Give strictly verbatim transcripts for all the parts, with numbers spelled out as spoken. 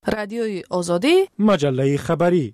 رادیوی آزادی، مجله خبری.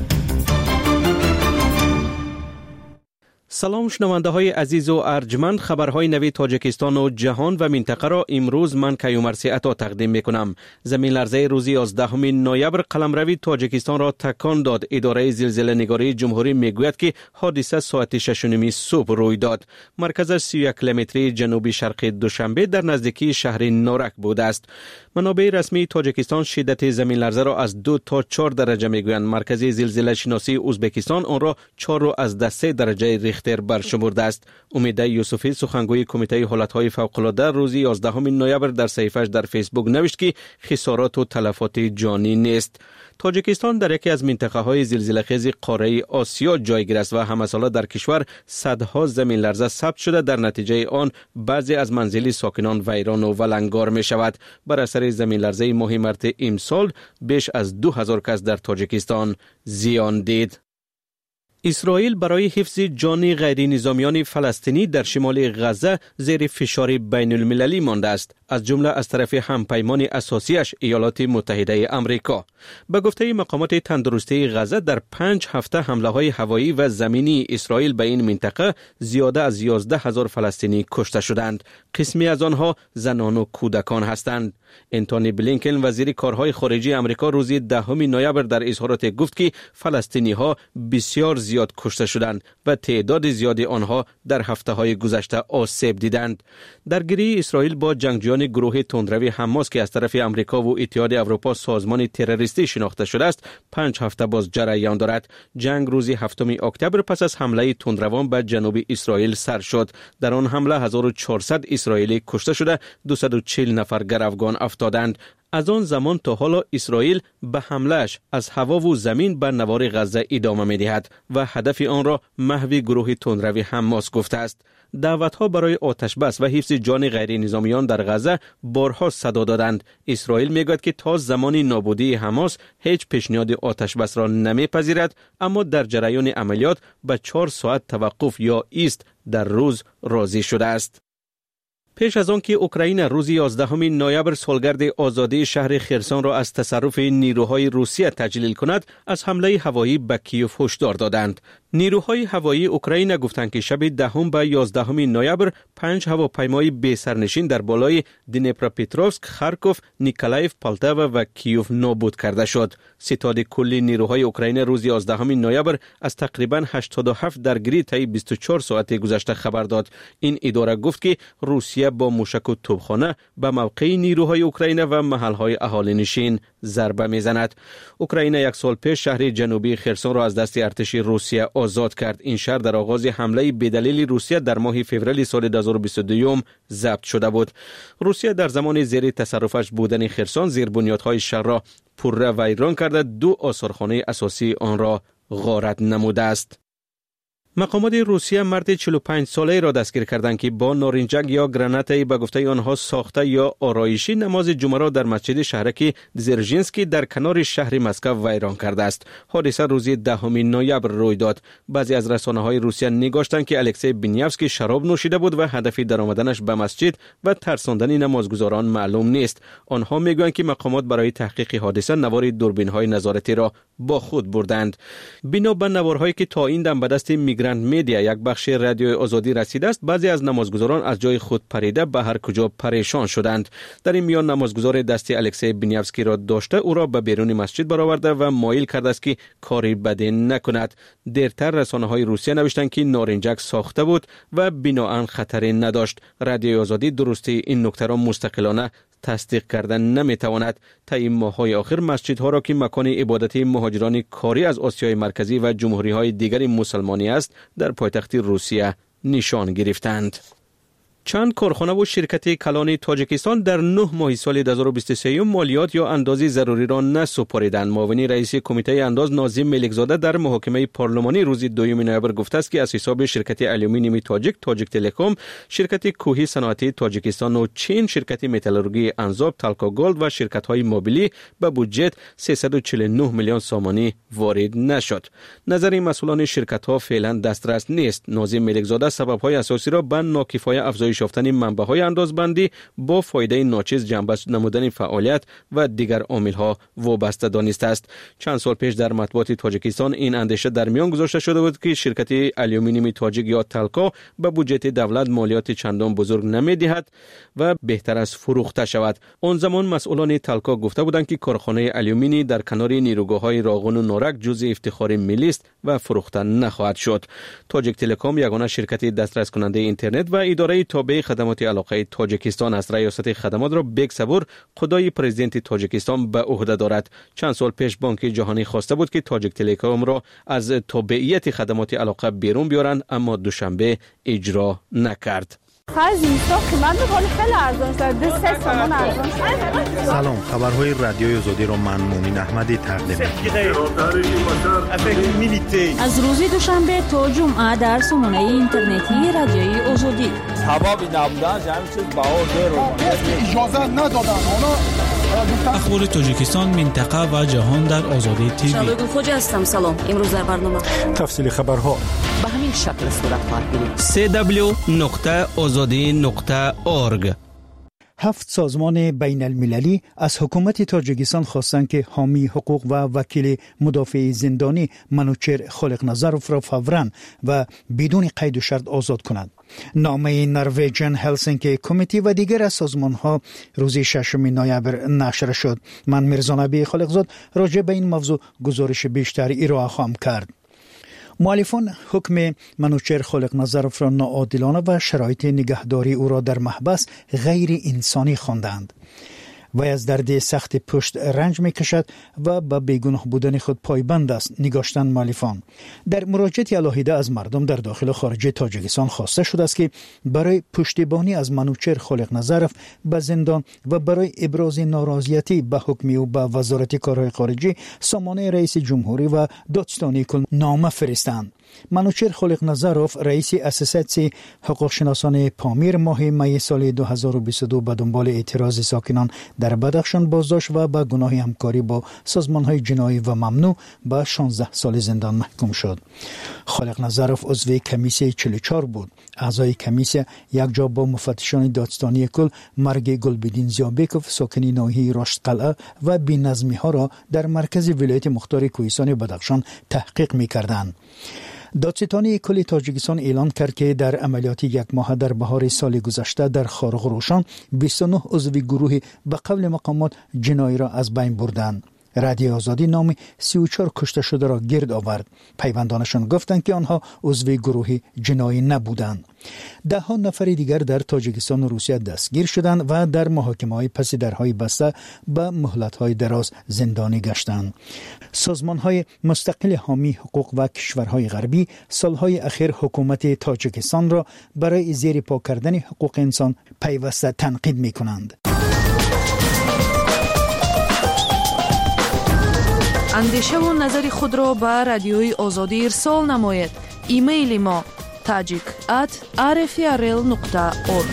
سلام شنونده های عزیز و ارجمند، خبرهای نوی تاجیکستان و جهان و منطقه را امروز من کیومرثی عطا تقدیم می کنم. زمین لرزه روز یازدهم نوامبر قلمروی تاجیکستان را تکان داد. اداره زلزله نگاری جمهوری می گوید که حادثه ساعت شش و نیم صبح روی داد. مرکز سی و یک کیلومتری جنوبی شرق دوشنبه در نزدیکی شهر نورک بوده است. منابع رسمی تاجیکستان شدت زمین لرزه را از دو تا چهار درجه می گویند. مرکز زلزله شناسی ازبکستان آن را چهار را از ده سه درجه ریختر برشمرده است. امیده یوسفی سخنگوی کمیته حالتهای فوق‌العاده روز یازدهم نوامبر در صفحه‌اش در فیسبوک نوشت که خسارات و تلفات جانی نیست. تاجیکستان در یکی از منطقه‌های زلزله‌خیز قاره آسیا جایگیر است و همه ساله در کشور صدها زمین لرزه ثبت شده. در نتیجه آن بعضی از منازل ساکنان ویران و ولنگار می شود. بر اثر زمین لرزه ماه مارس امسال بیش از دو هزار کس در تاجیکستان زیان دید. اسرائیل برای حفظ جان غیر نظامیان فلسطینی در شمال غزه زیر فشار بین المللی مانده است، از جمله از طرف همپیمان اساسیش ایالات متحده آمریکا. به گفته مقامات تندرستی غزه در پنج هفته حمله های هوایی و زمینی اسرائیل به این منطقه زیاده از یازده هزار فلسطینی کشته شدند. قسمی از آنها زنان و کودکان هستند. انتونی بلینکن وزیر کارهای خارجه آمریکا روز دهم نوامبر در اظهارات گفت که فلسطینی ها بسیار زیاد کشته شدند و تعداد زیادی آنها در هفته های گذشته آسیب دیدند. درگیری اسرائیل با جنگجویان گروه تندروی حماس که از طرف آمریکا و اتحاد اروپا سازمان تروریستی شناخته شده است پنج هفته باز جریان دارد. جنگ روز هفتم اکتبر پس از حمله تندروان به جنوب اسرائیل سر شد. در آن حمله هزار و چهارصد اسرائیلی کشته شده، دویست و چهل نفر گروگان افتادند. از آن زمان تا حالا اسرائیل به حملهش از هوا و زمین به نوار غزه ادامه می دهد و هدف آن را محو گروه تندروی حماس گفته است. دعوت‌ها برای آتش بس و حفظ جان غیر نظامیان در غزه بارها صدا دادند. اسرائیل میگوید که تا زمان نابودی حماس هیچ پیشنهاد آتش بس را نمیپذیرد، اما در جریان عملیات به چهار ساعت توقف یا ایست در روز راضی شده است. پیش از آن که اوکراین روز یازدهم نوامبر سالگرد آزادی شهر خرسون را از تصرف نیروهای روسیه تجلیل کند، از حمله هوایی به کیوف هشدار دادند. نیروهای هوایی اوکراین گفتند که شب دهم به یازدهم نوامبر پنج هواپیمای بی سرنشین در بالای دنیپروپتروفسک، خارکوف، نیکولایف، پالتاوا و کیوف نابود کرده شد. ستاد کلی نیروهای اوکراین روز یازدهم نوامبر از تقریباً هشتاد و هفت درگیری طی بیست و چهار ساعت گذشته خبر داد. این اداره گفت که روسیه با موشک و توپخانه به موقع نیروهای اوکراین و محلهای اهالی نشین ضربه میزند. اوکراین یک سال پیش شهر جنوبی خرسون را از دست ارتش روسیه آزاد کرد. این شهر در آغاز حمله بدلیل روسیه در ماه فوریه سال دو هزار و بیست و دو ضبط شده بود. روسیه در زمان زیر تصرفش بودن خرسون زیر بنیادهای شهر را پره و ویران کرده، دو آثارخانه اساسی آن را غارت نموده است. مقامات روسیه مرد چهل و پنج ساله را دستگیر کردند که با نارنجک یا گرانیتی به گفته آنها ساخته یا آرایشی نماز جمعه را در مسجد شهرک دزرژینسکی در کنار شهر مسکو ویران کرده است. حادثه روز دهم نوامبر روی داد. بعضی از رسانه‌های روسیه نگاشتند که الکسی بینیافسکی شراب نوشیده بود و هدف درآمدنش به مسجد و ترساندن نمازگزاران معلوم نیست. آنها میگویند که مقامات برای تحقیق حادثه نوار دوربین‌های نظارتی را با خود بردند. بنا به نوارهایی که تا این دم به دست میگرند میدیا یک بخش رادیو آزادی رسیده است، بعضی از نمازگزاران از جای خود پریده به هر کجا پریشان شدند. در این میان نمازگزار دست الکسی بینیافسکی را داشته او را به بیرون مسجد برآورده و مایل کرده است که کاری بدی نکند. دیرتر رسانه‌های روسیه نوشتند که نارنجک ساخته بود و بنااً خطری نداشت. رادیو آزادی درستی این نکته را مستقلانه تصدیق کردن نمیتواند. تا این ماه‌های آخر مسجدها را که مکان عبادت مهاجران کاری از آسیای مرکزی و جمهوری‌های دیگر مسلمانی است در پایتخت روسیه نشان گرفتند. چند کارخانه و شرکت کلان تاجیکستان در نه ماه سال دو هزار و بیست و سه مالیات یا اندازه ضروری را نسپاریدند. معاون رئیس کمیته انداز ناظم ملکزاده در محاکمه پارلمانی روز دوم نوامبر گفته است که از حساب شرکت آلومینیوم تاجیک، تاجیک تلکام، شرکت کوهی صنعتی تاجیکستان و چین، شرکت متالورژی انزاب، تالکا گولد و شرکت‌های موبیلی به بودجه سیصد و چهل و نه میلیون سامانی وارد نشد. نظر مسئولان شرکت‌ها فعلا دسترس نیست. ناظم ملکزاده سبب‌های اساسی را به ناکفایت افزایش افزایش یافتن منبع‌های اندازبندی با فایده ناچیز جنبه نمودن فعالیت و دیگر عامل‌ها وابسته دانسته است. چند سال پیش در مطبوعات تاجیکستان این اندیشه در میان گذاشته شده بود که شرکت آلومینیوم تاجیک یا تلکا به بودجه دولت مالیات چندان بزرگ نمی‌دهد و بهتر است فروخته شود. آن زمان مسئولان تلکا گفته بودند که کارخانه آلومینی در کنار نیروگاه‌های راغون و نارک جزء افتخار ملی است و فروخته نخواهد شد. تاجیک تلکام یگانه شرکت دسترس کننده اینترنت و اداره تابع خدمات علاقه تاجیکستان است. ریاست خدمات را بیگ صبور خدای پرزیدنت تاجیکستان به عهده دارد. چند سال پیش بانک جهانی خواسته بود که تاجیک تلکام را از تابعیت خدمات علاقه بیرون بیارند، اما دوشنبه اجرا نکرد. سلام، خبرهای رادیوی آزادی را من مومن احمدی تقدیم می‌کنم. از روز دوشنبه تا جمعه در سامانه اینترنتی رادیوی آزادی. اجازه ندادن. اخبار تاجیکستان، منطقه و جهان در آزادی تیوی. شبگون خوجا هستم. سلام. امروز در برنامه تفصیل خبرها به همین شکل صورت خواهد گرفت. سی دبلیو نقطه آزادی نقطه اورگ. هفت سازمان بین المللی از حکومت تاجیکستان خواستند که حامی حقوق و وکیل مدافع زندانی منوچهر خالق‌نظروف را فوراً و بدون قید و شرط آزاد کنند. نامه نروژن هلسینکی کمیتی و دیگر از سازمان‌ها روز ششم نوامبر نشر شد. من میرزا نبی خالقزاد راجع به این موضوع گزارش بیشتری ارائه خواهم کرد. مؤلفان حکم منوچهر خالق‌نظروف را ناعادلانه و شرایط نگهداری او را در محبس غیر انسانی خواندند. وی از درد سخت پشت رنج می کشد و به بیگناه بودن خود پایبند است، نگاشتن مؤلفان. در مراجعت علاهیده از مردم در داخل و خارج تاجیکستان خواسته شده است که برای پشتیبانی از منوچهر خالق‌نظروف به زندان و برای ابراز ناراضیتی به حکم او به وزارت کارهای خارجی سامانه رئیس جمهوری و دادستانی کل نامه فرستند. منوچهر خالق‌نظروف رئیس اساسیاسیون حقوق شناسان پامیر ماه می سال دو هزار و بیست و دو به دنبال اعتراض ساکنان در بدخشان بازداشت و به گناه همکاری با سازمان‌های جنایی و ممنوع به شانزده سال زندان محکوم شد. خالق‌نظروف عضو کمیسیون چهل و چهار بود. اعضای کمیسیون یک جا با مفتشان دادستانی کل مرگ گلبدین زیابکوف ساکن ناحیه راشد قلعه و بی‌نظمی‌ها را در مرکز ولایت مختار کوهستان بدخشان تحقیق می‌کردند. دادستانی کل تاجیکستان اعلان کرد که در عملیات یک ماه در بهار سال گذشته در خارق روشن بیست و نه عضو گروه به قول مقامات جنایی را از بین بردند. رادیو آزادی نام سی و چهار کشته شده را گرد آورد. پیوندانشان گفتند که آنها عضو گروه جنایی نبودند. ده ها نفر دیگر در تاجیکستان و روسیه دستگیر شدند و در محاکمه‌های پس درهای بسته به مهلت‌های دراز زندانی گشتند. سازمان‌های مستقل حامی حقوق و کشورهای غربی سالهای اخیر حکومت تاجیکستان را برای زیر پا کردن حقوق انسان پیوسته تنقید می‌کنند. اندیشه و نظر خود را به رادیوی آزادی ارسال نماید. ایمیل ما tajik at r f r l nokta org.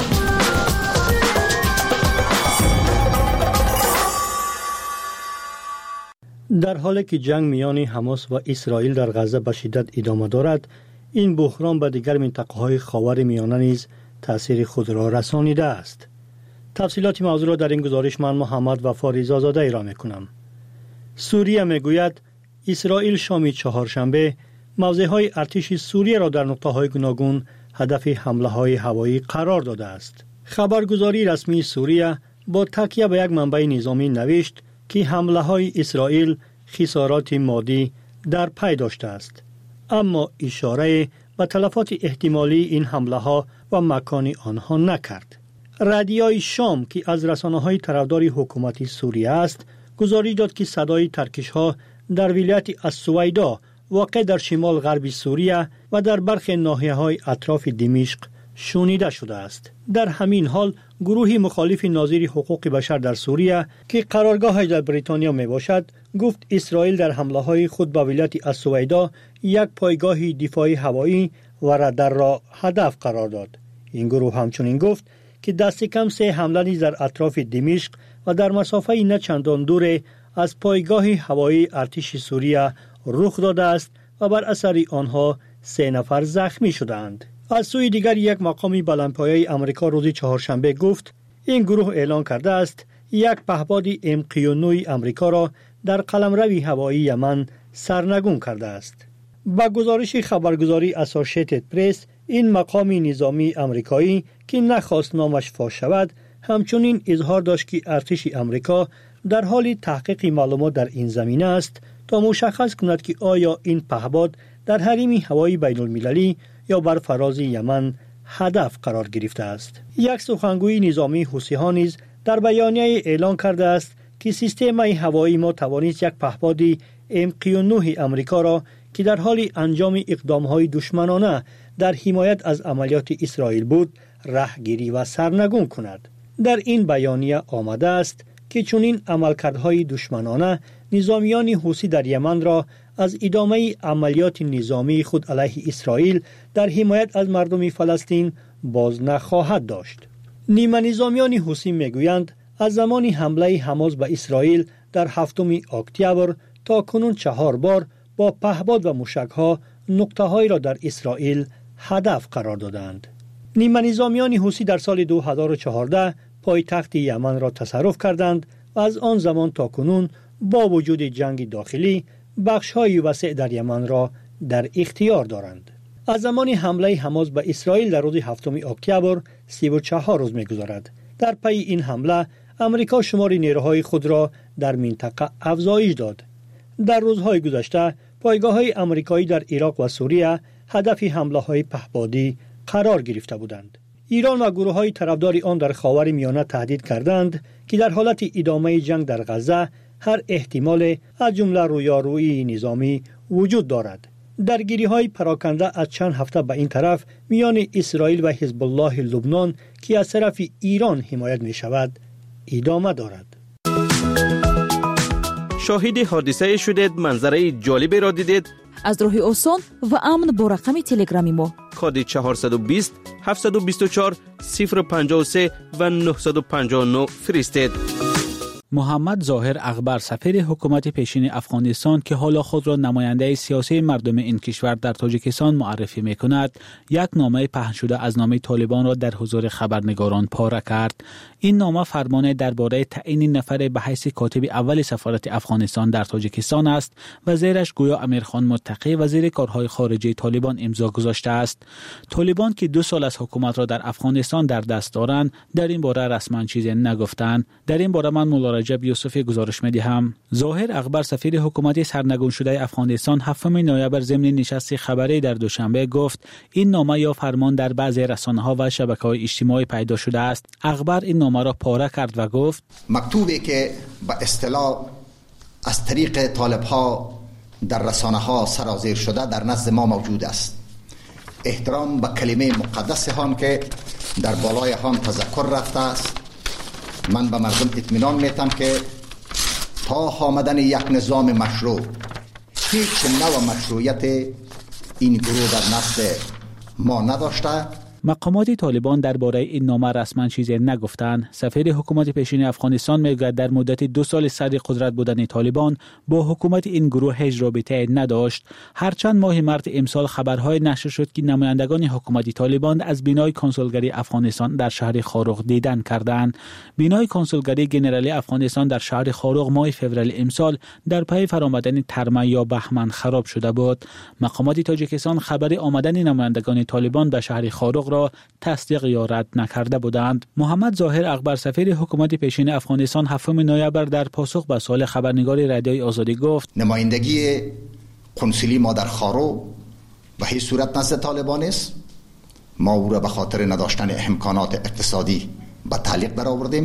در حالی که جنگ میان حماس و اسرائیل در غزه به شدت ادامه دارد، این بحران به دیگر منطقه‌های خاور میانه نیز تأثیر خود را رسانیده است. تفصیلات موضوع را در این گزارش من محمد وفا رضازاده ارائه می‌کنم. سوریه میگوید اسرائیل شام چهارشنبه موضع‌های ارتش سوریه را در نقطه‌های گوناگون هدف حمله‌های هوایی قرار داده است. خبرگزاری رسمی سوریه با تکیه به یک منبع نظامی نوشت که حمله‌های اسرائیل خسارات مادی در پی داشته است، اما اشاره به تلفات احتمالی این حمله‌ها و مکان آنها نکرد. رادیوی شام که از رسانه‌های طرفدار حکومت سوریه است، گزارش داد که صدای ترکش‌ها در ولایت السویدا واقع در شمال غرب سوریه و در برخی ناحیه‌های اطراف دمشق شنیده شده است. در همین حال گروه مخالف ناظر حقوق بشر در سوریه که قرارگاهش در بریتانیا می باشد گفت اسرائیل در حمله‌های خود به ولایت السویدا یک پایگاه دفاعی هوایی و رادار را هدف قرار داد. این گروه همچنین گفت که دست کم سه حمله نیز در اطراف دمشق و در مسافه نه چندان دور از پایگاه هوایی ارتش سوریه رخ داده است و بر اثر آنها سه نفر زخمی شدند. از سوی دیگر یک مقامی بلندپایه آمریکا روز چهارشنبه گفت این گروه اعلان کرده است یک پهپاد ام کیو نه آمریکا را در قلمرو هوایی یمن سرنگون کرده است. با گزارش خبرگزاری اسوسییتد پرس، این مقامی نظامی آمریکایی که نخواست نامش فاش شود، همچنین اظهار داشت که ارتش آمریکا در حال تحقیق معلومات در این زمینه است تا مشخص کند که آیا این پهپاد در حریم هوایی بین المللی یا بر فراز یمن هدف قرار گرفته است. یک سخنگوی نظامی حوثی‌ها نیز در بیانیه اعلان کرده است که سیستم هوایی ما توانست یک پهپاد ام کیو نه آمریکا را که در حال انجام اقدام‌های دشمنانه در حمایت از عملیات اسرائیل بود رهگیری و سرنگون کند. در این بیانیه آمده است که چنین عملکردهای دشمنانه نظامیان حوثی در یمن را از ادامه عملیات نظامی خود علیه اسرائیل در حمایت از مردم فلسطین باز نخواهد داشت. نیمه نظامیان حوثی میگویند از زمان حمله حماس به اسرائیل در هفتم اکتبر تا کنون چهار بار با پهپاد و موشک‌ها نقطه‌هایی را در اسرائیل هدف قرار دادند. نیمه نظامیان حوثی در سال دو هزار و چهارده پایتخت یمن را تصرف کردند و از آن زمان تا کنون با وجود جنگ داخلی بخش‌های وسیع در یمن را در اختیار دارند. از زمان حمله حماس به اسرائیل در روز هفتم اکتبر سی و چهار روز می‌گذرد. در پی این حمله امریکا شمار نیروهای خود را در منطقه افزایش داد. در روزهای گذشته پایگاه‌های آمریکایی در عراق و سوریه هدف حمله‌های پهپادی قرار گرفته بودند. ایران و گروه‌های طرفدار آن در خاورمیانه تهدید کردند که در حالت ادامه جنگ در غزه هر احتمال از جمله رویارویی نظامی وجود دارد. درگیری‌های پراکنده از چند هفته به این طرف میان اسرائیل و حزب الله لبنان که از طرف ایران حمایت می‌شود ادامه دارد. شاهد حادثه شدید، منظره جالبی را دیدید؟ از راه آسان و امن با رقم تلگرامی ما کد چهارصد و بیست هفتصد و بیست و چهار صفر پنجاه و سه و نهصد و پنجاه و نه فرستید. محمد ظاهر اغبر سفیر حکومت پیشین افغانستان که حالا خود را نماینده سیاسی مردم این کشور در تاجیکستان معرفی می کند، یک نامه پهن شده از نام طالبان را در حضور خبرنگاران پاره کرد. این نامه فرمان درباره تعیین نفر به حیث کاتب اول سفارت افغانستان در تاجیکستان است و زیرش گویا امیرخان متقی وزیر کارهای خارجه طالبان امضا گذاشته است. طالبان که دو سال از حکومت را در افغانستان در دست دارند، در این باره رسما چیزی نگفتند. در این باره من مولا رجب یوسفی گزارش می‌دهم. ظاهر اغبر سفیر حکومت سرنگون شده افغانستان هفتم نوامبر ضمن نشست خبری در دوشنبه گفت این نامه یا فرمان در بعضی رسانه‌ها و شبکه‌های اجتماعی پیدا شده است. اغبر این نامه را پاره کرد و گفت مکتوبی که به اصطلاح از طریق طالب‌ها در رسانه‌ها سرازیر شده در نزد ما موجود است. احترام به کلمه مقدس هم که در بالای هم تذکر رفته است. من به مردم اطمینان میتم که تا آمدن یک نظام مشروع هیچ نوع مشروعیت این گروه در نزد ما نداشته. مقامات طالبان درباره این نامه رسما چیزی نگفتند. سفیر حکومت پیشین افغانستان میگوید در مدت دو سال صدر قدرت بودن طالبان با حکومت این گروه هیچ رابطه نداشت. هرچند ماه مارس امسال خبرهای نشر شد که نمایندگان حکومت طالبان از بینای کنسولگری افغانستان در شهر خاروق دیدن کردند. بینای کنسولگری ژنرالی افغانستان در شهر خاروق ماه فوریه امسال در پی فرآمدن ترمه یا بهمن خراب شده بود. مقامات تاجیکستان خبر آمدن نمایندگان طالبان به شهر خاروق را تصدیق یا رد نکرده بودند. محمد ظاهر اغبر سفیر حکومت پیشین افغانستان هفتم نوامبر در پاسخ به سوال خبرنگار رادیوی آزادی گفت نمایندگی کنسولی ما در خارو به هیچ صورت نزد طالبان است. ما او را به خاطر نداشتن امکانات اقتصادی به تعلیق درآوردیم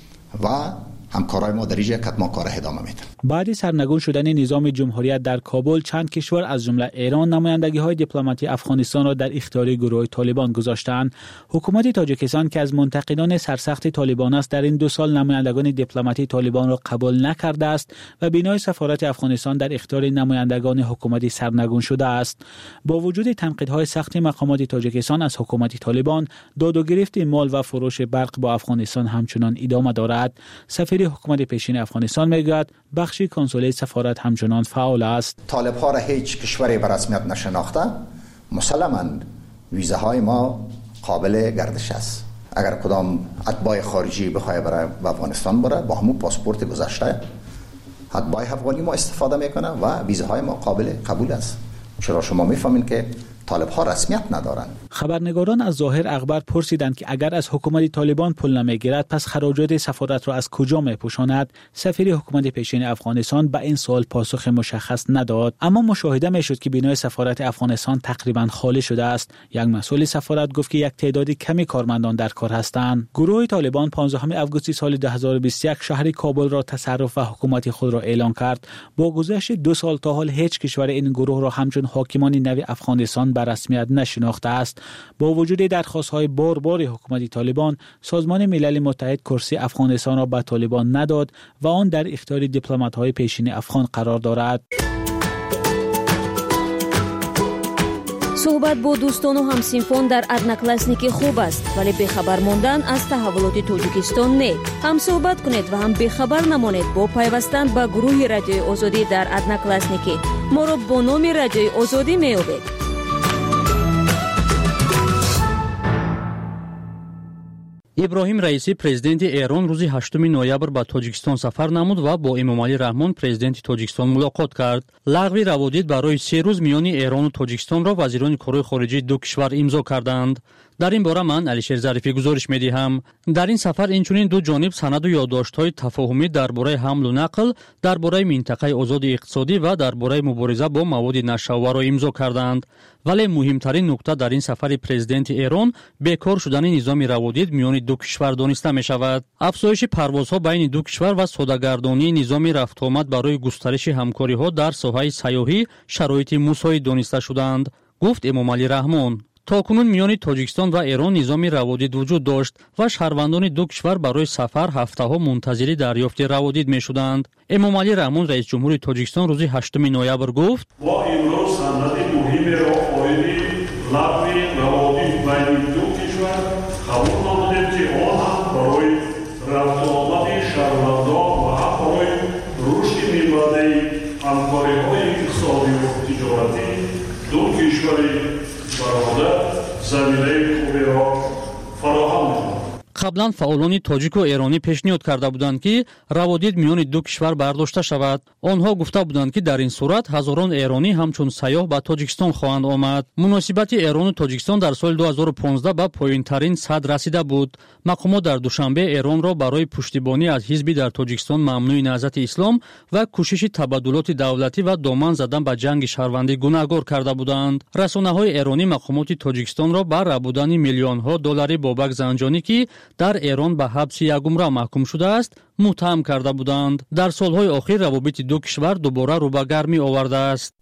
و همکارای ما در اینجا کتمان کار ادامه میدن. بعد سرنگون شدن نظام جمهوریت در کابل، چند کشور از جمله ایران نمایندگی‌های دیپلماتی افغانستان را در اختیار گروه طالبان گذاشتند. حکومت تاجیکستان که از منتقدان سرسخت طالبان است، در این دو سال نمایندگان دیپلماتی طالبان را قبول نکرده است و بینای سفارت افغانستان در اختیار نمایندگان حکومت سرنگون شده است. با وجود تنقیدهای سخت مقامات تاجیکستان از حکومت طالبان، داد و گرفت مال و فروش برق با افغانستان همچنان ادامه دارد. سفیر حکومت پیشین افغانستان میگوید بخشی کنسولی سفارت همچنان فعال است. طالب ها را هیچ کشوری به رسمیت نشناخته، مسلماً ویزه های ما قابل گردش است. اگر کدام اتباع خارجی بخواه برای افغانستان بره با همون پاسپورت گذشته اتباع افغانی ما استفاده میکنه و ویزه های ما قابل قبول است. چرا شما میفهمین که طالب ها رسمیت ندارند؟ خبرنگاران از ظاهر اخبار پرسیدند که اگر از حکومت طالبان پول نمیگیرد پس خراجات سفارت را از کجا میپوشاند. سفیر حکومت پیشین افغانستان به این سوال پاسخ مشخص نداد، اما مشاهده میشد که بینای سفارت افغانستان تقریبا خالی شده است. یک مسئول سفارت گفت که یک تعداد کمی کارمندان در کار هستند. گروه طالبان پانزدهم آگوست سال دو هزار و بیست و یک شهر کابل را تصرف و حکومت خود را اعلان کرد. با گذشت دو سال تا حال هیچ کشور این گروه را همچون حاکمان نو افغانستان به رسمیت نشناخته است. با وجود درخواست‌های بار بار حکومت طالبان، سازمان ملل متحد کرسی افغانستان را به طالبان نداد و آن در اختیار دیپلمات‌های پیشین افغان قرار دارد. صحبت با دوستان و همسینفان در ادناکلاسنیکی خوب است، ولی بخبر ماندن از تحولات توجیکستان نه. هم صحبت کنید و هم بخبر نمانید با پیوستن به گروه رادیوی آزادی در ادناکلاسنیکی. ما را با نام رادیوی آزادی می‌یابید. иброҳим раисӣ президенти эрон рӯзи ҳаштуми ноябр ба тоҷикистон сафар намуд ва бо эмомалӣ раҳмон президенти тоҷикистон мулоқот кард. лағви раводид барои се рӯз миёни эрону тоҷикистонро вазирони корҳои хориҷии ду кишвар имзо карданд. дар ин бора ман алишер зарифӣ гузориш медиҳам. дар ин сафар инчунин ду ҷониб санаду ёддоштҳои тафоҳумӣ дар бораи ҳамлу нақл, дар бораи минтақаи озоди иқтисодӣ ва дар бораи мубориза бо маводи нашаваро имзо карданд. вале муҳимтарин нукта дар ин сафари президенти эрон бекор шудани низоми раводид миёни ду кишвар дониста мешавад. афзоиши парвозҳо байни ду кишвар ва содагардонии низоми рафтуомад барои густариши ҳамкориҳо дар соҳаи сайёҳӣ шароити мусоид дониста шуданд, гуфт эмомалӣ раҳмон. токунун миёни тоҷикистон ва эрон низоми раводид вуҷуд дошт ва шаҳрвандони ду кишвар барои сафар ҳафтаҳо мунтазири дарёфти раводид мешуданд. эмомалӣ раҳмон раисҷумҳури тоҷикистон рӯзи ҳаштуми ноябр гуфт: мо имрӯз санади муҳимеро оиди лағви раводид байни ду кишвар қабул намудем, ки он ҳам барои рафтуомади шаҳрвандон ва ҳам барои рушди милладаи ҳамкориҳои иқтисодию тиҷоратӣ ду кишвари бародар заминаи хуберо фароҳам мекунад. қаблан фаъолони тоҷику эронӣ пешниҳод карда буданд, ки раводид миёни ду кишвар бардошта шавад. онҳо гуфта буданд, ки дар ин сурат ҳазорон эронӣ ҳамчун сайёҳ ба тоҷикистон хоҳанд омад. муносибати эрону тоҷикистон дар соли ду ҳазору понздаҳ ба поинтарин сатҳ расида буд. мақомот дар душанбе эронро барои пуштибонӣ аз ҳизби дар тоҷикистон мамнӯи наҳзати ислом ва кӯшиши табаддулоти давлатӣ ва доман задан ба ҷанги шаҳрвандӣ гунаҳгор карда буданд. расонаҳои эронӣ мақомоти тоҷикистонро ба рабудани миллионҳо доллари бобак занҷонӣ, ки дар эрон ба ҳабси ягумра маҳкум шудааст, муттаҳам карда буданд. дар солҳои охир равобити ду кишвар дубора рӯ ба гармӣ овардааст.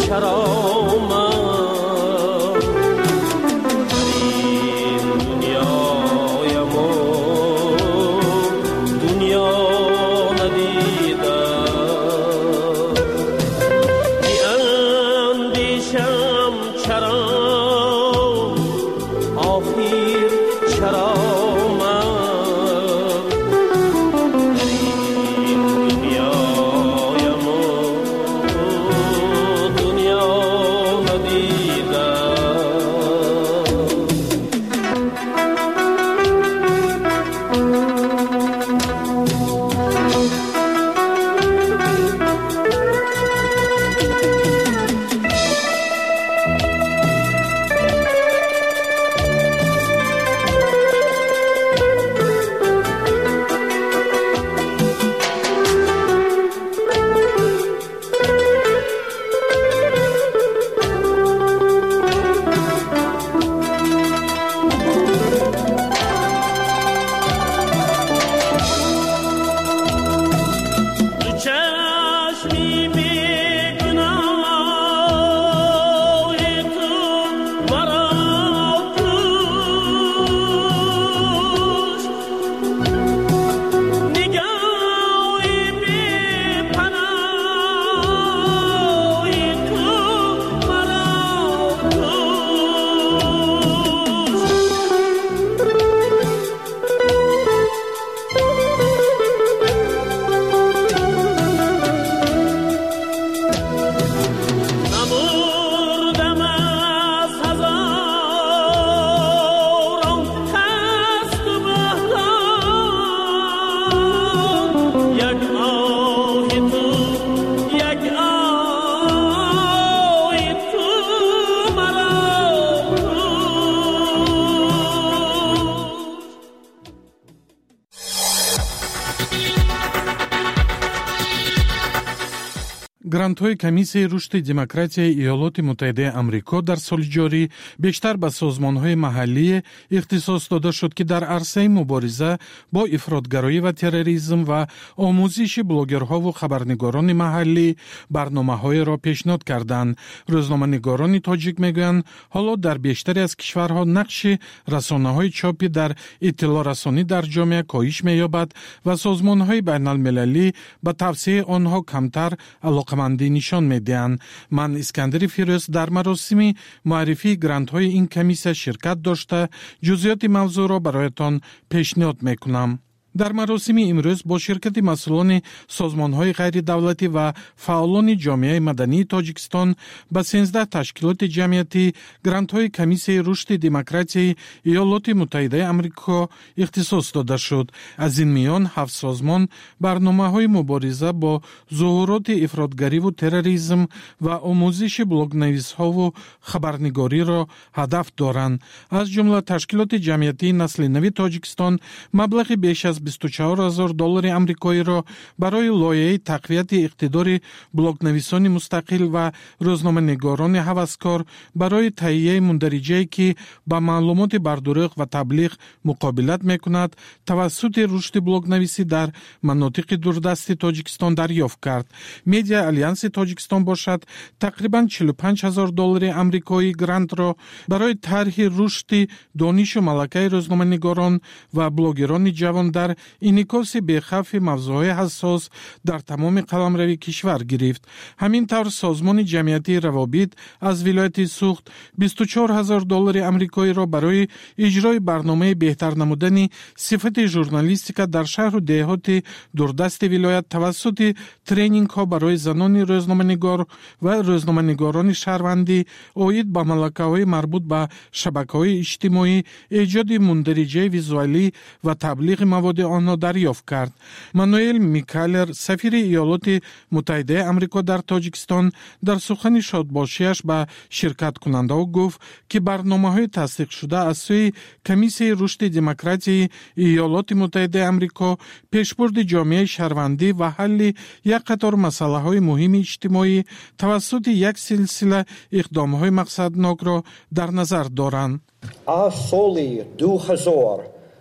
грантҳои комиссияи рушди демократияи иёлоти муттаҳидаи амрико дар соли ҷорӣ бештар ба созмонҳои маҳаллӣ ихтисос дода шуд, ки дар арсаи мубориза бо ифротгароӣ ва терроризм ва омӯзиши блогерҳову хабарнигорони маҳаллӣ барномаҳоеро пешниҳод карданд. рӯзноманигорони тоҷик мегӯянд, ҳоло дар бештаре аз кишварҳо нақши расонаҳои чопӣ дар иттилоърасонӣ дар ҷомеа коҳиш меёбад ва созмонҳои байналмилалӣ ба тавсеяи онҳо камтар алоқамандӣ нишон медиҳанд. Ман Искандари Фирӯз дар маросими муаррифии грантҳои ин комиссия ширкат дошта ҷузъиёти мавзӯъро бароятон пешниҳод мекунам. дар маросими имрӯз бо ширкати масъулони созмонҳои ғайридавлатӣ ва фаъолони ҷомеаи мадании Тоҷикистон ба сенздаҳ ташкилоти ҷамъиятӣ грантҳои комиссияи рушди демократияи иёлоти муттаҳидаи амрико ихтисос дода шуд. аз ин миён ҳафт созмон барномаҳои мубориза бо зуҳуроти ифротгариву терроризм ва омӯзиши блогнависҳову хабарнигориро ҳадаф доранд. аз ҷумла ташкилоти ҷамъиятии насли нави Тоҷикистон маблағи беш аз бисту чаҳор ҳазор доллари амрикоиро барои лоиҳаи тақвияти иқтидори блогнависони мустақил ва рӯзноманигорони ҳаваскор барои таҳияи мундариҷае, ки ба маълумоти бардуруғ ва таблиғ муқобилат мекунад, тавассути рушди блогнависӣ дар манотиқи дурдасти Тоҷикистон дарёфт кард. Медиа Алианси Тоҷикистон бошад тақрибан чилу панҷ ҳазор доллари амрикои грантро барои тарҳи рушди донишу малакаи рӯзноманигорон ва блогерони ҷавон дар инъикоси бехавфи мавзӯъҳои ҳассос дар тамоми қаламрави кишвар гирифт. ҳамин тавр созмони ҷамъиятии равобит аз вилояти Суғд бисту чаҳор ҳазор доллари амрикоиро барои иҷрои барномаи беҳтар намудани сифати журналистика дар шаҳру деҳоти дурдасти вилоят тавассути тренингҳо барои занони рӯзноманигор ва рӯзноманигорони шаҳрвандӣ оид ба малакаҳои марбут ба шабакаҳои иҷтимоӣ эҷоди мундариҷаи визуалӣ ва таблиғи маводи онҳо дарёфт кард. Мануэл Микалер, сафири иёлоти муттаҳидаи амрико дар Тоҷикистон, дар сухани шодбошиаш ба ширкаткунандаҳо гуфт, ки барномаҳои тасдиқшуда аз сӯи комиссияи рушди демократияи иёлоти муттаҳидаи амрико пешбурди ҷомеаи шаҳрвандӣ ва ҳалли як қатор масъалаҳои муҳими иҷтимоӣ тавассути як силсила иқдомҳои мақсаднокро дар назар доранд. аз соли ду ҳазор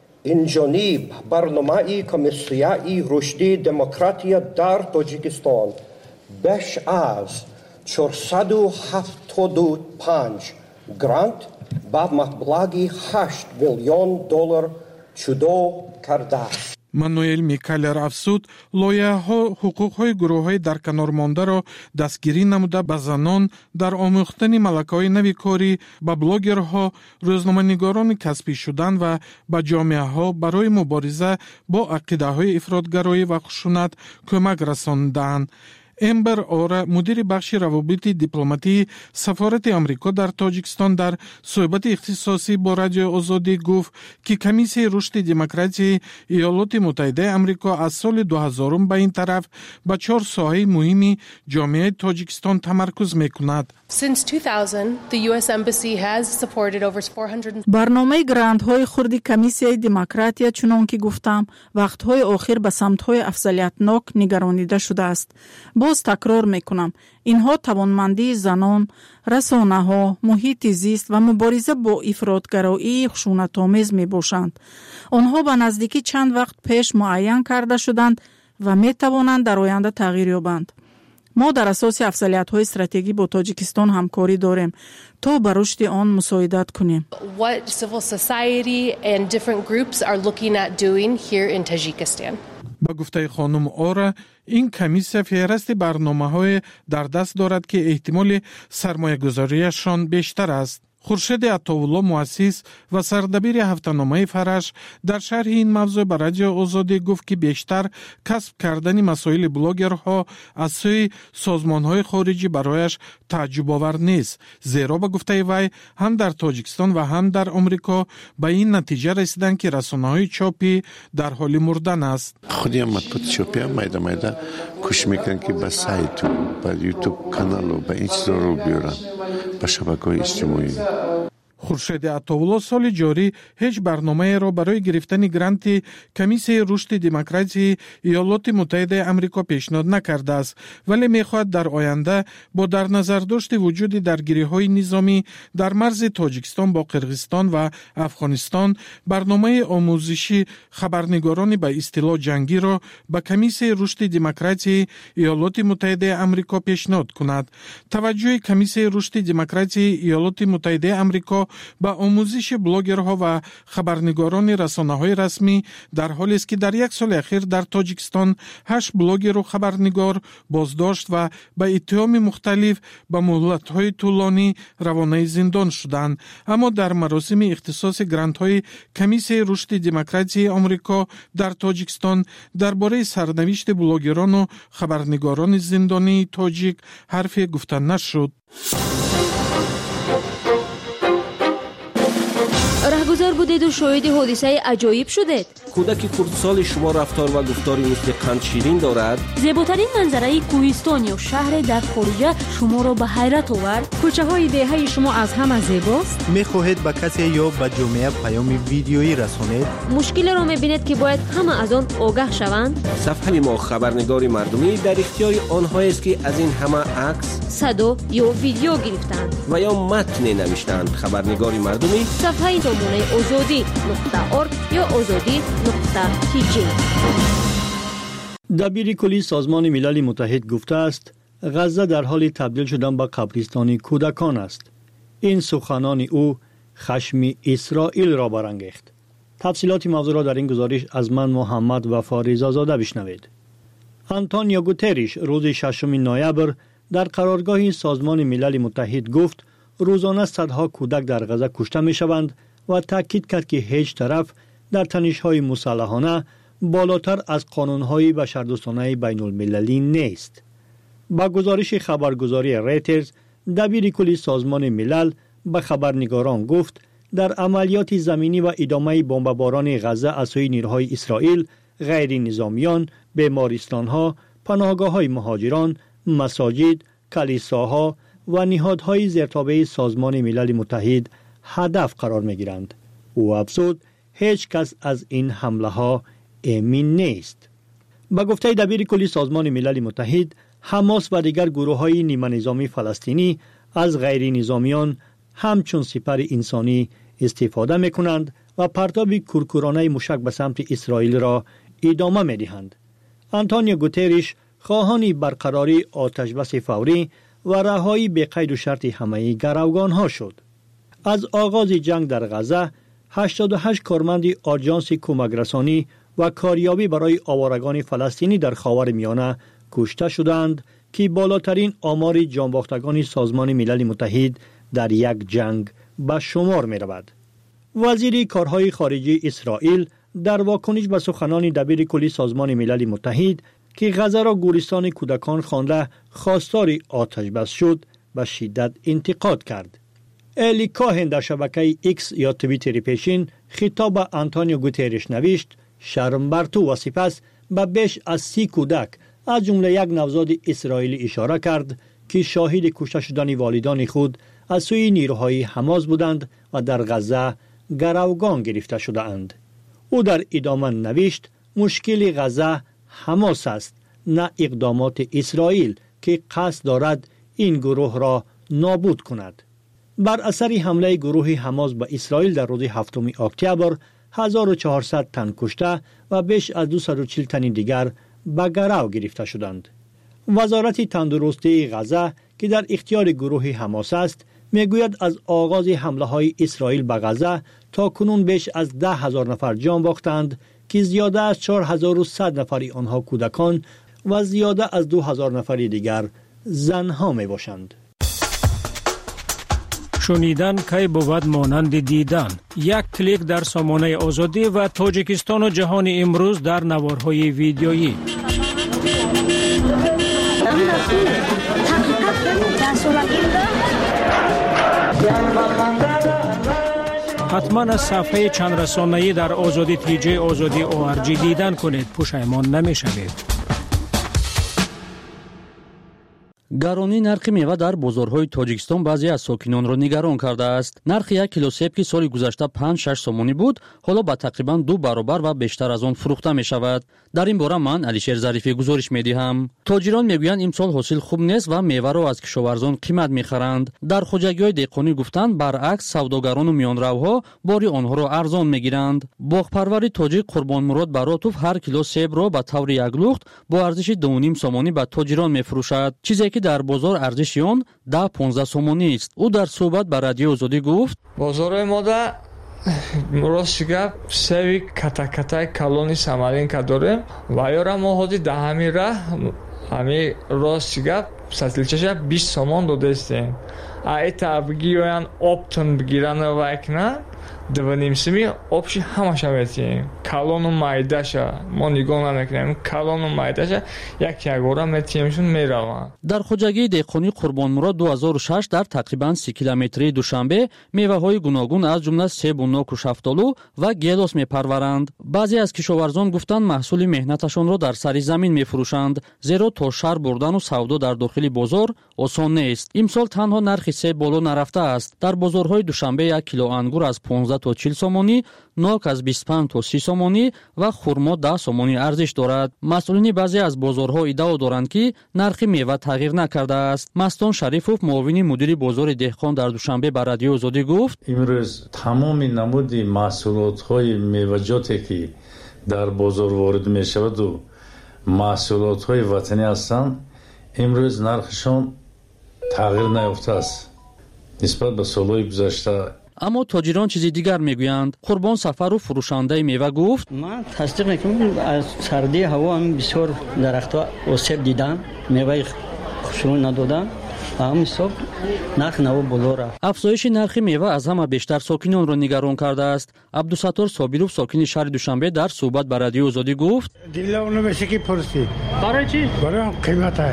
инҷониб барномаи комиссияи рушди демократия дар Тоҷикистон беш аз چهارصد و هفتاد و پنج گرانت با مبلغی هشت میلیون دلار جدا کرده است. мануэл микалер афзуд лоиҳаҳо ҳуқуқҳои гурӯҳҳои дар канор мондаро дастгирӣ намуда ба занон дар омӯхтани малакаҳои нави корӣ ба блогерҳо рӯзноманигорони касбӣ шудан ва ба ҷомеаҳо барои мубориза бо ақидаҳои ифротгароӣ ва хушунат кӯмак расонидаанд. эмбер ора мудири бахши равобити дипломатии сафорати амрико дар тоҷикистон дар суҳбати ихтисосӣ бо радиои озодӣ гуфт ки комиссияи рушди демократияи иёлоти муттаҳидаи амрико аз соли дуҳазорум ба ин тараф ба чор соҳаи муҳими ҷомеаи тоҷикистон тамаркуз мекунад. барномаи грантҳои хурди комиссияи демократия чунон ки гуфтам вақтҳои охир ба самтҳои афзалиятнок нигаронида шудааст. боз такрор мекунам, инҳо тавонмандии занон, расонаҳо, муҳити зист ва мубориза бо ифротгароии хушунатомез мебошанд. онҳо ба наздикӣ чанд вақт пеш муайян карда шуданд ва метавонанд дар оянда тағйир ёбанд. мо дар асоси афзалиятҳои стратегӣ бо Тоҷикистон ҳамкорӣ дорем то ба рушди он мусоидат кунем. What civil society and different groups are looking at doing here in Tajikistan. ба гуфтаи хонум Ора, ин комиссия феҳристи барномаҳое дар даст дорад ки эҳтимоли сармоягузорияшон бештар аст. хуршеди атовулло муассис ва сардабири ҳафтаномаи фараш дар шарҳи ин мавзӯъ ба радиои озодӣ гуфт ки бештар касб кардани масоили блогерҳо аз сӯи созмонҳои хориҷӣ барояш тааҷҷубовар нест, зеро ба гуфтаи вай ҳам дар Тоҷикистон ва ҳам дар Омрико ба ин натиҷа расиданд ки расонаҳои чопӣ дар ҳоли мурдан аст. худи ҳам матбуоти чопӣ ҳам майда майда кӯшиш мекунанд ки ба сайту ба ютуб каналу ба ин чизро рӯ биёранд, ба шабакаҳои иҷтимоӣ. хуршеди атовулло соли ҷорӣ ҳеҷ барномаеро барои гирифтани гранти комиссияи рушди демократияи иёлоти муттаҳидаи амрико пешниҳод накардааст, вале мехоҳад дар оянда бо дар назардошти вуҷуди даргириҳои низомӣ дар марзи Тоҷикистон бо Қирғизистон ва Афғонистон барномаи омӯзиши хабарнигорони ба истилоҳ ҷангиро ба комиссияи рушди демократияи иёлоти муттаҳидаи амрико пешниҳод кунад. таваҷҷӯҳи комиссияи рушди демократияи иёлоти муттаҳидаи амрико ба омӯзиши блогерҳо ва хабарнигорони расонаҳои расмӣ дар ҳолест ки дар як соли ахир дар Тоҷикистон ҳашт блогеру хабарнигор боздошт ва ба иттиҳоми мухталиф ба муҳлатҳои тӯлонӣ равонаи зиндон шуданд. аммо дар маросими ихтисоси грантҳои комиссияи рушди демократияи омрико дар Тоҷикистон дар бораи сарнавишти блогерону хабарнигорони зиндонии тоҷик ҳарфе гуфта нашуд. раҳгузор будеду шоҳиди ҳодисаи аҷоиб шудед. кӯдаки курдсоли шумо рафтор ва гуфтори мисли қандширин дорад? зеботарин манзараи кӯҳистон ё шаҳре дар хориҷа шуморо ба ҳайрат овард? кӯчаҳои деҳаи шумо аз ҳама зебост? мехоҳед ба касе ё ба ҷомеа паёми видеоӣ расонед? мушкилеро мебинед ки бояд ҳама аз он огаҳ шаванд? сафҳаи мо хабарнигори мардумӣ дар ихтиёри онҳоест ки аз ин ҳама акс, садо ё видео гирифтанд ва ё матне навиштанд. хабарнигори мардумӣ сафҳаи томонаи озодӣ нуқта орг ё озодӣ нуқта тиҷи. дабири кулли созмони милали муттаҳид гуфтааст, ғазза дар ҳоли табдил шудан ба қабристони кӯдакон аст. ин суханони ӯ хашми Исроилро барангехт. тафсилоти мавзӯъро дар ин гузориш аз ман Муҳаммад Вафо Ризозода бишнавед. антонио гутериш рӯзи шашуми ноябр дар қароргоҳи созмони милали муттаҳид гуфт, рӯзона садҳо кӯдак дар ғазза кушта мешаванд ва таъкид кард ки ҳеҷ тараф дар танишҳои мусаллаҳона болотар аз қонунҳои башардӯстонаи байнулмилалӣ нест. ба гузориши хабаргузории Reuters, дабири кулли созмони милал ба хабарнигорон гуфт, дар амалиёти заминӣ ва идомаи бомбаборони ғазза аз сӯи нирӯҳои Исроил, ғайринизомиён, бемористонҳо, паноҳгоҳҳои муҳоҷирон, масоҷид, калисоҳо ва ниҳодҳои зертобаи созмони милали муттаҳид ҳадаф қарор мегиранд. ӯ афзуд, ҳеҷ кас аз ин ҳамлаҳо эмин нест. ба гуфтаи дабири кулли созмони милали муттаҳид, ҳамос ва дигар гурӯҳҳои ниманизомии фаластинӣ аз ғайринизомиён ҳамчун сипари инсонӣ истифода мекунанд ва партоби куркуронаи мушак ба самти Исроилро идома медиҳанд. антонио гутериш хоҳони барқарории оташбаси фаврӣ و رهایی به قید و شرط همه گروگان ها شد. از آغاز جنگ در غزه هشتاد و هشت کارمند آژانس کمک رسانی و کاریابی برای آوارگان فلسطینی در خاورمیانه کشته شدند که بالاترین آمار جانباختگان سازمان ملل متحد در یک جنگ به شمار می رود. وزیر کارهای خارجی اسرائیل در واکنش به سخنان دبیر کلی سازمان ملل متحد که غزه را گورستان کودکان خوانده خواستار آتش بس شد به شدت انتقاد کرد. الی کاهن در شبکه ایکس یا توییتر پیشین خطاب به آنتونیو گوترش نوشت: شرم بر تو و سپس به بیش از سی کودک از جمله یک نوزاد اسرائیلی اشاره کرد که شاهد کشته شدن والدان خود از سوی نیروهای حماس بودند و در غزه گروگان گرفته شده اند. او در ادامه نوشت: مشکل غزه حماس است، نه اقدامات اسرائیل که قصد دارد این گروه را نابود کند. بر اثر حمله گروه حماس به اسرائیل در روز هفتم اکتبر هزار و چهارصد تن کشته و بیش از دویست و چهل تن دیگر به گرو گرفته شدند. وزارت تندرستی غزه که در اختیار گروه حماس است میگوید از آغاز حمله های اسرائیل به غزه تا کنون بیش از ده هزار نفر جان باختند که زیاده از چهار هزار و صد نفری آنها کودکان و زیاده از دو هزار نفری دیگر زنها می باشند. شنیدن کی بود مانند دیدن. یک کلیک در سامانه آزادی و تاجیکستان و جهان امروز در نوارهای ویدیویی. حتما از صفحه چند رسانه‌ای در آزادی تی جی آزادی او آر جی دیدن کنید، پشیمان نمی‌شوید. гаронии нархи мева дар бозорҳои тоҷикистон баъзе аз сокинонро нигарон кардааст. нархи як кило себ ки соли гузашта панҷ шаш сомонӣ буд, ҳоло ба тақрибан ду баробар ва бештар аз он фурӯхта мешавад. дар ин бора ман алишер зарифӣ гузориш медиҳам. тоҷирон мегӯянд имсол ҳосил хуб нест ва меваро аз кишоварзон қимат мехаранд. дар хоҷагиҳои деҳқонӣ гуфтанд баръакс савдогарону миёнравҳо бори онҳоро арзон мегиранд. боғпарвари тоҷик қурбонмурод баротов ҳар кило себро ба таври як лухт бо арзиши дуним сомонӣ ба тоҷирон мефурӯшад, чизе ки дар бозор арзиши он да понздаҳ сомонист. ӯ дар суҳбат ба радиои озодӣ гуфт: бозорои мода рости гап севи катакатаи калони самаринка дорем ва ёра мо ҳоди даҳамира ҳами рости гап сатилчаша бист сомон додестем. а эта бигиёян оптон бигирана вайкна дванимсими обши ҳамаша метиҳем. калону майдаша мо нигоҳ намекунем. калону майдаша як ягора метиҳемшун мераванд. дар хоҷагии деҳқонӣ қурбонмурод ду ҳазору шаш дар тақрибан си километрии душанбе меваҳои гуногун аз ҷумла себу ноку шафтолу ва гелос мепарваранд. баъзе аз кишоварзон гуфтанд маҳсули меҳнаташонро дар сари замин мефурӯшанд, зеро то шаҳр бурдану савдо дар дохили бозор осон нест. имсол танҳо нархи себ боло нарафтааст. дар бозорҳои душанбе як кило ангур аз понздаҳ то чил сомонӣ, нок аз бисту панҷ то си сомонӣ ва хурмо даҳ сомонӣ арзиш дорад. масъулини баъзе аз бозорҳо иддао доранд ки нархи мева тағйир накардааст. мастон шарифов муовини мудири бозори деҳқон дар душанбе ба радиои озодӣ гуфт: имрӯз тамоми намуди маҳсулотҳои меваҷоте ки дар бозор ворид мешаваду маҳсулотҳои ватанӣ ҳастанд, имрӯз нархшон тағйир наёфтааст нисбат ба солҳои гузашта. аммо тоҷирон чизи дигар мегӯянд. қурбон сафару фурӯшандаи мева гуфт: ман тасдиқ мекунам, аз сардии ҳаво бисёр дарахтҳо осеб дидам, меваи хушрӯй надодам. ҳамисоб нархи наво боло рафт. афзоиши нархи мева аз ҳама бештар сокинонро нигарон кардааст. абдусаттор собиров сокини шаҳри душанбе дар суҳбат ба радиои озодӣ гуфт: дилам намеша ки пурсӣ. барои чӣ? барои қимата.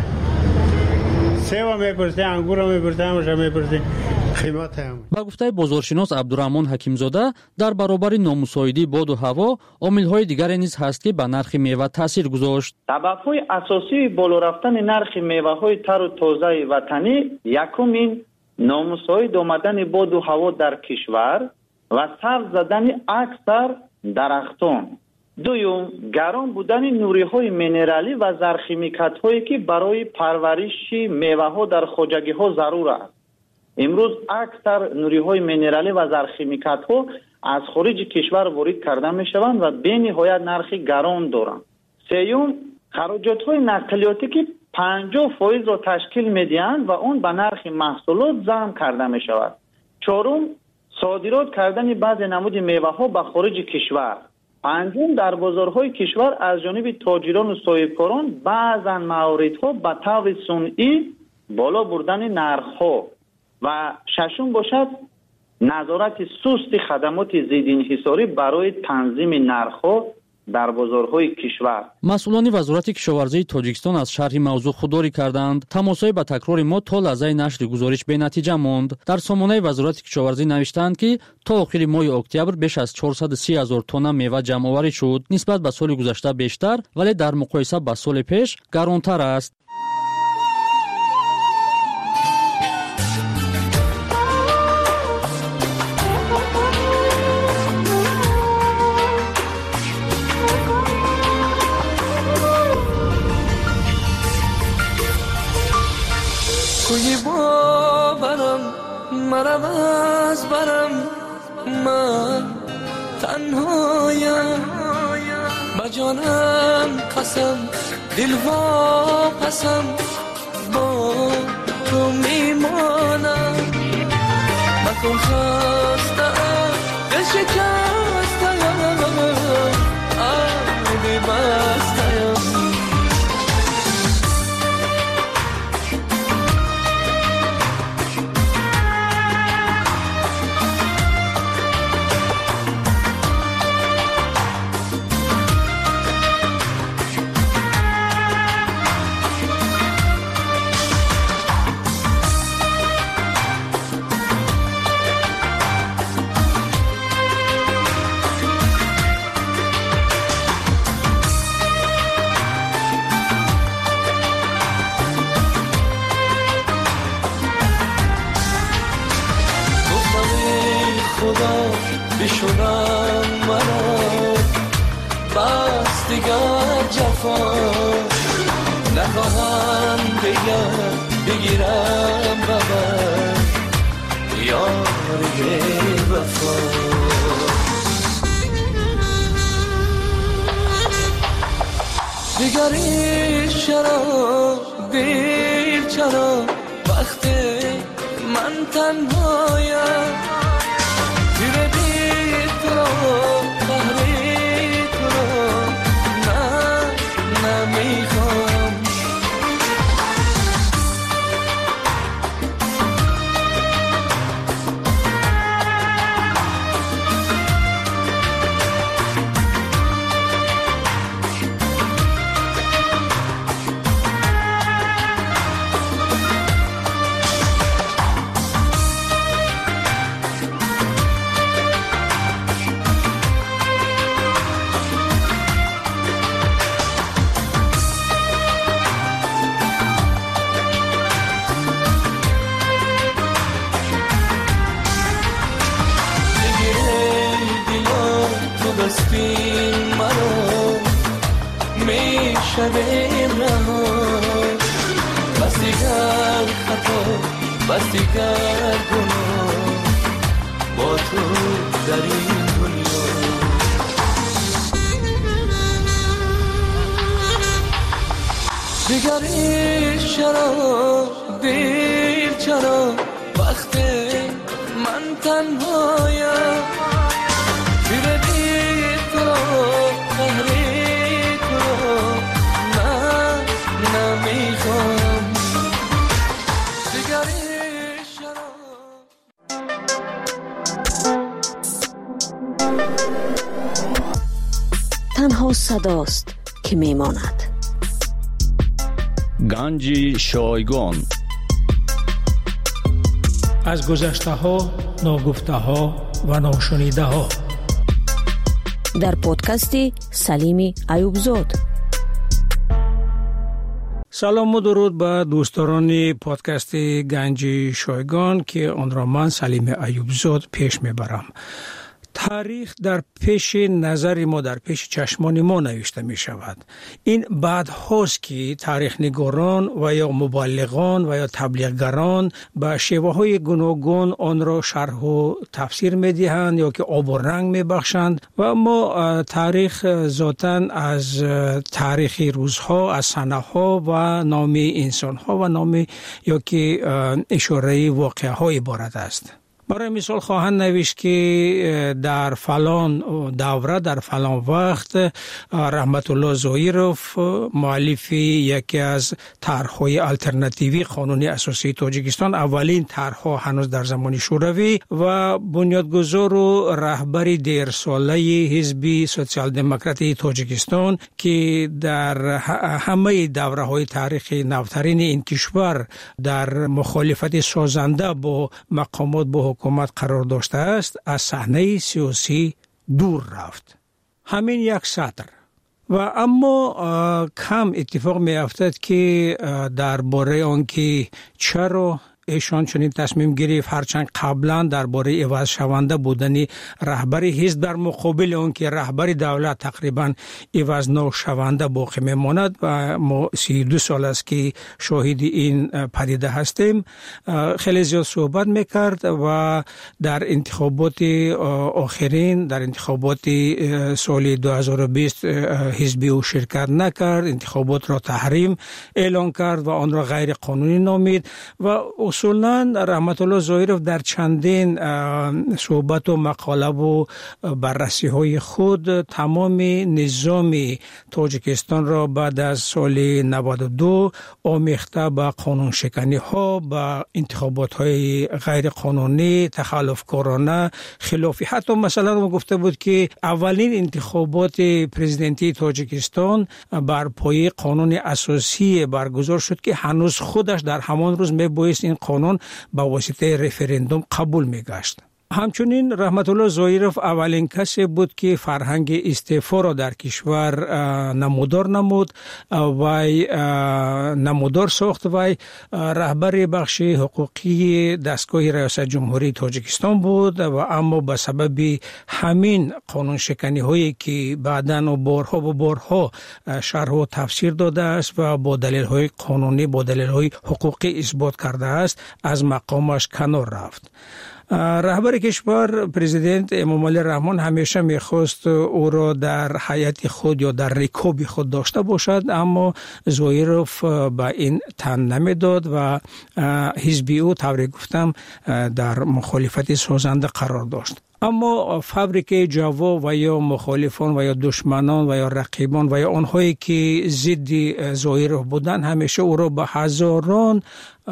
сева мепурсӣ, ангура мепурсӣ, ҳамаша мепурсӣ. ба гуфтаи бозоршинос абдураҳмон ҳакимзода, дар баробари номусоидии боду ҳаво омилҳои дигаре низ ҳаст ки ба нархи мева таъсир гузошт. сабабҳои асосии боло рафтани нархи меваҳои тару тозаи ватанӣ якум ин номусоид омадани боду ҳаво дар кишвар ва сабз задани аксар дарахтон. дуюм гарон будани нуриҳои минералӣ ва зархимикатҳое ки барои парвариши меваҳо дар хоҷагиҳо зарур аст. имрӯз аксар нуриҳои минералӣ ва зархимикатҳо аз хориҷи кишвар ворид карда мешаванд ва бениҳоят нархи гарон доранд. сеюм хароҷотҳои нақлиётӣ ки پنجاه فیصد را تشکیل میدهند و اون به نرخ محصولات ضم کرده می شود. چهارم، صادرات کردن بعض نمود میوه ها به خارج کشور. پنجم، در بازارهای کشور از جانب تاجران و صاحبکاران بعضا مواردها به طور صنعی بالا بردن نرخ ها. و ششم باشد نظارت سست خدمات ضد انحصاری برای تنظیم نرخ ها در بازارهای کشور. مسئولان وزارت کشاورزی تاجیکستان از شرح موضوع خودداری کردند. تماسهای به تکرار ما تا لحظه نشر گزارش به نتیجه ماند. در سامانه وزارت کشاورزی نوشتند که تا آخر ماه اکتبر بیش از چهارصد و سی هزار تن میوه جمع آوری شد. نسبت به سال گذشته بیشتر، ولی در مقایسه با سال پیش گرانتر است. کوی باورم مرم از برم، من تنهایم با جانم قسم دل واپسم با تو میمانم. مکن خستم دل شکستم آبی بستم. بشونم مرا بس دیگر جفا نخواهم دیگر بگیرم ببر یاری وفا. دیگری چرا دیر چرا وقتی من تنهایم دیره دید تو رو قهری تو رو نه نمیخوام. بستین منو میشویم رها بس دیگر خطا بس دیگر گناه با تو در این دنیا. دیگری چرا دیر چرا وقتی من تنهایم دیره دید تو رو قهری تو رو من نمیخوام. دیگری چرا تنها صداست که میماند. گنج شایگان از گذشته ها، ناگفته ها و ناشنیده ها در پادکست سلیم ایوبزاد. سلام و درود به دوستان پادکست گنج شایگان که آن را من سلیم ایوبزاد پیش میبرم. تاریخ در پیش نظر ما، در پیش چشمان ما نوشته می شود. این بعد هاست که تاریخ نگاران و یا مبلغان و یا تبلیغگران به شیوه های گوناگون آن را شرح و تفسیر می دهند یا که آب و رنگ می بخشند و ما تاریخ ذاتاً از تاریخ روزها، از سنه ها و نام انسان ها و نام یا که اشاره واقعه ها عبارت است. برای مثال خواهند نوشت که در فلان دوره، در فلان وقت رحمت الله ظاهرов مؤلف یکی از طرح‌های الटरनेटिव्ی قانون اساسی تاجیکستان، اولین طرح‌ها هنوز در زمان شوروی و بنیادگذار و رهبر دیر ساله حزب سوسیال دموکراتی تاجیکستان که در همه دوره‌های تاریخی نوترین این کشور در مخالفت سازنده با مقامات با حکومت قرار داشته است، از صحنه سیاسی دور رفت. همین یک سطر. و اما کم اتفاق می افتد که درباره آنکه چرا ایشان چنین تصمیم گرفت، هرچند قبلا درباره عوض شونده بودن رهبر حزب در مقابل اون که رهبر دولت تقریبا عوض نشونده باقی میماند و ما سی و دو سال است که شاهد این پدیده هستیم، خیلی زیاد صحبت میکرد و در انتخابات آخرین، در انتخابات سال دو هزار و بیست حزبی او شرکت نکرد، انتخابات را تحریم اعلان کرد و آن را غیر قانونی نامید و اصولاً رحمت الله ظاهرов در چندین صحبت و مقاله و بررسی های خود تمام نظام تاجیکستان را بعد از سال نود و دو آمیخته به قانون شکنی ها، به انتخابات های غیر قانونی، تخلف کارانه، خلافی. حتی مثلا ما گفته بود که اولین انتخابات پرزیدنتی تاجیکستان بر پایه قانون اساسی برگزار شد که هنوز خودش در همان روز میبایست این قانون با واسطه رفراندوم قبول میگشت. همچنین رحمت الله ظاهرов اولین کسی بود که فرهنگ استعفا را در کشور نمودار نمود و نمودار ساخت و رهبر بخش حقوقی دستگاه ریاست جمهوری تاجیکستان بود و اما به سبب همین قانون شکنی هایی که بعداً و بارها و بارها شرح و تفسیر داده است و با دلیل های قانونی، با دلیل های حقوقی اثبات کرده است، از مقامش کنار رفت. رهبر کشور پرزیدنت امامعلی رحمان همیشه میخواست او را در حیات خود یا در رکاب خود داشته باشد، اما ظاهرов به این تن نمیداد و حزب او طوری گفتم در مخالفت سازنده قرار داشت. اما فابریک جوا و یا مخالفان و یا دشمنان و یا رقیبان و یا آنهایی که ضد ظاهرов بودند همیشه او را به هزاران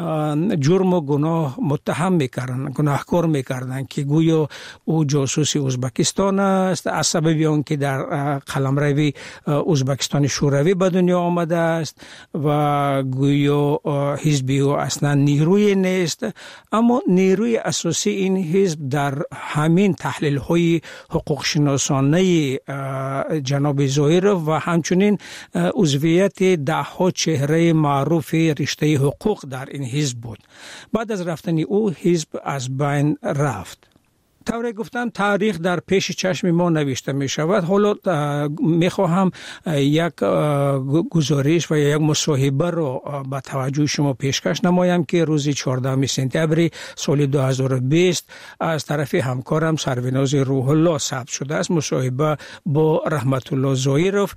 جرم و گناه متهم میکردن، گناهکار میکردن که گویا او جاسوس ازبکستان است، از سبب آن که در قلمرو ازبکستان شوروی به دنیا آمده است و گویا حزب او اصلا نیروی نیست. اما نیروی اساسی این حزب در همین تحلیل های حقوق شناسانه جناب ظاهرov و همچنین عضویت ده ها چهره معروف رشته حقوق در این حزب بود. بعد از رفتن او حزب از بین رفت. طوری گفتم تاریخ در پیش چشم ما نوشته می شود. حالا می خواهم یک گزارش و یک مصاحبه را به توجه شما پیشکش نمایم که روز چهاردهم سپتامبر سال دو هزار و بیست از طرف همکارم سروناز روح الله ثبت شده است. مصاحبه با رحمت الله ظاهرov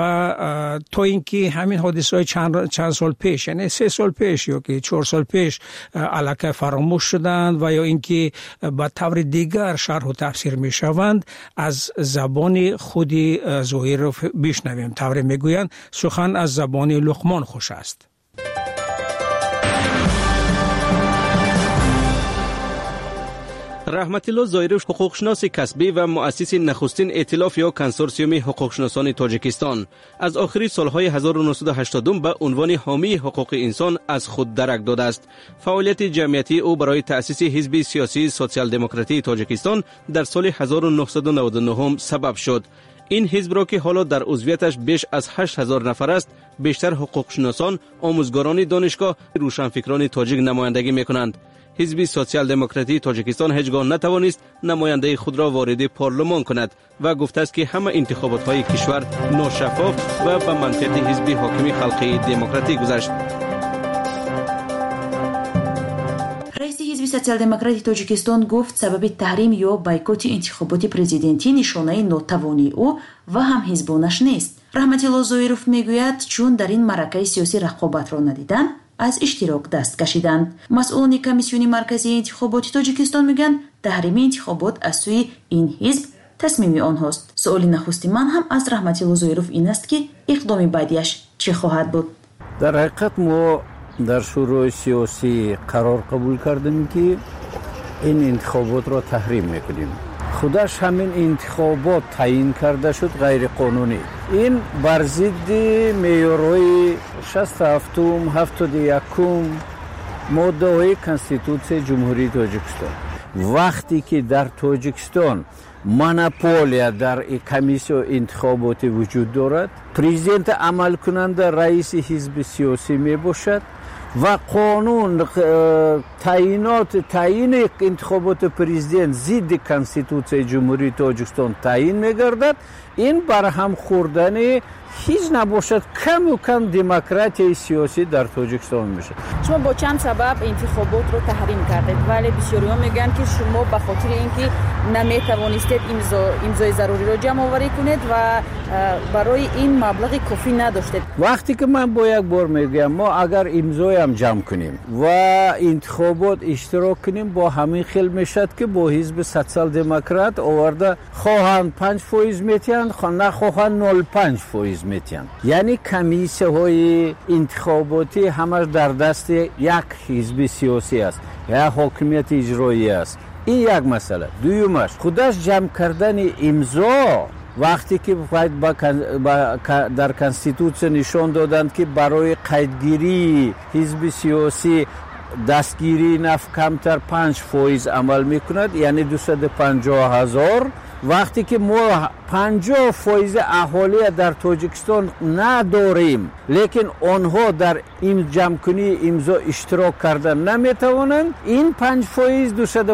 و تا اینکه همین حادثه چند چند سال پیش، یعنی سه سال پیش یا که چهار سال پیش الکی فراموش شدند و یا اینکه به طور دیگر شرح و تفسیر می شوند، از زبان خود ظاهرov بشنویم. طوری می گویند سخن از زبان لقمان خوش است. رحمت الله ظاهرov حقوقشناس کسبی و مؤسس نخستین ائتلاف یا کنسورسیوم حقوقشناسان تاجیکستان از آخری سالهای هزار و نهصد و هشتاد به عنوان حامی حقوق انسان از خود درک داده است. فعالیت جمعیتی او برای تأسیس حزب سیاسی سوسیال دموکراتی تاجیکستان در سال هزار و نهصد و نود و نه سبب شد. این حزب را که حالا در عضویتش بیش از هشت هزار نفر است، بیشتر حقوقشناسان، آموزگاران دانشگاه، روشنفکران تاجیک نمایندگی میکنند. حزب سوسیال دموکراتی تاجیکستان هیچگاه نتوانست نماینده خود را وارد پارلمان کند و گفته است که همه انتخابات های کشور ناشفاف و به منطق حزب حاکم خلقی دموکراتی گذشت. رئیس حزب سوسیال دموکراتی تاجیکستان گفت سبب تحریم یا بایکوت انتخابات پرزیدنتی نشانه ناتوانی او و هم حزبانش نیست. رحمت الله زویروف میگوید چون در این معرکه سیاسی رقابت را ندیدن از اشتراک دست کشیدند. مسئولان کمیسیون مرکزی انتخابات تاجیکستان میگن تحریم انتخابات از سوی این حزب تصمیم آنهاست. سؤال نخستی من هم از رحمت الله زویروف این است که اقدام بعدیش چه خواهد بود؟ در حقیقت ما در شورای سیاسی قرار قبول کردیم که این انتخابات را تحریم میکنیم. خودش همین انتخابات تعیین کرده شد غیر قانونی. این بر ضد معیارهای شصت و هفت هفتاد و یک ماده های کنستیتوسیون جمهوری تاجیکستان. وقتی که در تاجیکستان مونوپولیا در کمیسیون انتخاباتی وجود دارد، پرزیدنت عمل کننده رئیس حزب سیاسی می باشد و قانون تعیینات تعیین انتخابات پرزیدنت ضد کنستیتوسیون جمهوری تاجیکستان تعیین می‌گردد، این برهم خوردن هیچ نباشد کم و کم دموکراسی سیاسی در تاجیکستان میشه. شما با چند سبب انتخابات رو تحریم کردید ولی بسیاری‌ها میگن که شما به خاطر اینکه نمیتوانستید امضا امضای ضروری رو جمع آوری کنید و برای این مبلغ کافی نداشتید. وقتی که من با یک بار میگم ما اگر امضای هم جمع کنیم و انتخابات اشتراک کنیم با همین خیل میشد که با حزب سوسیال دموکرات آورده خواهند پنج فیصد میتین نه خواهند نود و پنج فیصد میتین. یعنی کمیسیون های انتخاباتی همش در دست یک حزب سیاسی است یا حاکمیت اجرایی است. این یک مسئله. دویمش خودش جمع کردن امضا وقتی که در کنستیتوسیون نشان دادند که برای قیدگیری حزب سیاسی دستگیری نفت کمتر پنج فیصد عمل میکند، یعنی دویست و پنجاه هزار. وقتی که ما پنجاه فیصد اهالی در تاجیکستان نداریم لیکن آنها در این جمع کنی امضا اشتراک کردن نمیتوانند، این پنج فیصد دویست و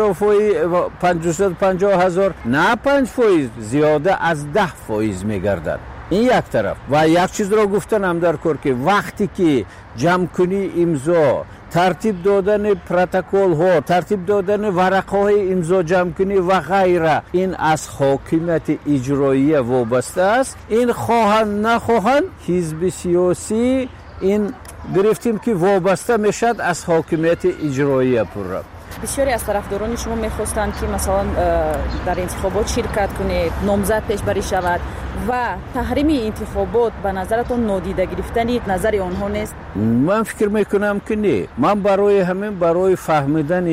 پنجاه هزار نه پنج فیصد زیاده از ده فیصد میگردد. این یک طرف. و یک چیز را گفتن هم در کار که وقتی که جمع کنی امضا ترتیب دادن پروتکل ها، ترتیب دادن ورقه های امضا جمع کنی و غیره، این از حاکمیت اجرایی وابسته است. این خواهند نخواهند حزب سیاسی این گرفتیم که وابسته میشد از حاکمیت اجرایی پورا. بسیاری از طرفداران شما میخواستند که مثلا در انتخابات شرکت کنید، نامزد پیشبری شود و تحریم انتخابات به نظرتون نادیده گرفتن نظر آنها نیست؟ من فکر میکنم که نه. من برای همین برای فهمیدن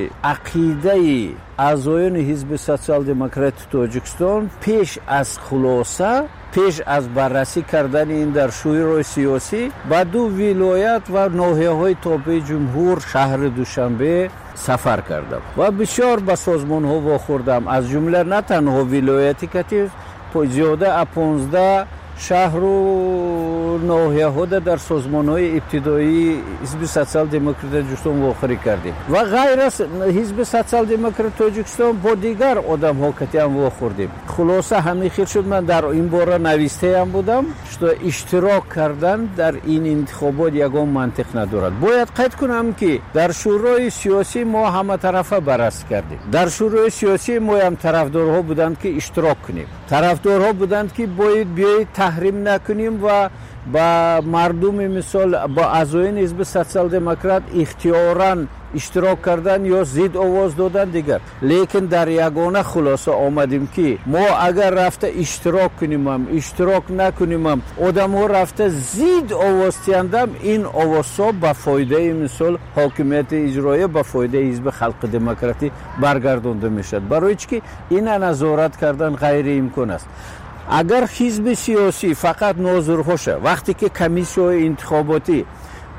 عقیده اعضایان حزب سوسیال دموکرات تاجیکستان پیش از خلاصه پیش از بررسی کردن این در شورای سیاسی با دو ولایت و ناحیه‌های تابع جمهور شهر دوشنبه سفر کردم و بسیار به سازمان ها واخوردم، از جمله نه تنها ولایتی که زیاده از پانزده شهر و ناحیه ها در سازمان های ابتدایی حزب سوسیال دموکرات تاجیکستان واخوری کردیم و غیر از حزب سوسیال دموکرات تاجیکستان با دیگر آدم ها که هم واخوردیم. خلاصه همین خیلی شد من در این باره نویسته هم بودم که اشتراک کردن در این انتخابات یگان منطق ندارد. باید قید کنم که در شورای سیاسی ما همه طرفه بررسی کردیم. در شورای سیاسی ما هم طرفدارها بودند که اشتراک کنیم، طرفدارها بودند که باید بیایید تحریم نکنیم و با مردم مثال با اعضایان حزب سوسیال دموکرات اختیاراً اشتراک کردن یا زید آواز دادن دیگر. لیکن در یگانه خلاصه آمدیم که ما اگر رفته اشتراک کنیم هم اشتراک نکنیم هم آدم ها رفته زید آواز تیندم، این آواز ها به فایده مثال حاکمیت اجرایی به فایده حزب خلق دموکراتی برگردانده میشد. برای چی این نظارت کردن غیر امکان است. اگر حزب سیاسی فقط ناظر باشه وقتی که کمیسیون انتخاباتی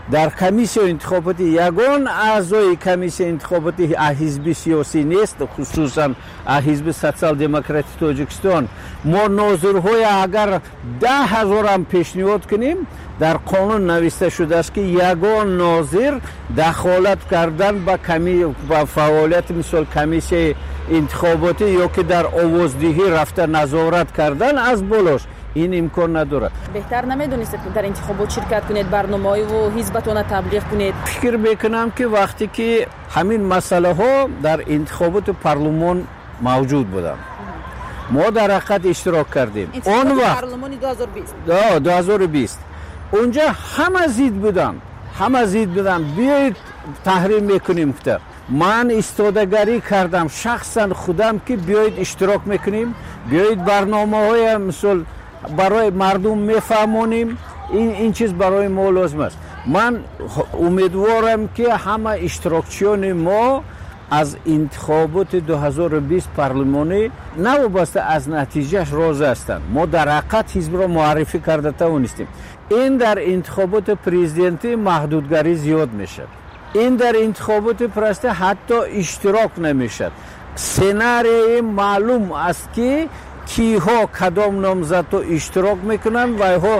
дар комиссияи интихоботи ягон аъзои комиссияи интихоботи ҳизби сиёсӣ нест, хусусан ҳизби социал-демократии Тоҷикистон. мо нозирҳое агар даҳ ҳазорам пешниҳод кунем, дар қонун нависта шудааст ки ягон нозир дахолат кардан ба ба фаъолияти мисол комиссияи интихоботӣ ё ки дар овоздиҳӣ рафта назорат кардан аз болош ин имкон надорад. беҳтар намедонистед дар интихобот ширкат кунед, барномаҳои ҳизбатона таблиғ кунед? фикр мекунам ки вақте ки ҳамин масъалаҳо дар интихоботи парлумон мавҷуд буданд, мо дар ҳақиқат иштирок кардем. Он вақт парлумони ду ҳазору бист ду ҳазору бист унҷа ҳама зид буданд, ҳама зид буданд. биёед таҳрим мекунем гуфта. ман истодагарӣ кардам шахсан худам ки биёед иштирок мекунем, биёед барномаҳои мисол барои мардум мефаҳмонем. ин ин чиз барои мо лозим аст. ман умедворам ки ҳама иштирокчиёни мо аз интихоботи ду ҳазору бист парлумонӣ навобаста аз натиҷааш розӣ ҳастанд. мо дар ҳақиқат ҳизбро муаррифӣ карда тавонистем. ин дар интихоботи президентӣ маҳдудгарӣ зиёд мешавад. ин дар интихоботи президентӣ ҳатто иштирок намешавад. сценарии маълум аст ки киҳо кадом номзадҳо иштирок мекунанд ва ҳо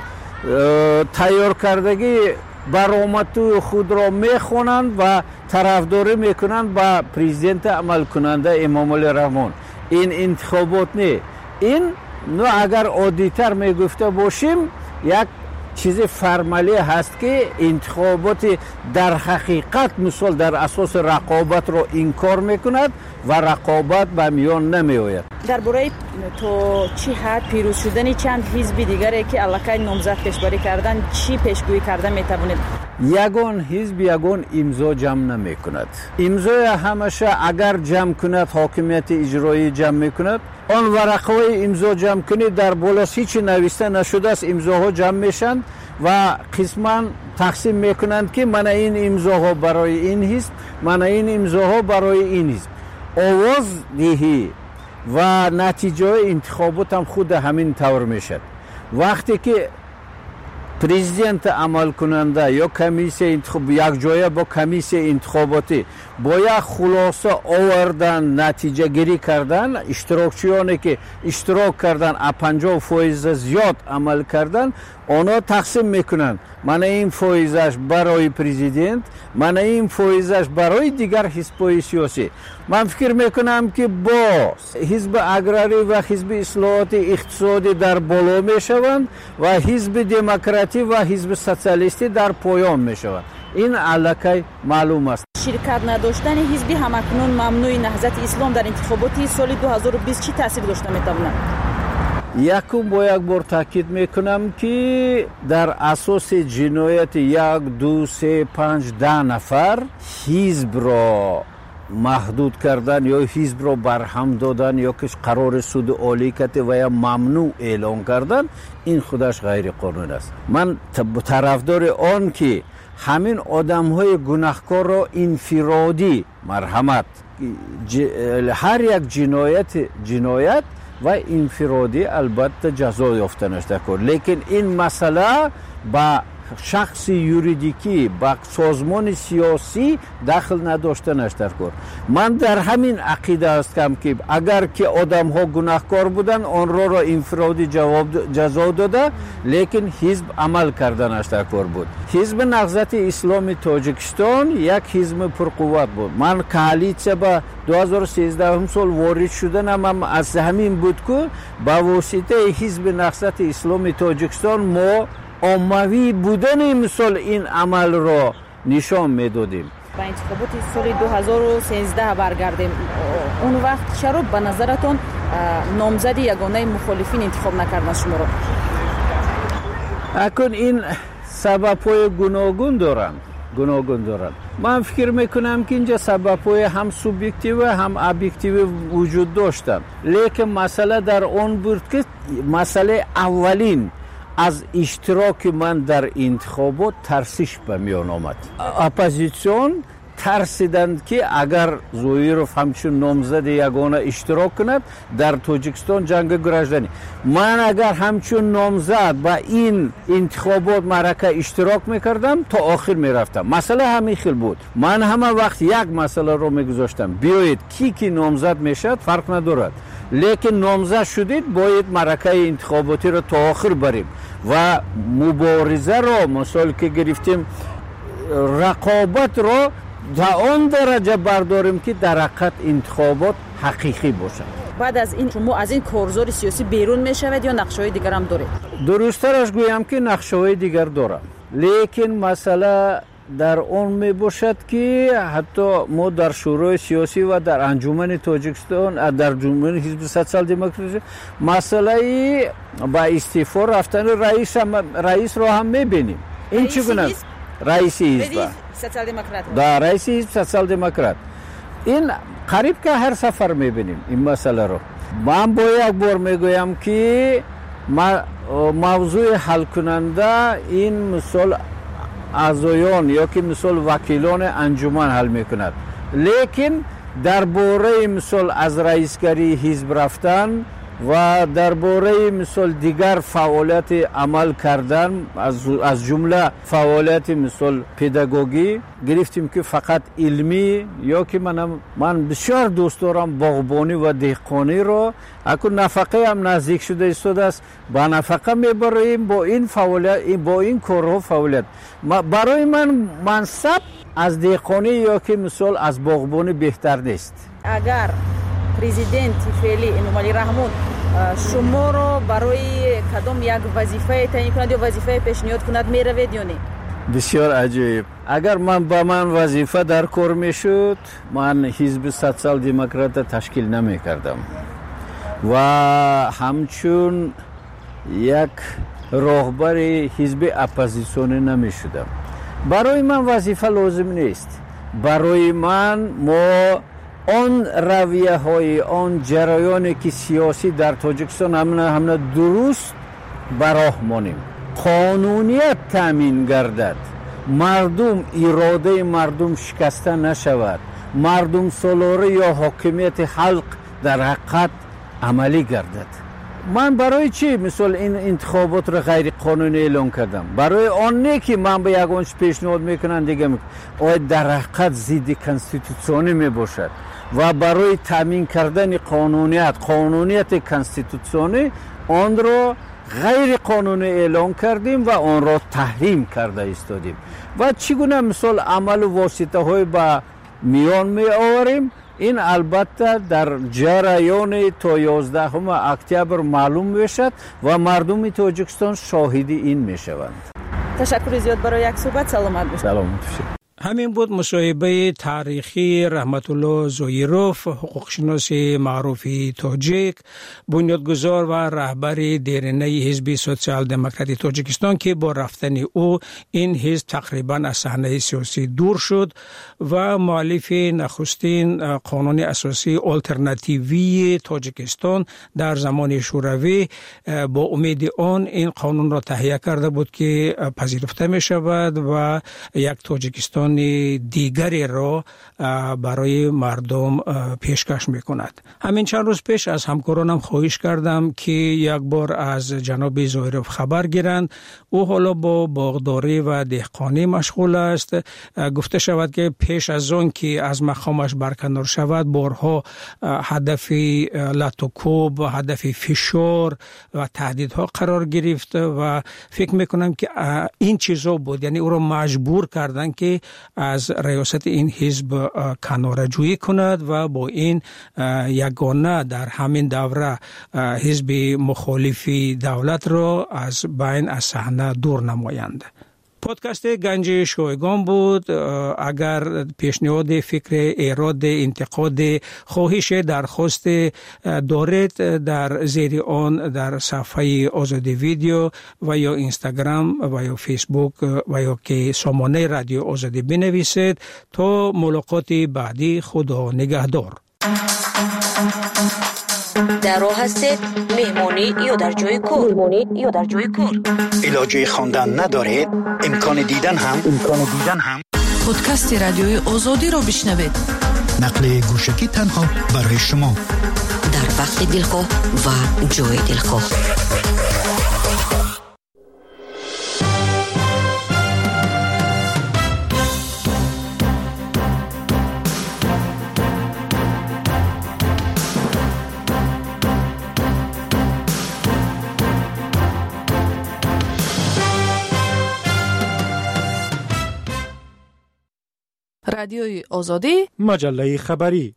тайёркардагии баромадҳои худро мехонанд ва тарафдорӣ мекунанд ба президенти амалкунанда Эмомалӣ Раҳмон. ин интихобот не. ин ну агар оддитар мегуфта бошим, як чизи формалӣ ҳаст ки интихоботи дар ҳақиқат мисол дар асоси рақобатро инкор мекунад ва рақобат ба миён намеояд. дар бораи то чӣ ҳад пирӯз шудани чанд ҳизби дигаре ки аллакай номзад пешбарӣ кардан чӣ пешгӯӣ карда метавонед? ягон ҳизб ягон имзо ҷамъ намекунад. имзои ҳамаша агар ҷамъ кунад, ҳокимияти иҷроӣ ҷамъ мекунад. он варақаҳои имзо ҷамъкунӣ дар болош ҳичи нависта нашудааст, имзоҳо ҷамъ мешанд ва қисман тақсим мекунанд ки мана ин имзоҳо барои ин ҳизб, мана ин имзоҳо барои ин ҳизб. овоз диҳӣ ва натиҷаҳои интихобот ҳам худ ҳамин тавр мешавад. вақте ки президент амалкунанда ё комиссияи интихоб якҷоя бо комиссияи интихоботӣ бо як хулоса овардан, натиҷагирӣ кардан, иштирокчиёне ки иштирок кардан а панҷоҳ фоиза зиёд амал кардан, онҳо тақсим мекунанд. мана ин фоизаш барои президент, мана ин фоизаш барои дигар ҳизбҳои сиёсӣ. ман фикр мекунам ки бо ҳизби аграрӣ ва ҳизби ислоҳоти иқтисодӣ дар боло мешаванд ва ҳизби демократӣ ва ҳизби социалистӣ дар поён мешаванд. ин аллакай маълум аст. ширкат надоштани ҳизби ҳамакнун мамнӯи наҳзати ислом дар интихоботи соли ду ҳазору бист чӣ таъсир дошта метавонад? якум бо як бор таъкид мекунам ки дар асоси ҷинояти як ду се панҷ да нафар ҳизбро маҳдуд кардан ё ҳизбро барҳам додан ё ки қарори суди олӣ карда ва я мамнӯъ эълон кардан, ин худаш ғайриқонунӣ аст. ман тарафдори он ки ҳамин одамҳои гунаҳкорро инфиродӣ марҳамат, ҳар як ҷинояти ҷиноят ва инфиродӣ албатта ҷазо ёфта наштакор. лекин ин масъала ба шахси юридикӣ, ба созмони сиёсӣ дахл надошта наштакор. ман дар ҳамин ақида ҳастам ки агар ки одамҳо гунаҳкор буданд, онҳоро инфиродӣ ҷазо дода, лекин ҳизб амал карда наштакор буд. ҳизби наҳзати исломи Тоҷикистон як ҳизби пурқувват буд. ман коалитсия ба ду ҳазору сезддаҳум сол ворид шуданам аз ҳамин буд ки ба воситаи ҳизби наҳзати исломи Тоҷикистон мо оммавӣ будани мисол ин амалро нишон медодем. ба интихоботи соли ду ҳазору сенздаҳ баргардем. он вақт чаро ба назаратон номзади ягонаи мухолифин интихоб накардан шуморо? акун ин сабабҳои гуногун доранд. гуногун доранд. ман фикр мекунам ки инҷа сабабҳои ҳам субъективӣ ҳам объективӣ вуҷуд доштанд. лекин масъала дар он буд ки масъалаи аввалин аз иштироки ман дар интихобот тарсиш ба миён омад. оппозитсион ترسیدند که اگر زویروف همچون نامزد یگانه اشتراک کند در تاجیکستان جنگ گرجدنی، من اگر همچون نامزد با این انتخابات معرکه اشتراک میکردم تا آخر میرفتم. مسئله همین خیل بود. من همه وقت یک مسئله رو میگذاشتم، بیایید کی کی نامزد میشد فرق ندارد، لیکن نامزد شدید باید معرکه انتخاباتی رو تا آخر بریم و مبارزه رو مثال که گرفتیم رقابت رو تا آن درجه برداریم که در حقیقت انتخابات حقیقی باشد. بعد از این شما از این کارزار سیاسی بیرون میشوید یا نقشه‌های دیگر هم دارید؟ درست‌ترش گویم که نقشه‌های دیگر دارم، لیکن مسئله در اون می باشد که حتی ما در شورای سیاسی و در انجمن تاجیکستان در انجمن حزب سوسیال دموکراسی مسئله با استعفا رفتن رئیس رئیس رو هم می‌بینیم. این چگونه رئیس حزب سوسیال دموکرات در رئیس حزب سوسیال دموکرات این قریب که هر سفر می‌بینیم این مسئله رو. من با یک بار میگویم که موضوع حل کننده این مثال اعضایان یا که مثال وکیلان انجمن حل میکند، لیکن درباره مثال از رئیسگری حزب رفتن و درباره مثال دیگر فعالیت عمل کردن از از جمله فعالیت مثال پداگوژی گرفتیم که فقط علمی یا که من من بسیار دوست دارم باغبانی و دهقانی رو اکنون نفقه هم نزدیک شده ایستاده است، با نفقه میبریم با این فعالیت با این کارها فعالیت. برای من منصب از دهقانی یا که مثال از باغبانی بهتر نیست. اگر پرزیدنت فعلی امامعلی رحمون شما رو برای کدام یک وظیفه تعیین کند یا وظیفه پیشنهاد کند میروید یا نه؟ بسیار عجیب. اگر من با من وظیفه در کار میشد من حزب سوسیال دموکرات تشکیل نمی کردم و همچون یک راهبر حزب اپوزیسیونی نمی شدم. برای من وظیفه لازم نیست. برای من ما آن رویه های آن جریانی که سیاسی در تاجیکستان همنا همنا درست براه مانیم، قانونیت تامین گردد، مردم اراده مردم شکسته نشود، مردم سالاره یا حاکمیت خلق در حقیقت عملی گردد. من برای چی مثلا این انتخابات را غیر قانونی اعلام کردم؟ برای آن نه که من به یگانش پیشنهاد میکنم دیگه آیا در حقیقت ضد کانستیتوسیونی می باشد و برای تامین کردن قانونیت قانونیت کانستیتوسیونی آن را غیر قانونی اعلام کردیم و آن را تحریم کرده ایستادیم و چگونه مثال عمل و واسطه های با میان می آوریم. این البته در جریان تا یازدهم اکتبر معلوم میشد و مردم تاجیکستان شاهدی این میشوند. تشکر زیاد برای یک صحبت. سلامت باشید. سلامت باشید. همین بود مصاحبه تاریخی رحمت الله زویروف، حقوقشناس معروف تاجیک، بنیادگذار و رهبر دیرینه حزب سوسیال دموکراتی تاجیکستان که با رفتن او این حزب تقریبا از صحنه سیاسی دور شد و مؤلف نخستین قانون اساسی آلترناتیوی تاجیکستان در زمان شوروی با امید آن این قانون را تهیه کرده بود که پذیرفته می شود و یک تاجیکستان دیگری را برای مردم پیشکش میکند. همین چند روز پیش از همکارانم خواهش کردم که یک بار از جناب زویروف خبر گیرند. او حالا با باغداری و دهقانی مشغول است. گفته شود که پیش از آن که از مقامش برکنار شود بارها هدف لطوکوب و هدف فشار و تهدیدها قرار گرفت و فکر میکنم که این چیزا بود، یعنی او را مجبور کردن که از ریاست این حزب کناره‌جویی کند و با این یگانه در همین دوره حزب مخالف دولت را از بین از صحنه دور نمایند. پادکست گنج شایگان بود. اگر پیشنهاد، فکر، ایراد، انتقاد، خواهش، درخواست دارید در زیر آن در صفحه آزادی ویدیو و یا اینستاگرام و یا فیسبوک و یا که سامانه رادیو آزادی بنویسید. تا ملاقات بعدی، خدا نگهدار. در راه هستید، مهمانی یا در جای کار مهمانی یا در جای کار علاجه خواندن ندارید، امکان دیدن هم امکان دیدن هم پادکست رادیوی آزادی را بشنوید. نقل گوشکی تنها برای شما در وقت دلخواه و جای دلخواه. رادیوی آزادی، مجله خبری.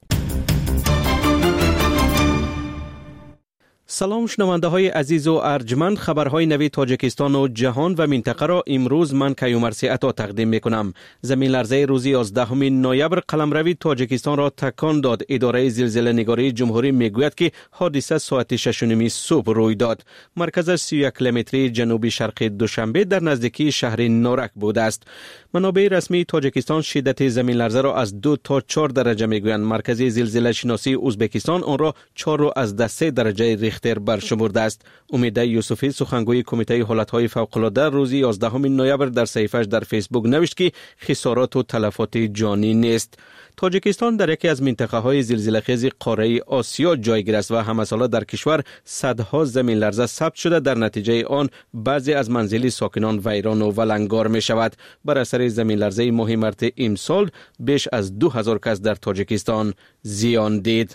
سلام شنونده های عزیز و ارجمند، خبرهای نوی تاجیکستان و جهان و منطقه را امروز من کیومرثی عطا تقدیم می کنم. زمین لرزه روز یازدهم نوامبر قلمروی تاجیکستان را تکان داد. اداره زلزله نگاری جمهوری می گوید که حادثه ساعت شش و نیم صبح روی داد. مرکز سی و یک کیلومتری جنوبی شرق دوشنبه در نزدیکی شهر نارک بوده است. منابع رسمی تاجیکستان شدت زمین لرزه را از دو تا چهار درجه می گویند. مرکز زلزله شناسی ازبکستان آن را چهار و از سه درجه ریختر برشمرده است. امیده یوسفی سخنگوی کمیته حالتهای فوق‌العاده روز یازدهم نوامبر در صفحه‌اش در فیسبوک نوشت که خسارات و تلفات جانی نیست. تاجیکستان در یکی از منطقه‌های زلزله‌خیز قاره آسیا جایگیر است و همه ساله در کشور صدها زمین لرزه ثبت شده. در نتیجه آن بعضی از منزل ساکنان ویران و ولنگار می شود. بر اثر زمین لرزه ماه مارس امسال بیش از دو هزار کس در تاجیکستان زیان دید.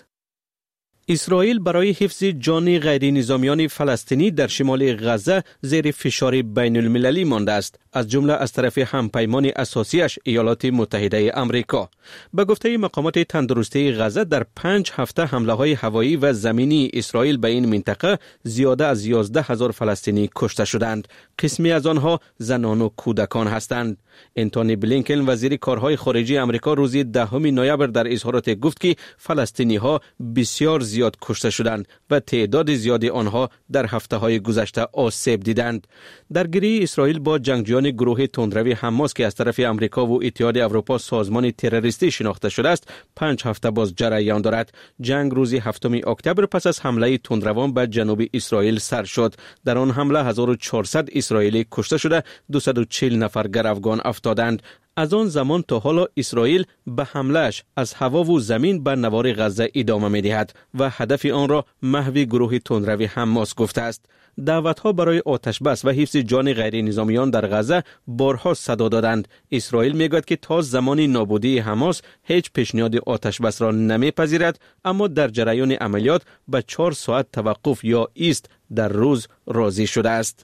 اسرائیل برای حفظ جان غیر نظامیان فلسطینی در شمال غزه زیر فشار بین المللی مانده است، از جمله از طرف همپیمان اساسیش ایالات متحده آمریکا. به گفته مقامات تندرستی غزه در پنج هفته حمله های هوایی و زمینی اسرائیل به این منطقه زیاده از یازده هزار فلسطینی کشته شدند. قسمی از آنها زنان و کودکان هستند. انتونی بلینکن وزیر کارهای خارجه آمریکا روز دهم نوامبر در اظهارات گفت که فلسطینی ها بسیار زیاد کشته شدند و تعداد زیادی آنها در هفته های گذشته آسیب دیدند. درگیری اسرائیل با جنگجویان گروه تندروی حماس که از طرف آمریکا و اتحاد اروپا سازمان تروریستی شناخته شده است پنج هفته باز جریان دارد. جنگ روز هفتم اکتبر پس از حمله تندروان به جنوب اسرائیل سر شد. در آن حمله هزار و چهارصد اسرائیلی کشته شده، دویست و چهل نفر گروگان افتادند. از آن زمان تا حالا اسرائیل به حملهش از هوا و زمین به نوار غزه ادامه می دهد و هدف آن را محو گروه تندروی حماس گفته است. دعوت‌ها برای آتش بس و حفظ جان غیر نظامیان در غزه بارها صدا دادند. اسرائیل میگوید که تا زمان نابودی حماس هیچ پیشنهاد آتش بس را نمیپذیرد، اما در جریان عملیات به چهار ساعت توقف یا ایست در روز راضی شده است.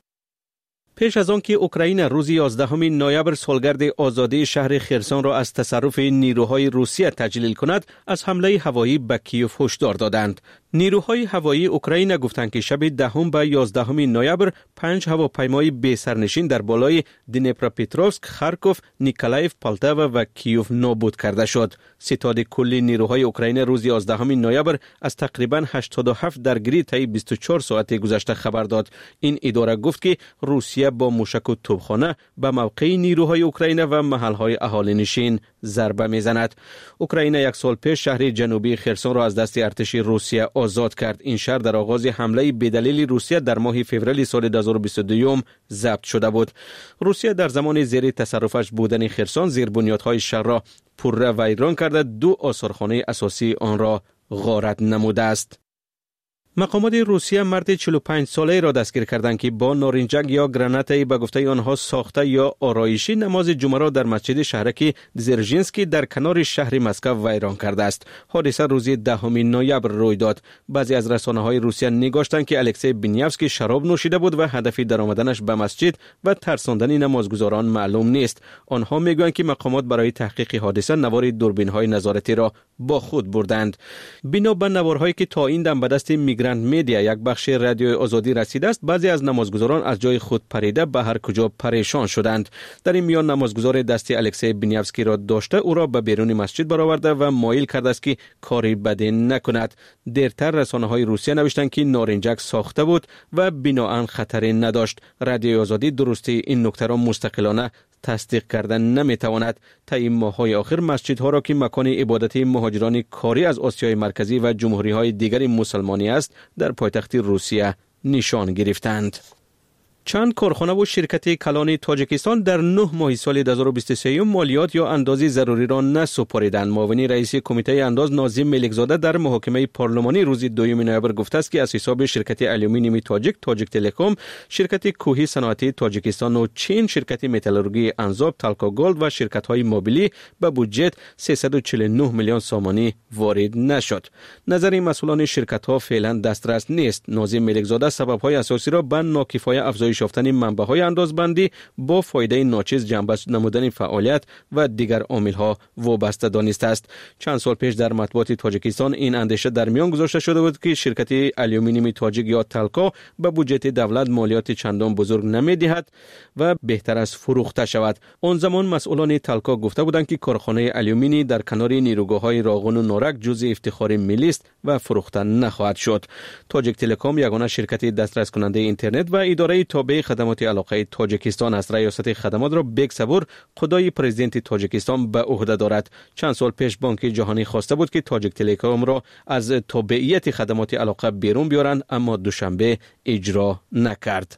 پیش از آن که اوکراین روز یازدهم نوامبر سالگرد آزادی شهر خرسون را از تصرف نیروهای روسیه تجلیل کند، از حمله هوایی به کیوف هشدار دادند. نیروهای هوایی اوکراین گفتند که شب دهم به یازدهم نوامبر پنج هواپیمای بی سرنشین در بالای دنیپروپتروفسک، خارکوف، نیکولایف، پالتاوا و کیوف نابود کرده شد. ستاد کلی نیروهای اوکراین روز یازدهم نوامبر از تقریباً هشتاد و هفت درگیری طی بیست و چهار ساعت گذشته خبر داد. این اداره گفت که روسیه با موشک و توپخانه به موقع نیروهای اوکراین و محلهای اهالی نشین ضربه میزند. اوکراین یک سال پیش شهر جنوبی خرسون را از دست ارتش روسیه آزاد کرد. این شهر در آغاز حمله بدلیل روسیه در ماه فوریه سال دو هزار و بیست و دو ضبط شده بود. روسیه در زمان زیر تصرفش بودن خرسون زیر بنیادهای شهر را پره و ویران کرده، دو آثارخانه اساسی آن را غارت نموده است. مقامات روسیه مرد چهل و پنج ساله را دستگیر کردند که با نارنجک یا گرانیتی به گفته آنها ساخته یا آرایشی نماز جمعه را در مسجد شهرک دزرژینسکی در کنار شهر مسکو ویران کرده است. حادثه روز دهم نوامبر روی داد. بعضی از رسانه‌های روسیه نگاشتند که الکسی بینیافسکی شراب نوشیده بود و هدف درآمدنش به مسجد و ترساندن نمازگزاران معلوم نیست. آنها میگویند که مقامات برای تحقیق حادثه نوار دوربین‌های نظارتی را با خود بردند. بنا به نوارهایی که تا این دم به دست میگرانت میدیا یک بخش رادیوی آزادی رسیده است، بعضی از نمازگزاران از جای خود پریده به هر کجا پریشان شدند. در این میان نمازگزار دست الکسی بینیافسکی را داشته او را به بیرون مسجد برآورده و مایل کرده است که کاری بدی نکند. دیرتر رسانه‌های روسیه نوشتند که نارنجک ساخته بود و بنااً خطری نداشت. رادیوی آزادی درستی این نکته را مستقلانه تصدیق کردن نمیتواند. تا این ماه‌های آخر مسجدها را که مکان عبادت مهاجران کاری از آسیای مرکزی و جمهوری‌های دیگر مسلمانی است در پایتخت روسیه نشان گرفتند. چند کارخانه و شرکت کلان تاجیکستان در نه ماه سال دو هزار و بیست و سه مالیات یا اندازه ضروری را نسپاریدند. معاون رئیس کمیته انداز ناظم ملکزاده در محاکمه پارلمانی روز دوم نوامبر گفته است که از حساب شرکت آلومینیوم تاجیک، تاجیک تلکام، شرکت کوهی صنعتی تاجیکستان و چین، شرکت متالورژی انزاب، تالکا گلد و شرکت‌های موبیلی به بودجه سیصد و چهل و نه میلیون سامانی وارد نشد. نظر مسئولان شرکت‌ها فعلا دسترس نیست. ناظم ملکزاده سبب‌های اساسی را به ناکفای افزایش یافتن منبع‌های اندازبندی با فایده ناچیز جنبه نمودن فعالیت و دیگر عامل‌ها وابسته دانسته است. چند سال پیش در مطبوعات تاجیکستان این اندیشه در میان گذاشته شده بود که شرکت آلومینیوم تاجیک یا تالکا به بودجه دولت مالیات چندان بزرگ نمی‌دهد و بهتر است فروخته شود. آن زمان مسئولان تالکا گفته بودند که کارخانه آلومینی در کنار نیروگاه‌های راغون و نارک جزء افتخار ملی است و فروخته نخواهد شد. تاجیک تلکام یگانه شرکت دسترس کننده اینترنت و اداره تابع خدمات علاقه تاجیکستان است. ریاست خدمات را بیگ صبور خدای پرزیدنت تاجیکستان به عهده دارد. چند سال پیش بانک جهانی خواسته بود که تاجیک تلکام را از تابعیت خدمات علاقه بیرون بیارند، اما دوشنبه اجرا نکرد.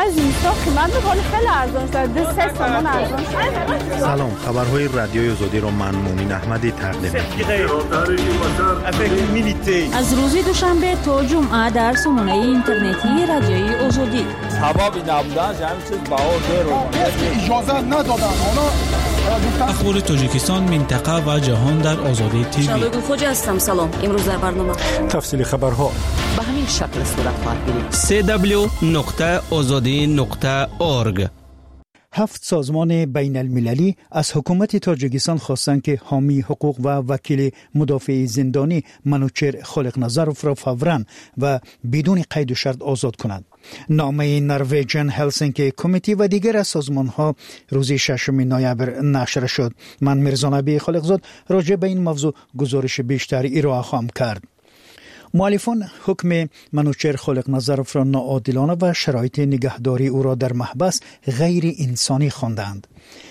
سلام، خبرهای رادیوی آزادی را من مومن احمدی تقدیم می‌کنم. از روز دوشنبه تا جمعه در سامانه اینترنتی رادیوی آزادی سببی نبودن همین چیز بهار رو اجازه ندادن. اخبار تاجیکستان، منطقه و جهان در آزادی تیوی. شبگون خوجا هستم. سلام. امروز در برنامه تفصیل خبرها به همین شکل صورت خواهد گرفت. سی دبلیو نقطه آزادی نقطه اورگ. هفت سازمان بین المللی از حکومت تاجیکستان خواستند که حامی حقوق و وکیل مدافع زندانی منوچهر خالقنظرف را فوراً و بدون قید و شرط آزاد کنند. نامه نروژن هلسینکی کمیتی و دیگر از سازمان‌ها روز ششم نوامبر نشر شد. من میرزا نبی خالقزاد راجع به این موضوع گزارش بیشتری ارائه خواهم کرد. مؤلفان حکم منوچهر خالقنظرف را ناعادلانه و شرایط نگهداری او را در محبس غیر انسانی خواندند.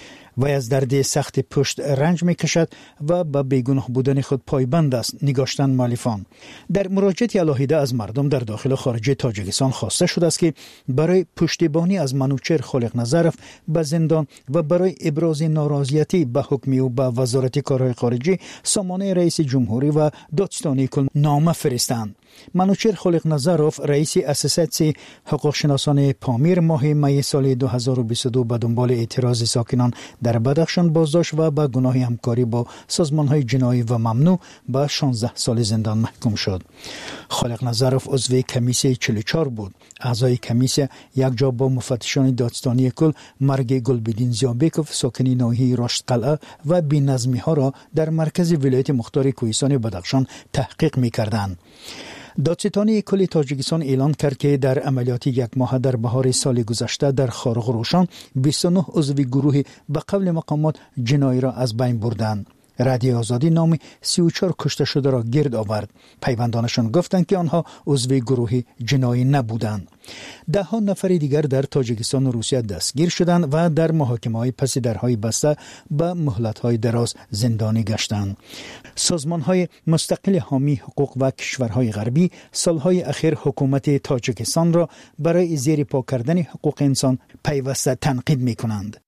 وی از درد سخت پشت رنج می کشد و به بیگناه بودن خود پایبند است، نگاشتن مؤلفان. در مراجعه علاهیده از مردم در داخل و خارج تاجیکستان خواسته شده است که برای پشتیبانی از منوچهر خالقنظرف به زندان و برای ابراز ناراضیتی به حکم او به وزارت کارهای خارجی، سامانه رئیس جمهوری و دادستانی کل نامه فرستند. منوچهر خالقنظرف رئیس اساسیاسیون حقوق شناسان پامیر ماه می سال دو هزار و بیست و دو به دنبال اعتراض ساکنان در بدخشان بازداشت و به گناه همکاری با سازمان‌های جنایی و ممنوع به شانزده سال زندان محکوم شد. خالقنظرف عضو کمیسیون چهل و چهار بود. اعضای کمیسیون یک جا با مفتشان دادستانی کل مرگ گلبدین زیابکوف ساکن ناحیه راشد قلعه و بی‌نظمی‌ها را در مرکز ولایت مختار کوهستان بدخشان تحقیق می‌کردند. دادستانی کل تاجیکستان اعلان کرد که در عملیات یک ماه در بهار سال گذشته در خارق روشن بیست و نه عضو گروه به قول مقامات جنایی را از بین بردند. رادیو آزادی نام سی و چهار کشته شده را گرد آورد. پیوندانشان گفتند که آنها عضو گروه جنایی نبودند. ده ها نفر دیگر در تاجیکستان و روسیه دستگیر شدند و در محاکمه‌های پس درهای بسته به مهلت‌های دراز زندانی گشتند. سازمان‌های مستقل حامی حقوق و کشورهای غربی سالهای اخیر حکومت تاجیکستان را برای زیر پا کردن حقوق انسان پیوسته تنقید می‌کنند.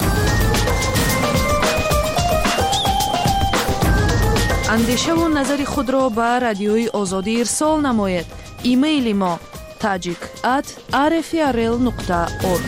اندیشه و نظر خود را به رادیوی آزادی ارسال نماید. ایمیل ما tajik at r f r l نقطه org.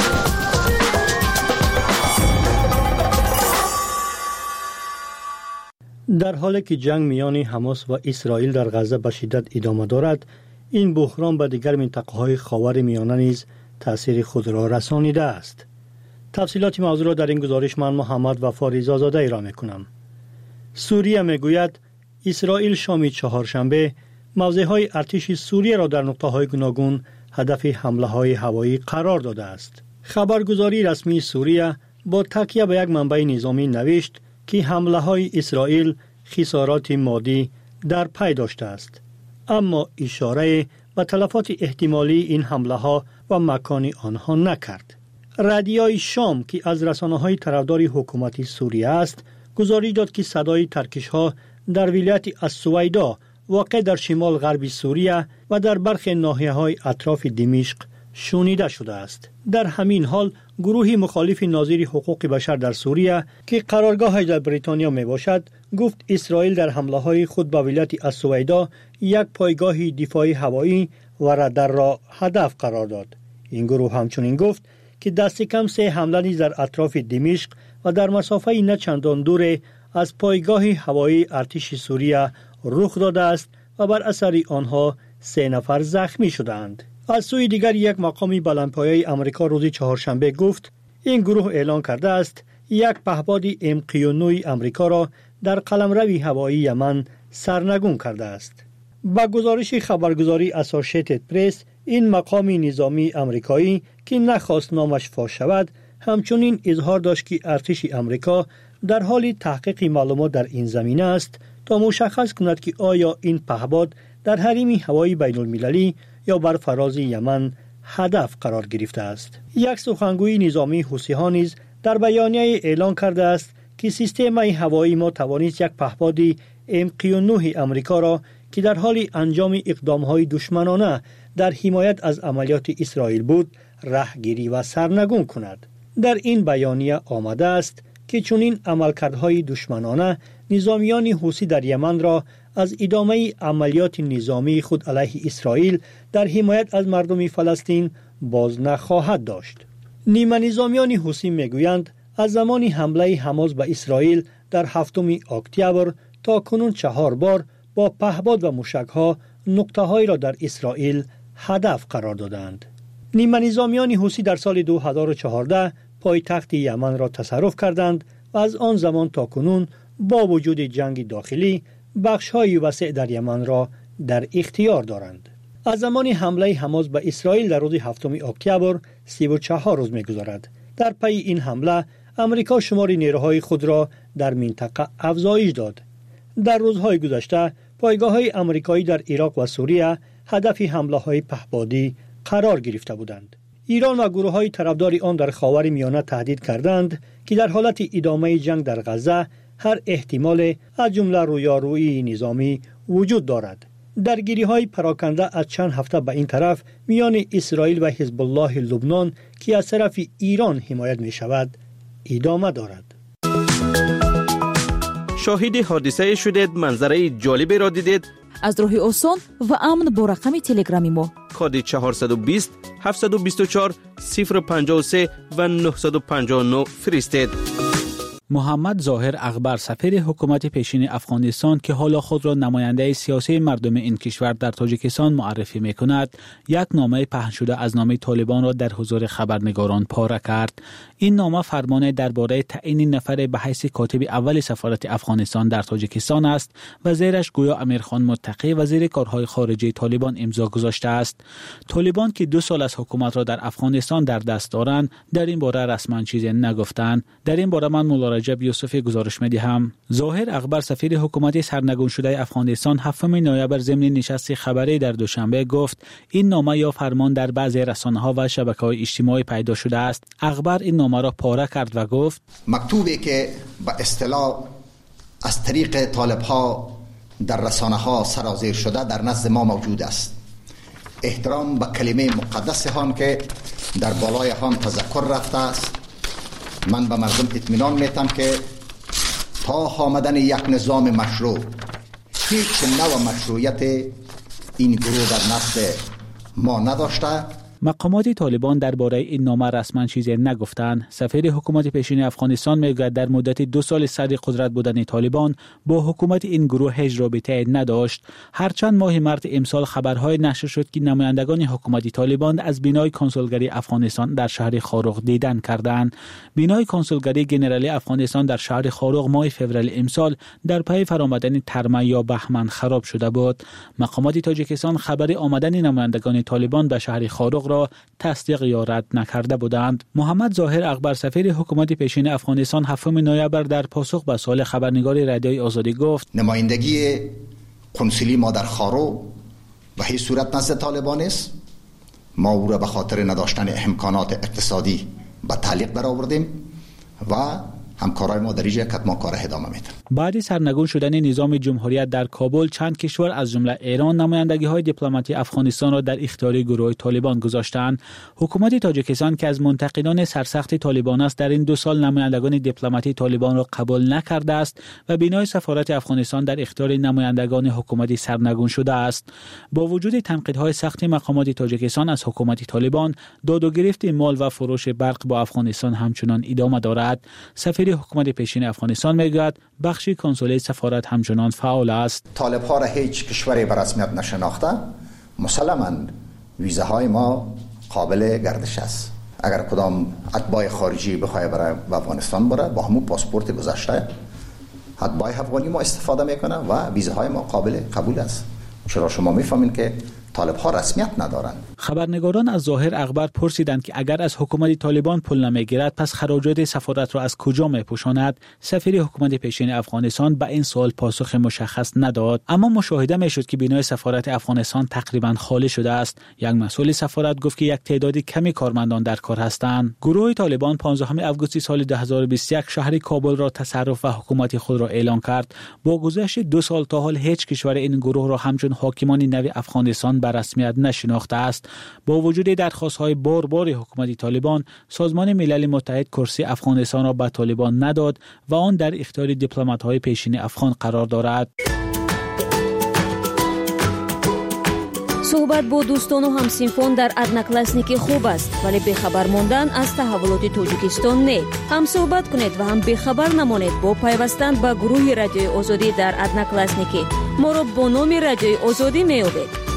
در حالی که جنگ میان حماس و اسرائیل در غزه به شدت ادامه دارد، این بحران به دیگر منطقه‌های خاور میانه نیز تأثیر خود را رسانیده است. تفصیلات موضوع را در این گزارش من محمد وفا رضازاده ارائه می‌کنم. سوریه میگوید اسرائیل شام چهارشنبه موضع‌های ارتش سوریه را در نقطه‌های گوناگون هدف حمله‌های هوایی قرار داده است. خبرگزاری رسمی سوریه با تکیه به یک منبع نظامی نوشت که حمله‌های اسرائیل خسارات مادی در پی داشته است، اما اشاره به تلفات احتمالی این حمله‌ها و مکان آنها نکرد. رادیوی شام که از رسانه‌های طرفدار حکومت سوریه است، گزارش داد که صدای ترکش‌ها در ولایت السویدا واقع در شمال غرب سوریه و در برخی ناحیه‌های اطراف دمشق شنیده شده است. در همین حال گروه مخالف ناظر حقوق بشر در سوریه که قرارگاهش در بریتانیا می باشد گفت اسرائیل در حمله های خود به ولایت السویدا یک پایگاه دفاعی هوایی و رادار را هدف قرار داد. این گروه همچنین گفت که دست کم سه حمله نیز در اطراف دمشق و در مسافه نه چندان دور از پایگاه هوایی ارتش سوریه رخ داده است و بر اثر آنها سه نفر زخمی شدند. از سوی دیگر یک مقامی بلندپایه آمریکا روز چهارشنبه گفت این گروه اعلان کرده است یک پهپاد ام کیو نه آمریکا را در قلمرو هوایی یمن سرنگون کرده است. با گزارش خبرگزاری اسوسییتد پرس این مقامی نظامی آمریکایی که نخواست نامش فاش شود همچنین اظهار داشت که ارتش آمریکا در حال تحقیق معلومات در این زمینه است تا مشخص کند که آیا این پهپاد در حریم هوایی بین المللی یا بر فراز یمن هدف قرار گرفته است. یک سخنگوی نظامی حوثی‌ها نیز در بیانیه اعلان کرده است که سیستم هوایی ما توانست یک پهپاد ام کیو نه آمریکا را که در حال انجام اقدام‌های دشمنانه در حمایت از عملیات اسرائیل بود رهگیری و سرنگون کند. در این بیانیه آمده است که چنین عملکردهای دشمنانه نظامیان حوثی در یمن را از ادامه عملیات نظامی خود علیه اسرائیل در حمایت از مردم فلسطین باز نخواهد داشت. نیمه نظامیان حوثی میگویند از زمان حمله حماس به اسرائیل در هفتم اکتبر تا کنون چهار بار با پهپاد و موشک‌ها نقطه‌هایی را در اسرائیل هدف قرار دادند. نیمه نظامیان حوثی در سال دو هزار و چهارده پایتخت یمن را تصرف کردند و از آن زمان تا کنون با وجود جنگ داخلی بخش‌های وسیع در یمن را در اختیار دارند. از زمان حمله حماس به اسرائیل در روز هفتم اکتبر سی و چهار روز می‌گذرد. در پی این حمله امریکا شمار نیروهای خود را در منطقه افزایش داد. در روزهای گذشته پایگاه‌های آمریکایی در عراق و سوریه هدف حمله‌های پهپادی قرار گرفته بودند. ایران و گروه‌های طرفدار آن در خاورمیانه تهدید کردند که در حالت ادامه جنگ در غزه هر احتمال از جمله رویارویی نظامی وجود دارد. درگیری‌های پراکنده از چند هفته به این طرف میان اسرائیل و حزب الله لبنان که از طرف ایران حمایت می‌شود ادامه دارد. شاهد حادثه شدید، منظره جالبی را دیدید؟ از راه آسان و امن با رقم تلگرامی ما کد چهارصد و بیست هفتصد و بیست و چهار صفر پنجاه و سه و نهصد و پنجاه و نه فرستید. محمد ظاهر اغبر سفیر حکومت پیشین افغانستان که حالا خود را نماینده سیاسی مردم این کشور در تاجیکستان معرفی می‌کند، یک نامه پهن شده از نام طالبان را در حضور خبرنگاران پاره کرد. این نامه فرمان درباره تعیین نفر به حیث کاتب اول سفارت افغانستان در تاجیکستان است و زیرش گویا امیرخان متقی وزیر کارهای خارجه طالبان امضا گذاشته است. طالبان که دو سال از حکومت را در افغانستان در دست دارند، در این باره رسما چیزی نگفتند. در این باره من مولا رجب یوسفی گزارش می‌دهم. ظاهر اغبر سفیر حکومت سرنگون شده افغانستان هفتم نوامبر ضمن نشست خبری در دوشنبه گفت این نامه یا فرمان در بعضی رسانه‌ها و شبکه‌های اجتماعی پیدا شده است. اغبر این نامه را پاره کرد و گفت مکتوبی که به اصطلاح از طریق طالب‌ها در رسانه‌ها سرازیر شده در نزد ما موجود است. احترام به کلمه مقدس هم که در بالای هم تذکر رفته است. من به مردم اطمینان میتم که تا آمدن یک نظام مشروع هیچ نوع مشروعیت این گروه در نزد ما نداشته. مقامات طالبان درباره این نامه رسما چیزی نگفتند. سفیر حکومت پیشین افغانستان میگوید در مدت دو سال صدر قدرت بودن طالبان با حکومت این گروه هیچ رابطه نداشت. هرچند ماه مارس امسال خبرهای نشر شد که نمایندگان حکومت طالبان از بینای کنسولگری افغانستان در شهر خاروق دیدن کردند. بینای کنسولگری ژنرالی افغانستان در شهر خاروق ماه فوریه امسال در پی فرآمدن ترمه یا بهمن خراب شده بود. مقامات تاجیکستان خبر آمدن نمایندگان طالبان به شهر خاروق را تصدیق یا رد نکرده بودند. محمد ظاهر اغبر سفیر حکومت پیشین افغانستان هفتم نوامبر در پاسخ به سوال خبرنگار رادیوی آزادی گفت نمایندگی کنسولی ما در خارو به هیچ صورت نزد طالبان است. ما او را به خاطر نداشتن امکانات اقتصادی به تعلیق در آوردیم و همکارای ما در اینجا کتمان کار ادامه میدن. بعد سرنگون شدن نظام جمهوریت در کابل، چند کشور از جمله ایران نمایندگی‌های دیپلماتی افغانستان را در اختیار گروه طالبان گذاشتند. حکومت تاجیکستان که از منتقدان سرسخت طالبان است، در این دو سال نمایندگان دیپلماتی طالبان را قبول نکرده است و بنای سفارت افغانستان در اختیار نمایندگان حکومت سرنگون شده است. با وجود تنقیدهای سخت مقامات تاجیکستان از حکومت طالبان، داد و گرفت مال و فروش برق با افغانستان همچنان ادامه دارد. سفیر حکومت پیشین افغانستان میگوید بخشی کنسوله سفارت همچنان فعال است. طالب ها را هیچ کشوری به رسمیت نشناخته، مسلماً ویزاهای ما قابل گردش است. اگر کدام اتباع خارجی بخواد برای افغانستان بره، با همون پاسپورت گذشته اتباع افغانی ما استفاده میکنه و ویزاهای ما قابل قبول است. چرا شما میفهمین که طالب ها رسمیت ندارند؟ خبرنگاران از ظاهر اخبار پرسیدند که اگر از حکومت طالبان پول نمیگیرد، پس خراجات سفارت را از کجا میپوشاند؟ سفیر حکومت پیشین افغانستان به این سوال پاسخ مشخص نداد، اما مشاهده میشد که بنای سفارت افغانستان تقریبا خالی شده است. یک مسئول سفارت گفت که یک تعداد کمی کارمندان در کار هستند. گروه طالبان پانزدهم آگوست سال دو هزار و بیست و یک شهر کابل را تصرف و حکومت خود را اعلان کرد. با گذشت دو سال تا حال هیچ کشور این گروه را همچون حاکمان نو افغانستان به رسمیت نشناخته است. با وجود درخواست‌های بار-بار حکومت طالبان، سازمان ملل متحد کرسی افغانستان را به طالبان نداد و آن در اختیار دیپلمات‌های پیشین افغان قرار دارد. صحبت با دوستان و همسینفان در ادناکلاسنیکی خوب است، ولی بخبر ماندن از تحولات توجیکستان نه. هم صحبت کنید و هم بخبر نمانید با پیوستن به گروه رادیوی آزادی در ادناکلاسنیکی. ما را با نام رادیوی آزادی می‌یابید.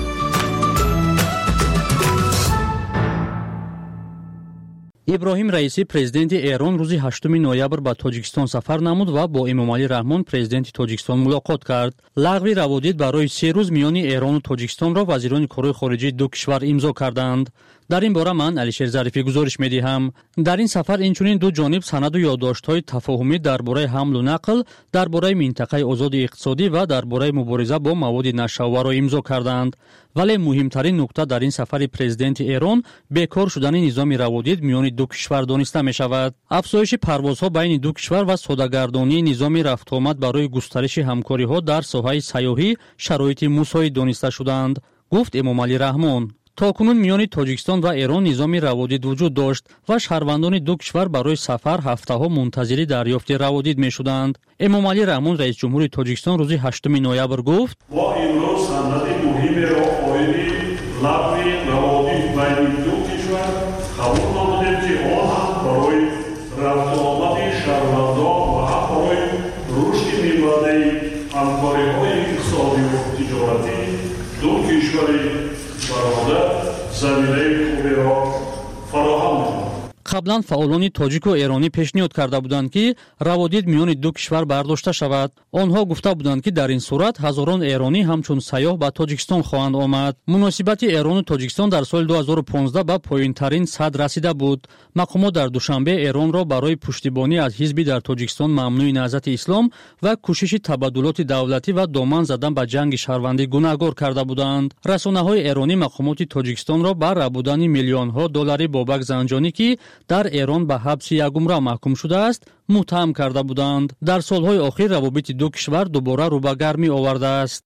иброҳим раисӣ президенти эрон рӯзи ҳаштуми ноябр ба тоҷикистон сафар намуд ва бо эмомалӣ раҳмон президенти тоҷикистон мулоқот кард. лағви раводид барои се рӯз миёни эрону тоҷикистонро вазирони корҳои хориҷии ду кишвар имзо карданд. дар ин бора ман алишер зарифӣ гузориш медиҳам. дар ин сафар инчунин ду ҷониб санаду ёддоштҳои тафоҳумӣ дар бораи ҳамлу нақл, дар бораи минтақаи озоди иқтисодӣ ва дар бораи мубориза бо маводи нашаваро имзо карданд. вале муҳимтарин нукта дар ин сафари президенти эрон бекор шудани низоми раводид миёни ду кишвар дониста мешавад. афзоиши парвозҳо байни ду кишвар ва содагардонии низоми рафтуомад барои густариши ҳамкориҳо дар соҳаи сайёҳӣ шароити мусоид дониста шуданд, гуфт эмомалӣ раҳмон. токунун миёни тоҷикистон ва эрон низоми раводид вуҷуд дошт ва шаҳрвандони ду кишвар барои сафар ҳафтаҳо мунтазири дарёфти раводид мешуданд. эмомалӣ раҳмон раис ҷумҳури тоҷикистон рӯзи ҳаштуми ноябр гуфт: мо имрӯз санади муҳимеро оини лағви раводид байни ду кишвар қабул намудем, ки он ҳам барои рафтуомади шаҳрвандон ва ҳам барои рушди милладаи ҳамкориҳои иқтисодию тиҷоратӣ ду кишвари бародар заминаи хуберо фароҳам мекунад. қаблан фаъолони тоҷику эронӣ пешниҳод карда буданд, ки раводид миёни ду кишвар бардошта шавад. онҳо гуфта буданд, ки дар ин сурат ҳазорон эронӣ ҳамчун сайёҳ ба тоҷикистон хоҳанд омад. муносибати эрону тоҷикистон дар соли ду ҳазору понздаҳ ба поинтарин сатҳ расида буд. мақомот дар душанбе эронро барои пуштибонӣ аз ҳизби дар тоҷикистон мамнӯи наҳзати ислом ва кӯшиши табаддулоти давлатӣ ва доман задан ба ҷанги шаҳрвандӣ гунаҳгор карда буданд. расонаҳои эронӣ мақомоти тоҷикистонро ба рабудани миллионҳо доллари бобак занҷонӣ, ки дар эрон ба ҳабси ягумра маҳкум шудааст, муттаҳам карда буданд. дар солҳои охир равобити ду кишвар дубора рӯ ба гармӣ овардааст.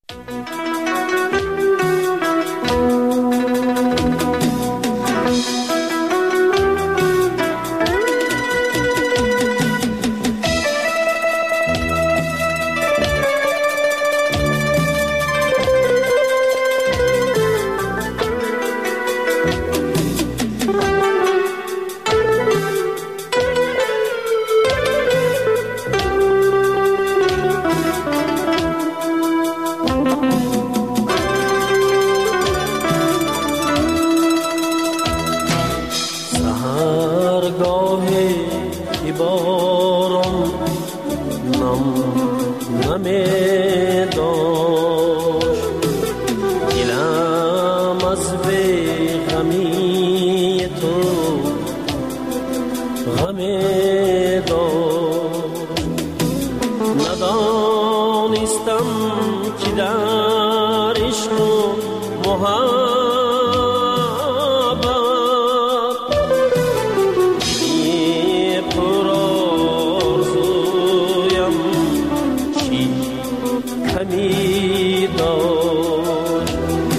همی داشت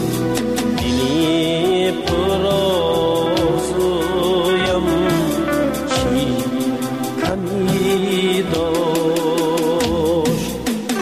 دلی پر آرزویم چی همی داشت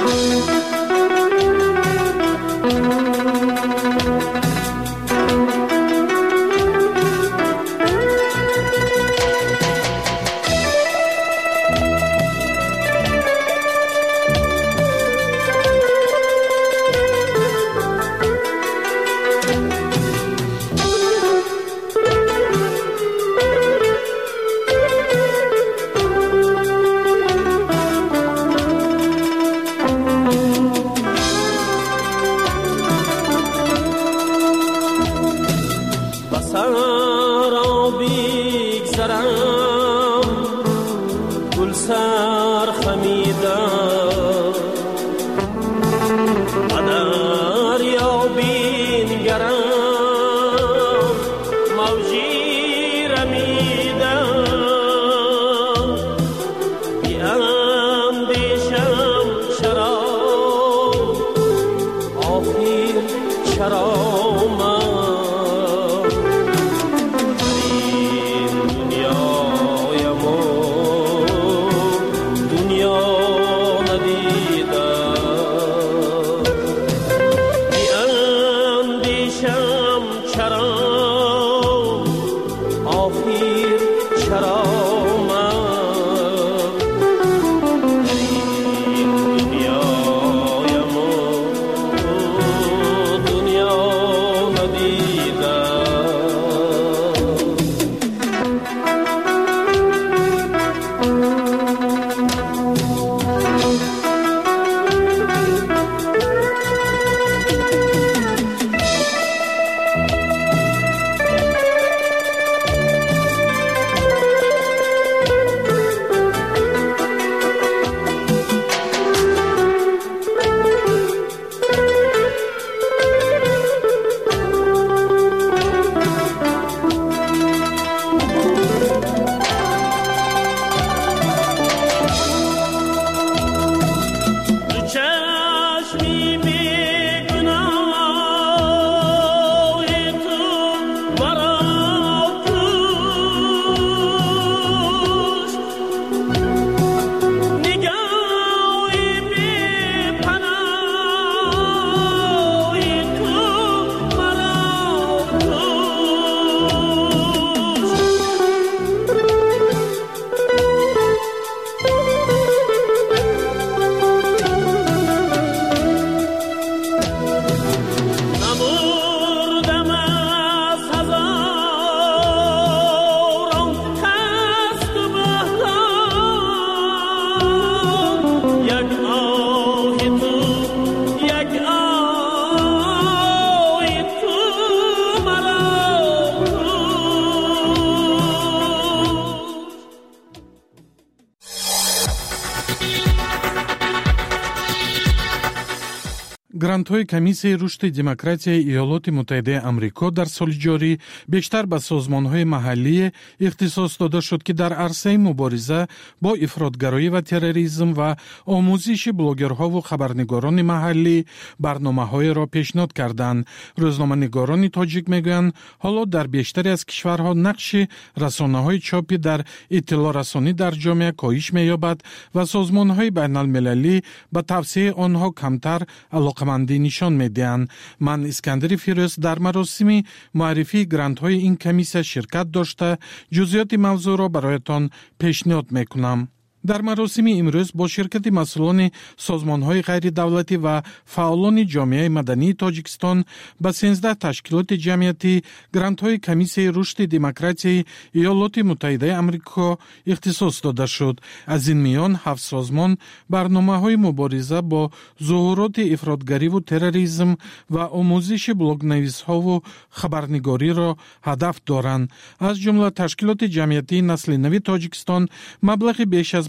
грантҳои комиссияи рушди демократияи иёлоти муттаҳидаи амрико дар соли ҷорӣ бештар ба созмонҳои маҳаллӣ ихтисос дода шуд, ки дар арсаи мубориза бо ифротгароӣ ва терроризм ва омӯзиши блогерҳову хабарнигорони маҳаллӣ барномаҳоеро пешниҳод карданд. рӯзноманигорони тоҷик мегӯянд, ҳоло дар бештаре аз кишварҳо нақши расонаҳои чопӣ дар иттилоърасонӣ дар ҷомеа коҳиш меёбад ва созмонҳои байналмилалӣ ба тавсеяи онҳо камтар алоқамандӣ нишон медиҳанд. ман Искандари Фирӯз дар маросими муаррифии грантҳои ин комиссия ширкат дошта ҷузъиёти мавзӯъро бароятон пешниҳод мекунам. дар маросими имрӯз бо ширкати масъулони созмонҳои ғайридавлатӣ ва фаъолони ҷомеаи мадании Тоҷикистон ба сенздаҳ ташкилоти ҷамъиятӣ грантҳои комиссияи рушди демократияи иёлоти муттаҳидаи амрико ихтисос дода шуд. аз ин миён ҳафт созмон барномаҳои мубориза бо зуҳуроти ифротгариву терроризм ва омӯзиши блогнависҳову хабарнигориро ҳадаф доранд. аз ҷумла ташкилоти ҷамъиятии насли нави Тоҷикистон маблағи беш аз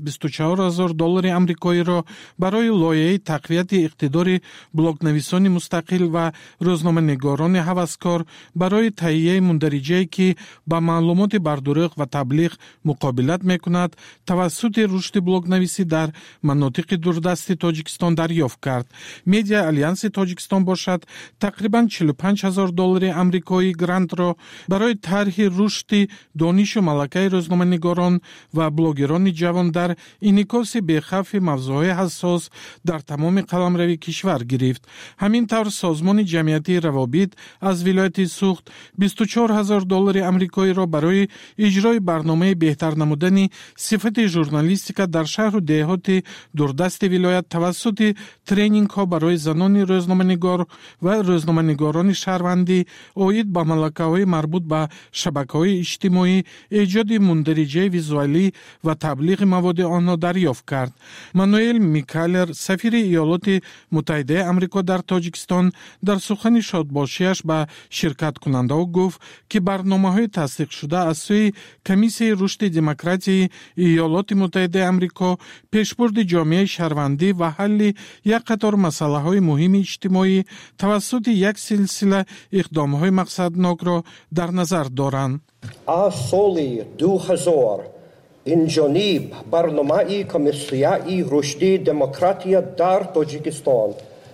بیست و چهار هزار دلار آمریکایی را برای لایحه تقویت اقتدار بلاگ‌نویسان مستقل و روزنامه‌نگاران هوسکار برای تهیه مندرجه‌ای که با معلومات بردروغ و تبلیغ مقابلت می‌کند توسط رشد بلاگ‌نویسی در مناطق دوردست تاجیکستان دریافت کرد. مدیا آلیانس تاجیکستان باشد تقریباً چهل و پنج هزار دلار آمریکایی گرانت را برای طرح رشد دانش و ملکه روزنامه‌نگاران و بلاگران جوان در انعکاس بی‌خوف موضوعات حساس در تمام قلمرو کشور گرفت. همین طور سازمان جمعیتی روابط از ولایت سوخت بیست و چهار هزار دلار آمریکایی را برای اجرای برنامه بهتر نمودن صفت ژورنالیستیک در شهر و دهات دوردست ولایت توسط ترینینگ ها برای زنان روزنامه‌نگار و روزنامه‌نگاران شهروندی عاید به ملکه‌های مربوط به شبکه‌های اجتماعی ایجاد مندرجه ویزوالی و تبلیغ مواد آنها دریافت کرد. مانوئل میکالر سفیر ایالات متحده آمریکا در تاجیکستان در سخن شادباشیش به شرکت کننده گفت که برنامه‌های تصدیق شده از سوی کمیسیون رشد دموکراسی ایالات متحده آمریکا پیشبرد جامعه شهروندی و حل یک قطار مسائل مهم اجتماعی توسط یک سلسله اقدام‌های مقصدناک را در نظر دارند. از سال دو هزار این جانب برنامه کمیسیون رشد دموکراسی در تاجیکستان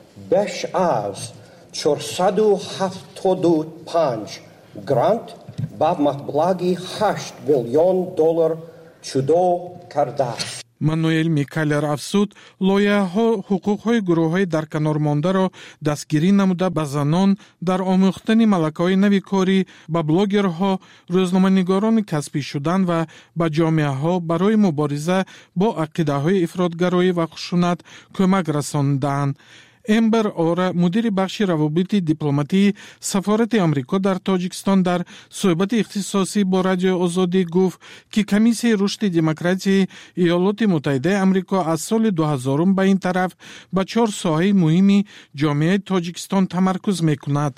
بیش از چهارصد و هفتاد و پنج گرانت با مبلغ هشت میلیون دلار جدا کرده است. مانوئل میکالر افزود لایحه‌ها حقوق‌های گروه‌های در کنار مانده را دستگیری نموده به زنان در آموختن ملکه‌های نوی کاری، به بلاگرها، روزنامه‌نگاران کسبی شدن و به جامعه‌ها برای مبارزه با عقیده‌های افراطگرایی و خشونت کمک رساندند. امبر آره مدیر بخش روابط دیپلماتی سفارت آمریکا در تاجیکستان در صحبت اختصاصی با رادیو آزادی گفت که کمیسیون رشد دموکراسی ایالات متحده آمریکا از سال دو هزار به این طرف به چهار ساحه مهمی جامعه تاجیکستان تمرکز میکند.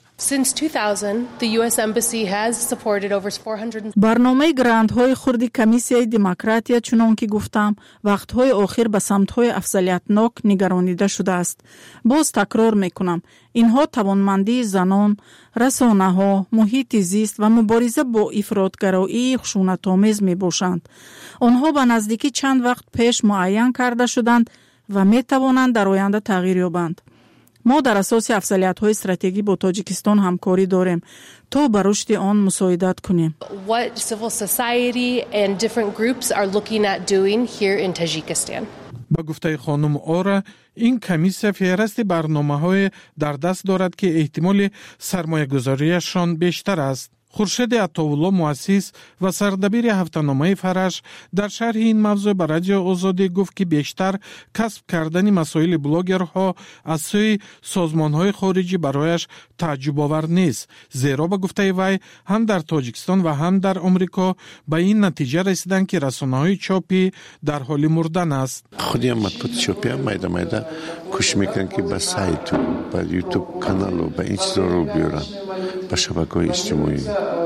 برنامه گرانت های خردی کمیسیون دموکراسی چنان که گفتم وقت های آخر به سمت های افضلیتناک نگرانیده شده است. باز تکرار میکنم اینها توانمندی زنان، رسانه ها، محیط زیست و مبارزه با افراطگرایی خشونت‌آمیز می باشند. آنها به نزدیکی چند وقت پیش معین کرده شدند و می توانند در آینده تغییر یابند. ما در اساس افضلیت‌های استراتژی با تاجیکستان همکاری داریم تا به رشد آن مساعدت کنیم. What civil society and different groups are looking at doing here in Tajikistan. با گفته خانم آره این کمیسیون فهرست برنامه‌های در دست دارد که احتمال سرمایه‌گذاریشان بیشتر است. خورشید عطاالله مؤسس و سردبیر هفته‌نامه فرش در شرح این موضوع به رادیو آزادی گفت که بیشتر کسب کردن مسائل بلاگرها از سوی سازمان‌های خارجی برایش تعجب آور نیست، زیرا به گفته وی هم در تاجیکستان و هم در آمریکا به این نتیجه رسیدند که رسانه‌های چاپی در حال مردن است. خودی هم مطبوعات چاپی هم میده میده کوشش میکنن که به سایت و به یوتیوب کانال و به این چیزا رو بیارن به شبکه‌های اجتماعی.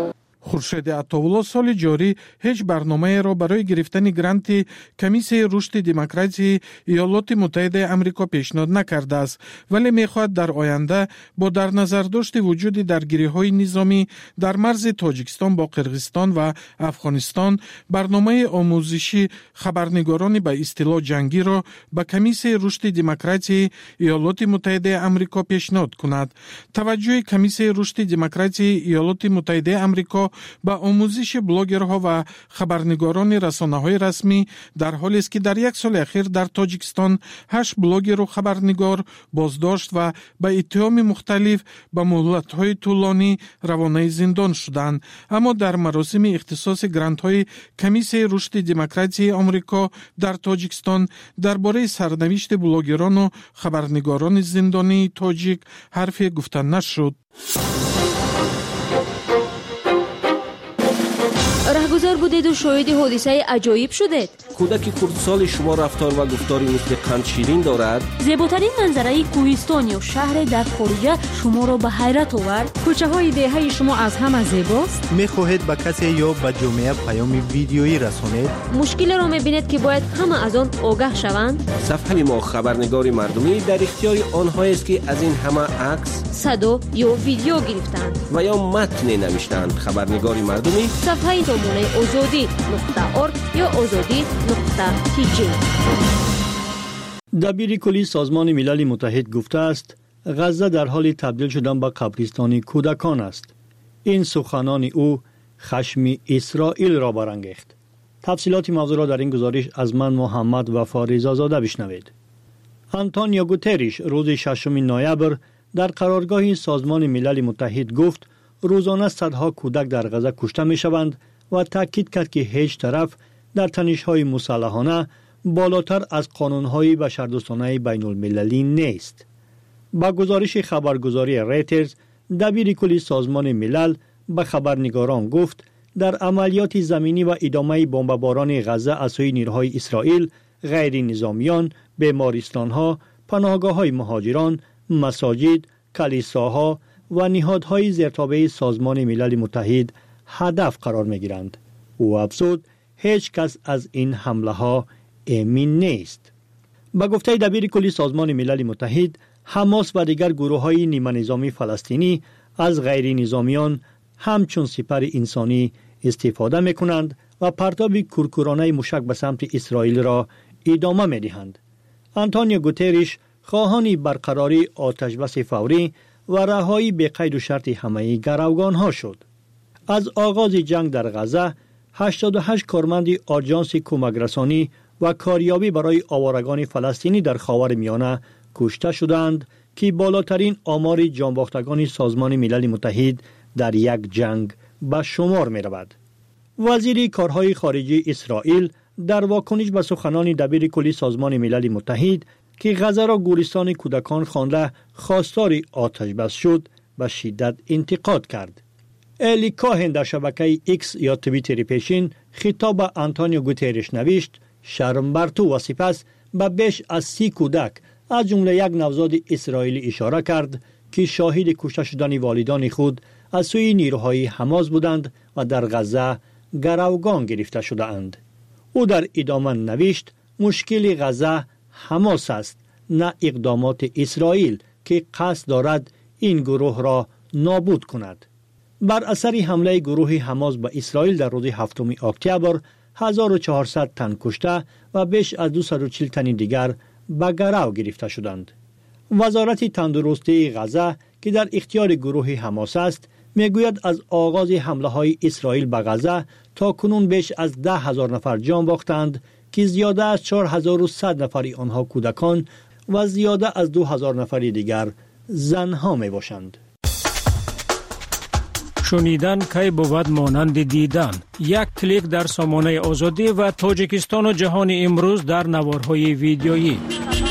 خورشید عطاالله سال جاری هیچ برنامه را برای گرفتن گرانت کمیسیون رشد دموکراسی ایالات متحده آمریکا پیشنهاد نکرده است، ولی میخواهد در آینده با در نظر داشت وجود درگیری‌های نظامی در مرز تاجیکستان با قرقیزستان و افغانستان برنامه آموزشی خبرنگاران به اصطلاح جنگی را به کمیسیون رشد دموکراسی ایالات متحده آمریکا پیشنهاد کند. توجه کمیسیون رشد دموکراسی ایالات متحده آمریکا با آموزش بلاگرها و خبرنگاران رسانه‌های رسمی در حالی است که در یک سال اخیر در تاجیکستان هشت بلاگر و خبرنگار بازداشت و به اتهام مختلف به مهلت‌های طولانی روانه زندان شدند. اما در مراسم اختصاص گرانت‌های کمیسیون رشد دموکراسی آمریکا در تاجیکستان درباره سرنوشت بلاگران و خبرنگاران زندانی تاجیک حرفی گفته نشد. گذار بودید و شاهد حادثه عجایب شدید. کودک خردسال شما رفتار و گفتاری مثل قند شیرین دارد. زیباترین منظره کوهستان یا شهر در خارجه شما را به حیرت آورد. کوچه های دهه شما از همه زیباست. میخواهید به کسی یا به جامعه پیام ویدیویی رسانید؟ مشکل را میبینید که باید همه از آن آگاه شوند. صفحه ما خبرنگار مردمی در اختیار آنهایی است که از این همه عکس، صدا یا ویدیو گرفتند و یا متن نوشتند. خبرنگار مردمی صفحه سامانه آزادی نقطه ارگ یا آزادی نقطه تی جی. دبیر کلی سازمان ملل متحد گفته است غزه در حال تبدیل شدن به قبرستان کودکان است. این سخنان او خشم اسرائیل را برانگیخت. تفصیلات موضوع را در این گزارش از من محمد وفا رضازاده بشنوید. آنتونیو گوتریش روز ششم نوامبر در قرارگاه سازمان ملل متحد گفت روزانه صدها کودک در غزه کشته می شوند و تاکید کرد که هیچ طرف در تنش‌های مسلحانه بالاتر از قانون‌های بشردوستانه بین المللی نیست. با گزارش خبرگزاری ریترز، دبیر کلی سازمان ملل به خبرنگاران گفت در عملیات زمینی و ادامه بمباران غزه از سوی نیروهای اسرائیل، غیر نظامیان، بیمارستان‌ها، پناهگاه‌های مهاجران، مساجد، کلیساها و نهادهای زیرتابع سازمان ملل متحد هدف قرار می‌گیرند. او افزود هیچ کس از این حمله ها امین نیست. با گفته دبیر کلی سازمان ملل متحد، حماس و دیگر گروه های نیمه نظامی فلسطینی از غیر نظامیان همچون سپر انسانی استفاده می کنند و پرتاب کورکورانه مشک به سمت اسرائیل را ادامه می دهند. آنتونیو گوتریش خواهان برقراری آتش بس فوری و رهایی به قید و شرط همه گروگان ها شد. از آغاز جنگ در غزه، هشتاد و هشت کارمند آژانس کمک رسانی و کاریابی برای آوارگان فلسطینی در خاورمیانه کشته شدند که بالاترین آمار جانباختگان سازمان ملل متحد در یک جنگ به شمار می رود. وزیر کارهای خارجی اسرائیل در واکنش به سخنان دبیر کلی سازمان ملل متحد که غزه را گورستان کودکان خوانده خواستار آتش بس شد به شدت انتقاد کرد. الی کاهن در شبکه ایکس یا توییتر پیشین خطاب به آنتونیو گوتریش نوشت شرم بر تو و سپس به بیش از سی کودک از جمله یک نوزاد اسرائیلی اشاره کرد که شاهد کشته شدن والدان خود از سوی نیروهای حماس بودند و در غزه گروگان گرفته شده اند. او در ادامه نوشت مشکل غزه حماس است، نه اقدامات اسرائیل که قصد دارد این گروه را نابود کند. بر اثر حمله گروه حماس به اسرائیل در روز هفتم اکتبر هزار و چهارصد تن کشته و بیش از دویست و چهل تن دیگر به گرو گرفته شدند. وزارت تندرستی غزه که در اختیار گروه حماس است میگوید از آغاز حمله های اسرائیل به غزه تا کنون بیش از ده هزار نفر جان باختند که زیاده از چهار هزار و صد نفری آنها کودکان و زیاده از دو هزار نفری دیگر زنها می باشند. شنیدن کی بود مانند دیدن. یک کلیک در سامانه آزادی و تاجیکستان و جهان امروز در نوارهای ویدیویی.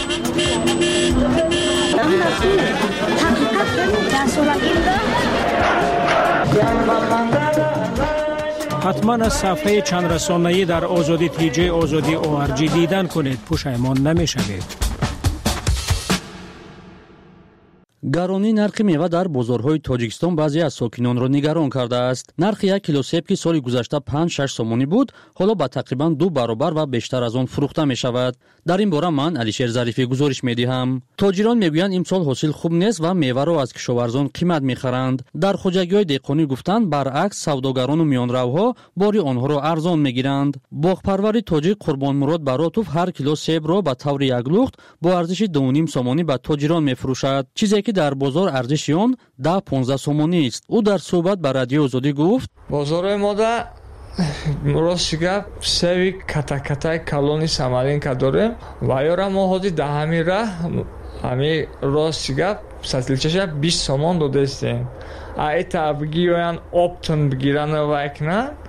حتما از صفحه چند رسانه‌ای در آزادی تی جی آزادی او آر جی دیدن کنید، پشیمان نمی‌شوید. гаронии нархи мева дар бозорҳои тоҷикистон баъзе аз сокинонро нигарон кардааст. нархи як кило себ ки соли гузашта панҷ шаш сомонӣ буд, ҳоло ба тақрибан ду баробар ва бештар аз он фурӯхта мешавад. дар ин бора ман алишер зарифӣ гузориш медиҳам. тоҷирон мегӯянд имсол ҳосил хуб нест ва меваро аз кишоварзон қимат мехаранд. дар хоҷагиҳои деҳқонӣ гуфтанд баръакс савдогарону миёнравҳо бори онҳоро арзон мегиранд. боғпарвари тоҷик қурбонмурод баротов ҳар кило себро ба таври як лухт бо арзиши дуним сомонӣ ба тоҷирон мефурӯшад, чизе ки дар бозор арзиши он да понздаҳ сомонист. ӯ дар суҳбат ба радиои озодӣ гуфт: бозорои мода рости гап севи катакатаи калони самаринка дорем ва ёра мо ҳоди даҳамира ҳами рости гап сатличаша бист сомон додестем. а это бигиёян оптон бигиран вайкна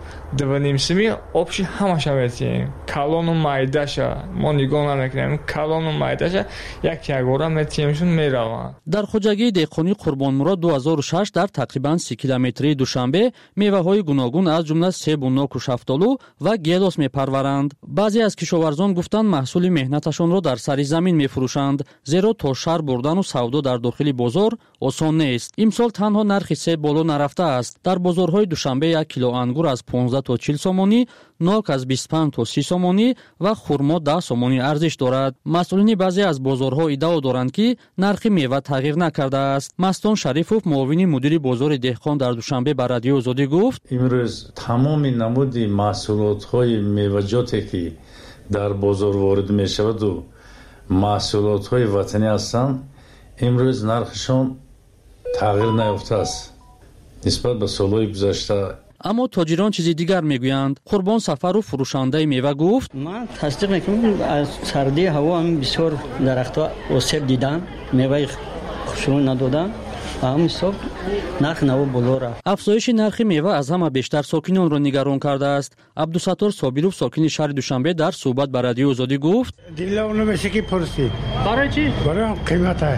два ним семи общий ҳамаша метиҳем. Калону майдаша мо нигоҳ намекунем. Калону майдаша як ягора метиҳемшун мераванд. дар хоҷагии деҳқонӣ Қурбонмурод ду ҳазору шаш дар тақрибан си километрии Душанбе меваҳои гуногун аз ҷумла себу, ноку шафтолу ва гелос мепарваранд. баъзе аз кишоварзон гуфтанд маҳсули меҳнаташонро дар сари замин мефурӯшанд, зеро то шаҳр бурдану савдо дар дохили бозор осон нест. имсол танҳо нархи себ боло нарафтааст. дар бозорҳои Душанбе як кило ангур аз понздаҳ то чил сомонӣ, нок аз бисту панҷ то си сомонӣ ва хурмо даҳ сомонӣ арзиш дорад. масъулини баъзе аз бозорҳо иддао доранд ки нархи мева тағйир накардааст. Мастон Шарифов, муовини мудири бозори деҳқон дар Душанбе ба Радиои Озодӣ гуфт: имрӯз тамоми намуди маҳсулотҳои меваҷоте ки дар бозор ворид мешаваду маҳсулотҳои ватанӣ ҳастанд, имрӯз нархшон тағйир наёфтааст нисбат ба солҳои гузашта. аммо тоҷирон чизи дигар мегӯянд. Қурбон Сафаров, фурӯшандаи мева, гуфт: ман тасдиқ мекунам, аз сардии ҳаво бисёр дарахтҳо осеб дидам, меваи хушрӯй надодам. ҳисоб нархи наво боло рафт. афзоиши нархи мева аз ҳама бештар сокинонро нигарон кардааст. Абдусаттор Собиров, сокини шаҳри Душанбе, дар суҳбат ба Радиои Озодӣ гуфт: дилам намеша ки пурсӣ. барои чӣ? барои қимата.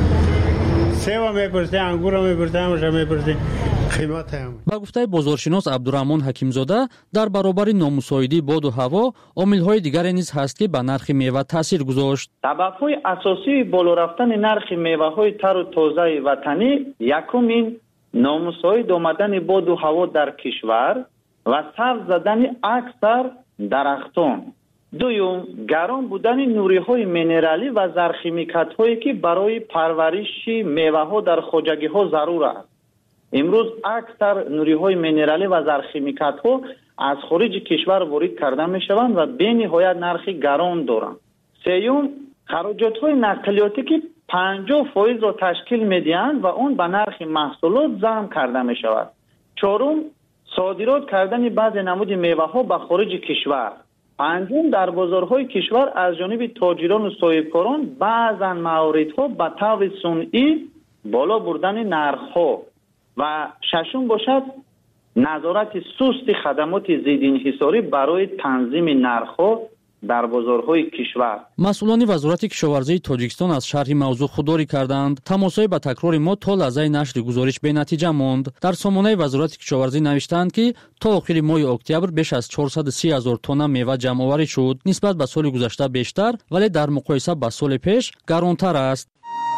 сева мепурсӣ, ангура мепурсӣ, ҳамаша мепурсӣ. ба гуфтаи бозоршинос Абдураҳмон Ҳакимзода, дар баробари номусоидии боду ҳаво омилҳои дигаре низ ҳаст ки ба нархи мева таъсир гузошт. сабабҳои асосии боло рафтани нархи меваҳои тару тозаи ватанӣ якум ин номусоид омадани боду ҳаво дар кишвар ва сабз задани аксар дарахтон. дуюм гарон будани нуриҳои минералӣ ва зархимикатҳое ки барои парвариши меваҳо дар хоҷагиҳо зарур аст. имрӯз аксар нуриҳои минералӣ ва зархимикатҳо аз хориҷи кишвар ворид карда мешаванд ва бениҳоят нархи гарон доранд. сеюм хароҷотҳои нақлиётӣ ки панҷоҳ фоизро ташкил медиҳанд ва он ба нархи маҳсулот зам карда мешавад. чорум содирот кардани баъзе намуди меваҳо ба хориҷи кишвар. панҷум дар бозорҳои кишвар аз ҷониби тоҷирону соҳибкорон баъзан маоридҳо ба таври сунъӣ боло бурдани нархҳо. ва шашум бошад назорати сусти хадамоти зиддинҳисорӣ барои танзими нархҳо дар бозорҳои кишвар. масъулони вазорати кишоварзии Тоҷикистон аз шарҳи мавзӯъ худдорӣ карданд. тамосҳои ба такрори мо то лаҳзаи нашри гузориш бенатиҷа монд. дар сомонаи вазорати кишоварзӣ навиштаанд ки то охири моҳи октябр беш аз чорсаду си ҳазор тонна мева ҷамъоварӣ шуд. нисбат ба соли гузашта бештар, вале дар муқоиса ба соли пеш гаронтар аст.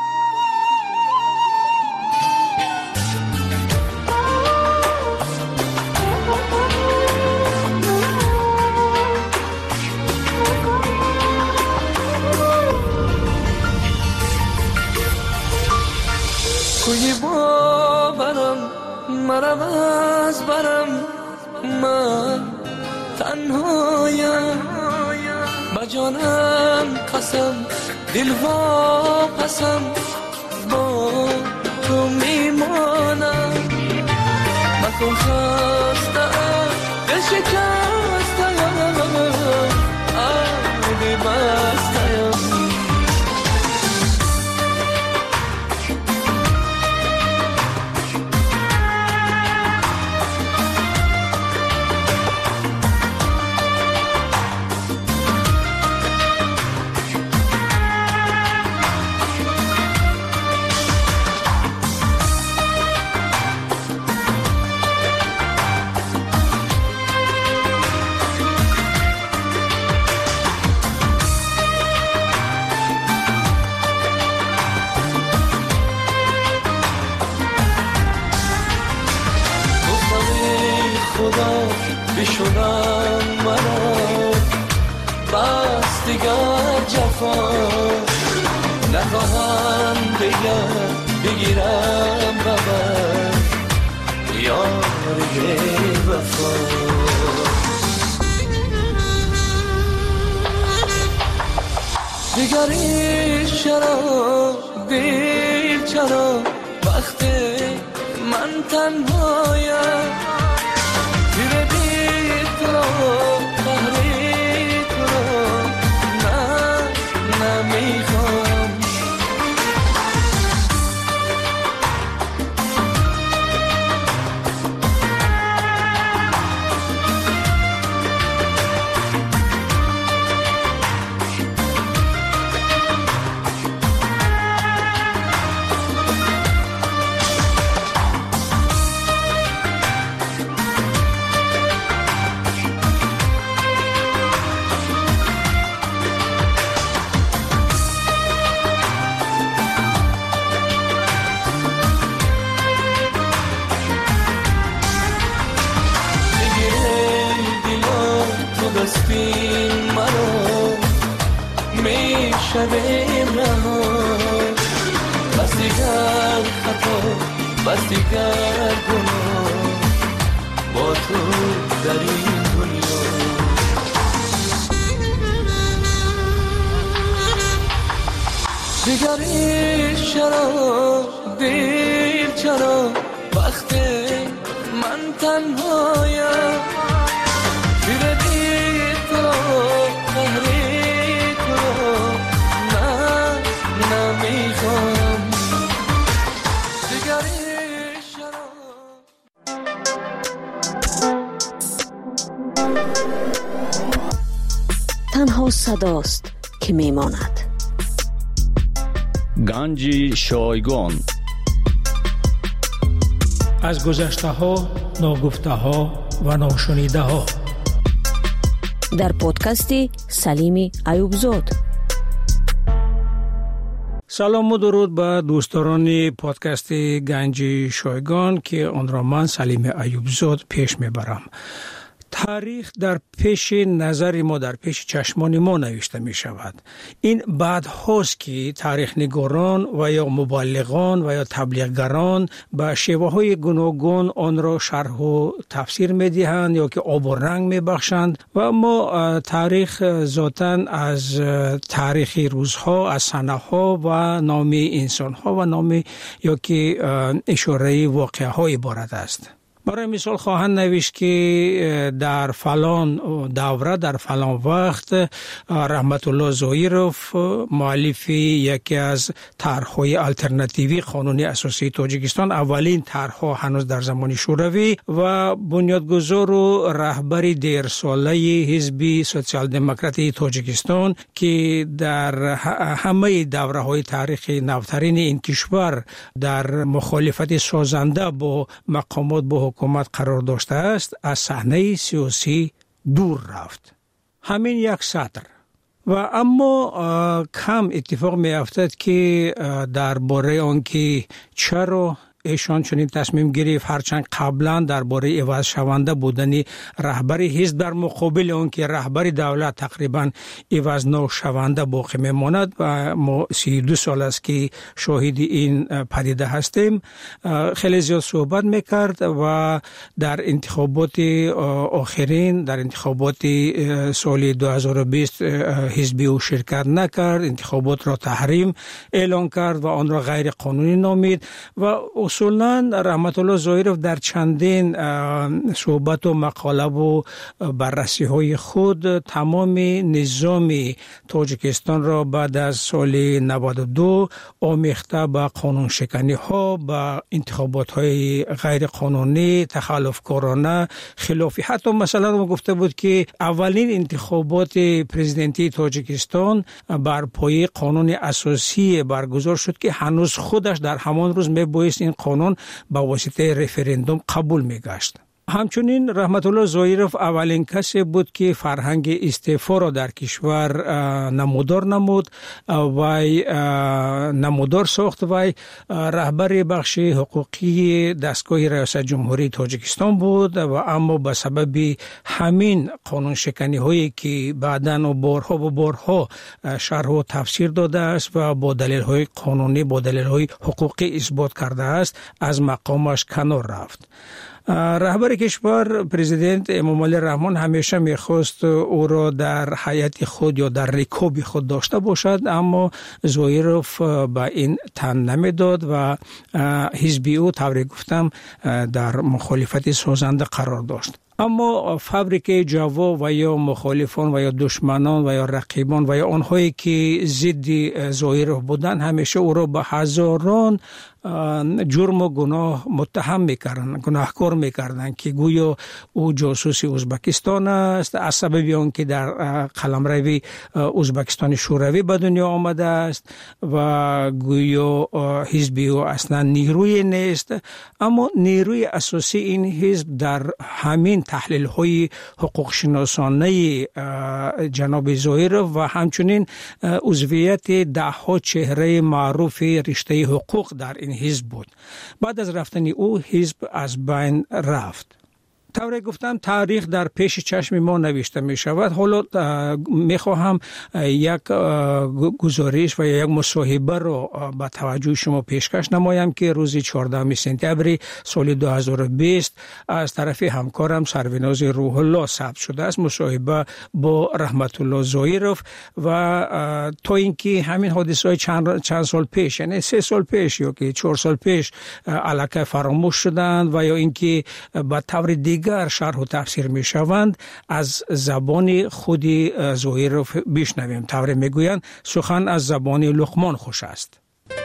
مرم از برم من تنهایم با جانم قسم دل وا پسم با تو میمانم مکن خستم دل شکستم آبی بستم بشونم مرا بس دیگر جفا نخواهم دیگر بگیرم ببر یاری وفا دیگری چرا دیر چرا وقتی من تنهایم بس دیگر گناه با تو در این دنیا. دیگر این شراب دیر چرا وقت من تنهایم زیر دیر تو قهری تو من نمیخوام دیگر این شراب. تنها صداست که میماند. گنج شایگان از گذشته ها، ناگفته ها و ناشنیده ها در پادکست سلیم ایوبزاد. سلام و درود به دوستان پادکست گنج شایگان که آن را من سلیم ایوبزاد پیش میبرم. تاریخ در پیش نظر ما، در پیش چشمان ما نوشته می شود. این بعد هاست که تاریخ نگاران و یا مبلغان و یا تبلیغگران به شیوه های گوناگون آن را شرح و تفسیر می دهند یا که آب و رنگ می بخشند و ما تاریخ ذاتاً از تاریخ روزها، از سنه ها و نام انسان ها و نام یا که اشاره واقعه ها عبارت است. برای مثال خواهند نوشت که در فلان دوره، در فلان وقت رحمت الله ظاهرов مؤلف یکی از طرح‌های الटरनेटिव्ی قانون اساسی تاجیکستان، اولین طرح‌ها هنوز در زمان شوروی و بنیادگذار و رهبر دیر ساله حزب سوسیال دموکراتی تاجیکستان که در همه دوره‌های تاریخی نوترین این کشور در مخالفت سازنده با مقامات با حکومت قرار داشته است، از صحنه سیاسی دور رفت. همین یک سطر. و اما کم اتفاق می افتد که درباره آنکه چرا ایشان چنین تصمیم گرفت، هرچند قبلا درباره عوض شونده بودن رهبر حزب در مقابل اون که رهبر دولت تقریبا عوض نشونده باقی میماند و ما سی و دو سال است که شاهد این پدیده هستیم، خیلی زیاد صحبت میکرد و در انتخابات آخرین، در انتخابات سال دو هزار و بیست حزبی او شرکت نکرد، انتخابات را تحریم اعلان کرد و آن را غیر قانونی نامید و اصولاً رحمت الله ظاهرов در چندین صحبت و مقاله و بررسی های خود تمام نظام تاجیکستان را بعد از سال نود و دو آمیخته به قانون شکنی ها، به انتخابات های غیر قانونی، تخلفکارانه، خلافی. حتی مثلا ما گفته بود که اولین انتخابات پرزیدنتی تاجیکستان بر پایه قانون اساسی برگزار شد که هنوز خودش در همان روز میبایست این قانون با واسطه رفراندوم قبول میگشت. همچنین رحمت الله ظاهرов اولین کسی بود که فرهنگ استعفا را در کشور نمودار نمود و نمودار ساخت و رهبر بخش حقوقی دستگاه ریاست جمهوری تاجیکستان بود و اما به سبب همین قانون شکنی هایی که بعداً و بارها و بارها شرح و تفسیر داده است و با دلیل های قانونی، با دلیل های حقوقی اثبات کرده است، از مقامش کنار رفت. رهبر کشور پرزیدنت امامعلی رحمان همیشه میخواست او را در حیات خود یا در رکاب خود داشته باشد، اما ظاهرов به این تن نمیداد و حزب او طوری گفتم در مخالفت سازنده قرار داشت. اما فابریکه جوا و یا مخالفان و یا دشمنان و یا رقیبان و یا آنهایی که ضد ظاهرов بودند همیشه او را به هزاران جرم و گناه متهم میکردن، گناهکار میکردن که گویا او جاسوس ازبکستان است، از سبب آن که در قلمرو ازبکستان شوروی به دنیا آمده است و گویا حزب او اصلا نیروی نیست. اما نیروی اساسی این حزب در همین تحلیل های حقوق شناسانه جناب ظاهرov و همچنین عضویت ده ها چهره معروف رشته حقوق در این حزب بود. بعد از رفتن او حزب از بین رفت. طور گفتم تاریخ در پیش چشم ما نوشته می شود. حالا می خواهم یک گزارش و یک مصاحبه رو به توجه شما پیشکش نمایم که روز چهاردهم سپتامبر سال دو هزار و بیست از طرف همکارم سروناز روح الله ثبت شده است. مصاحبه با رحمت الله زایروف و تا اینکه همین حادثه های چند, چند سال پیش، یعنی سه سال پیش یا که چهار سال پیش علاقه فراموش شدند و یا اینکه به طور دیگر شرح و تفسیر می شوند، از زبان خود زایروف بشنویم. طور می گویند سخن از زبان لقمان خوش است.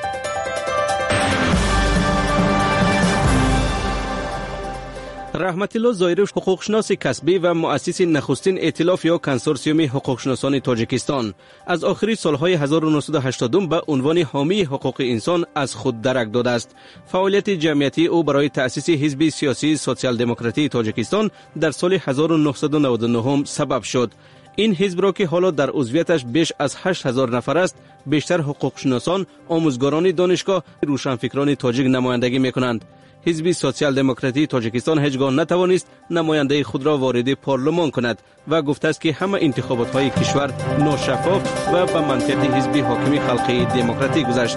رحمت الله زایروف حقوقشناس کسبی و مؤسس نخستین ائتلاف یا کنسورسیوم حقوقشناسان تاجیکستان از آخری سالهای هزار و نهصد و هشتاد به عنوان حامی حقوق انسان از خود درک داده است. فعالیت جمعیتی او برای تأسیس حزب سیاسی سوسیال دموکراتی تاجیکستان در سال هزار و نهصد و نود و نه سبب شد. این حزب را که حالا در عضویتش بیش از هشت هزار نفر است، بیشتر حقوقشناسان، آموزگاران دانشگاه، روشنفکران تاجیک نمایندگی می‌کنند. حزب سوسیال دموکراتی تاجیکستان هیچگاه نتوانست نماینده خود را وارد پارلمان کند و گفته است که همه انتخابات های کشور ناشفاف و به منطق حزب حاکم خلقی دموکراتی گذشت.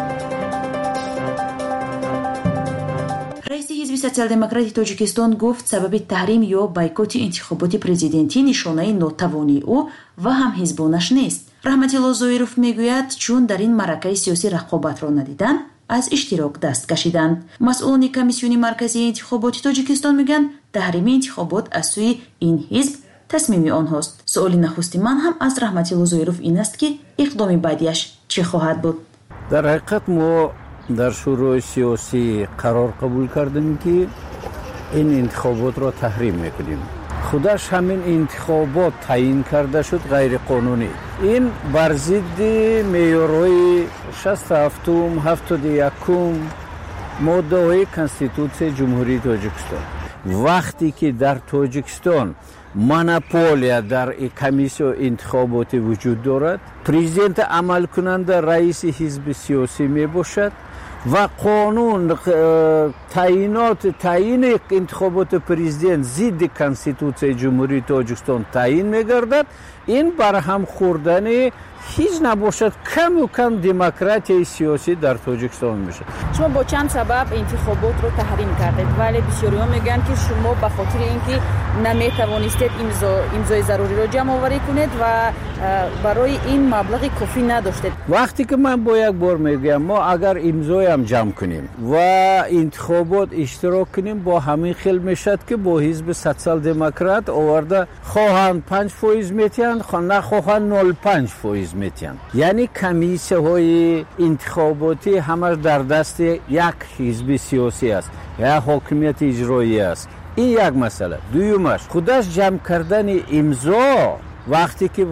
رئیس حزب سوسیال دموکراتی تاجیکستان گفت سبب تحریم یا بایکوت انتخابات پرزیدنتی نشانه ناتوانی او و هم حزبانش نیست. رحمت الله زایروف میگوید چون در این معرکه سیاسی رقابت را ندیدن، از اشتراک دست کشیدند. مسئولان کمیسیون مرکزی انتخابات تاجیکستان میگن تحریم انتخابات از سوی این حزب تصمیم آنهاست. سوال نخستی من هم از رحمت الله زایروف این است که اقدام بعدیش چه خواهد بود؟ در حقیقت ما در شورای سیاسی قرار قبول کردیم که این انتخابات را تحریم میکنیم. خودش همین انتخابات تعیین کرده شد غیر قانونی. این بر ضد معیارهای شصت و هفت هفتاد و یک ماده های کنستیتوسیون جمهوری تاجیکستان. وقتی که در تاجیکستان مونوپولیا در کمیسیون انتخابات وجود دارد، پرزیدنت عمل کننده رئیس حزب سیاسی می باشد و قانون تعیینات تعیین انتخابات پرزیدنت ضد کنستیتوسیون جمهوری تاجیکستان تعیین می‌گردد، این برهم خوردن هیچ نباشد کم و کم دموکراسی سیاسی در تاجیکستان میشه. شما با چند سبب انتخابات رو تحریم کردید، ولی بسیاری‌ها میگن که شما به خاطر اینکه نمیتوانستید امضا امضای ضروری رو جمع آوری کنید و برای این مبلغ کافی نداشتید. وقتی که من با یک بار میگم ما اگر امضای هم جمع کنیم و انتخابات اشتراک کنیم، با همین خیل میشد که با حزب سوسیال دموکرات آورده خواهند پنج فیصد میتین، نخواهند نود و پنج فیصد میتین. یعنی کمیسیون های انتخاباتی همش در دست یک حزب سیاسی است یا حاکمیت اجرایی است. این یک مسئله. دویمش خودش جمع کردن امضا، وقتی که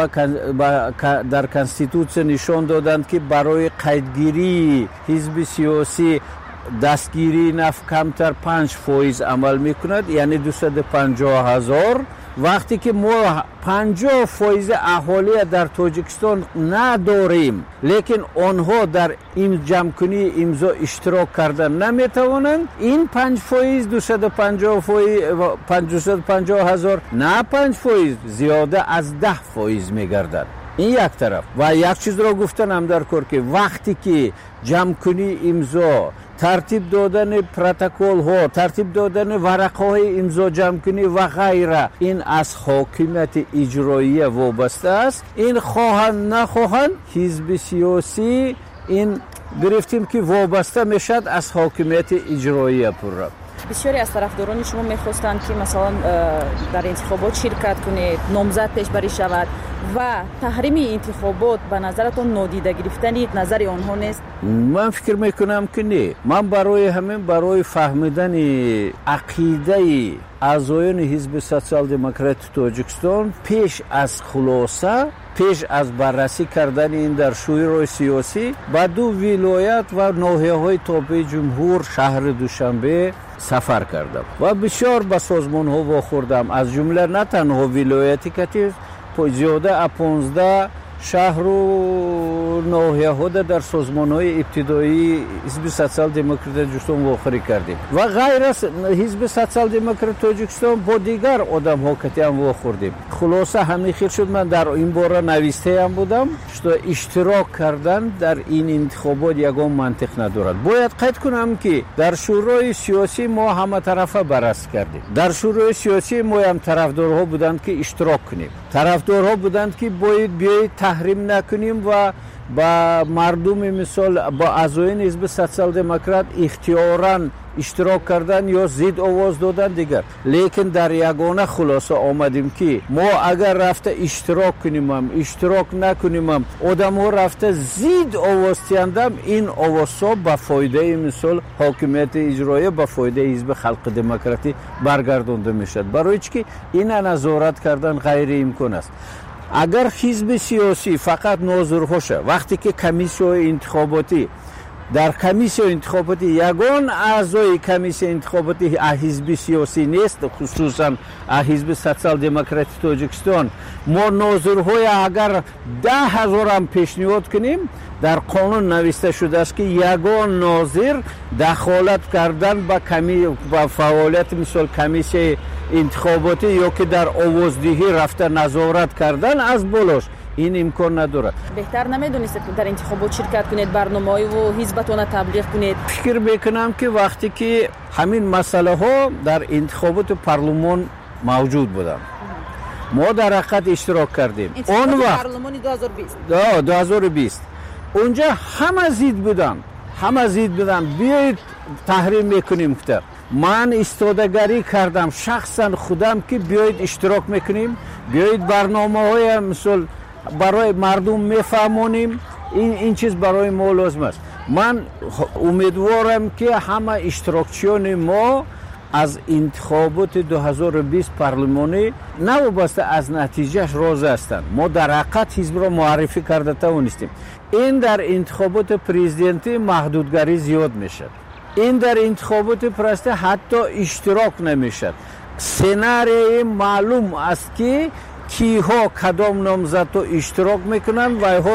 در کنستیتوسیون نشان دادند که برای قیدگیری حزب سیاسی دستگیری نفت کمتر پنج فیصد عمل میکند، یعنی دویست و پنجاه هزار. وقتی که ما پنجاه فیصد اهالی در تاجیکستان نداریم، لیکن آنها در این جمع‌کنی امضا اشتراک کردن نمیتوانند، این پنج فیصد دویست و پنجاه هزار نه پنج فیصد زیاده از ده فیصد میگردد. این یک طرف. و یک چیز را گفتن هم در کار که وقتی که جمع‌کنی امضا، ترتیب دادن پروتکل ها، ترتیب دادن ورقه های امضا جمع کنی و غیره، این از حاکمیت اجرایی وابسته است. این خواهند نخواهند حزب سیاسی این گرفتیم که وابسته میشد از حاکمیت اجرایی پورا. بسیاری از طرفداران شما میخواستند که مثلا در انتخابات شرکت کنید، نامزد پیشبری شود و تحریم انتخابات به نظرتون نادیده گرفتن نظر آنها نیست؟ من فکر میکنم که نه. من برای همین برای فهمیدن عقیده اعضایان حزب سوسیال دموکرات تاجیکستان پیش از خلاصه، پیش از بررسی کردن این در شورای سیاسی، با دو ولایت و ناحیه‌های تابع جمهور شهر دوشنبه سفر کردم و بسیار به سازمان ها واخوردم، از جمله نه تنها ولایتی که زیاده از پانزده шаҳру ноҳияҳода дар созмонҳои ибтидоии ҳизби социал-демократии тоҷикистон вохӯрӣ кардем ва ғайр аз ҳизби социал-демократии тоҷикистон бо дигар одамҳо катиам вохӯрдем. хулоса ҳамин хел шуд. ман дар ин бора навистаам будам, что иштирок кардан дар ин интихобот ягон мантиқ надорад. бояд қайд кунам ки дар шӯрои сиёсӣ мо ҳаматарафа баррас кардем. дар шӯрои сиёсӣ мо ҳам тарафдорҳо буданд ки иштирок кунем, тарафдорҳо буданд ки бояд биёед таҳрим накунем ва ба мардуми мисол ба аъзоини ҳизби социал-демократ ихтиёран иштирок кардан ё зид овоз додан дигар. лекин дар ягона хулоса омадем ки мо агар рафта иштирок кунемам иштирок накунемам одамҳо рафта зид овоз тиҳандам, ин овозҳо ба фоидаи мисол ҳокимияти иҷроия ба фоидаи ҳизби халқи демократӣ баргардонда мешавад. барои чӣ ки ина назорат кардан ғайриимкон аст. агар ҳизби сиёсӣ фақат нозирҳоша вақте ки комиссияҳои интихоботӣ дар комиссияи интихоботӣ ягон аъзои комиссияи интихоботӣ ҳизби сиёсӣ нест, хусусан ҳизби социал-демократии тоҷикистон, мо нозирҳои агар даҳ ҳазорам пешниҳод кунем, дар қонун нависта шудааст ки ягон нозир дахолат кардан ба ба фаъолияти мисол комиссияи интихоботӣ ё ки дар овоздиҳӣ рафта назорат кардан аз болош ин имкон надорад. беҳтар намедонистед дар интихобот ширкат кунед, барномаҳои ҳизбатона таблиғ кунед? фикр мекунам ки вақте ки ҳамин масъалаҳо дар интихоботи парлумон мавҷуд буданд, мо дар ҳақиқат иштирок кардем. Он вақт парлумони ду ҳазору бист ду ҳазору бист унҷа ҳама зид буданд, ҳама зид буданд. биёед таҳрим мекунем гуфта. ман истодагарӣ кардам шахсан худам ки биёед иштирок мекунем, биёед барномаҳои мисол барои мардум мефаҳмонем. ин ин чиз барои мо лозим аст. ман умедворам ки ҳама иштирокчиёни мо аз интихоботи ду ҳазору бист парлумонӣ навобаста аз натиҷааш розӣ ҳастанд. мо дар ҳақиқат ҳизбро муаррифӣ карда тавонистем. ин дар интихоботи президентӣ маҳдудгарӣ зиёд мешавад. ин дар интихоботи президентӣ ҳатто иштирок намешавад. сценарии маълум аст ки киҳо кадом номзадҳо иштирок мекунанд ва иҳо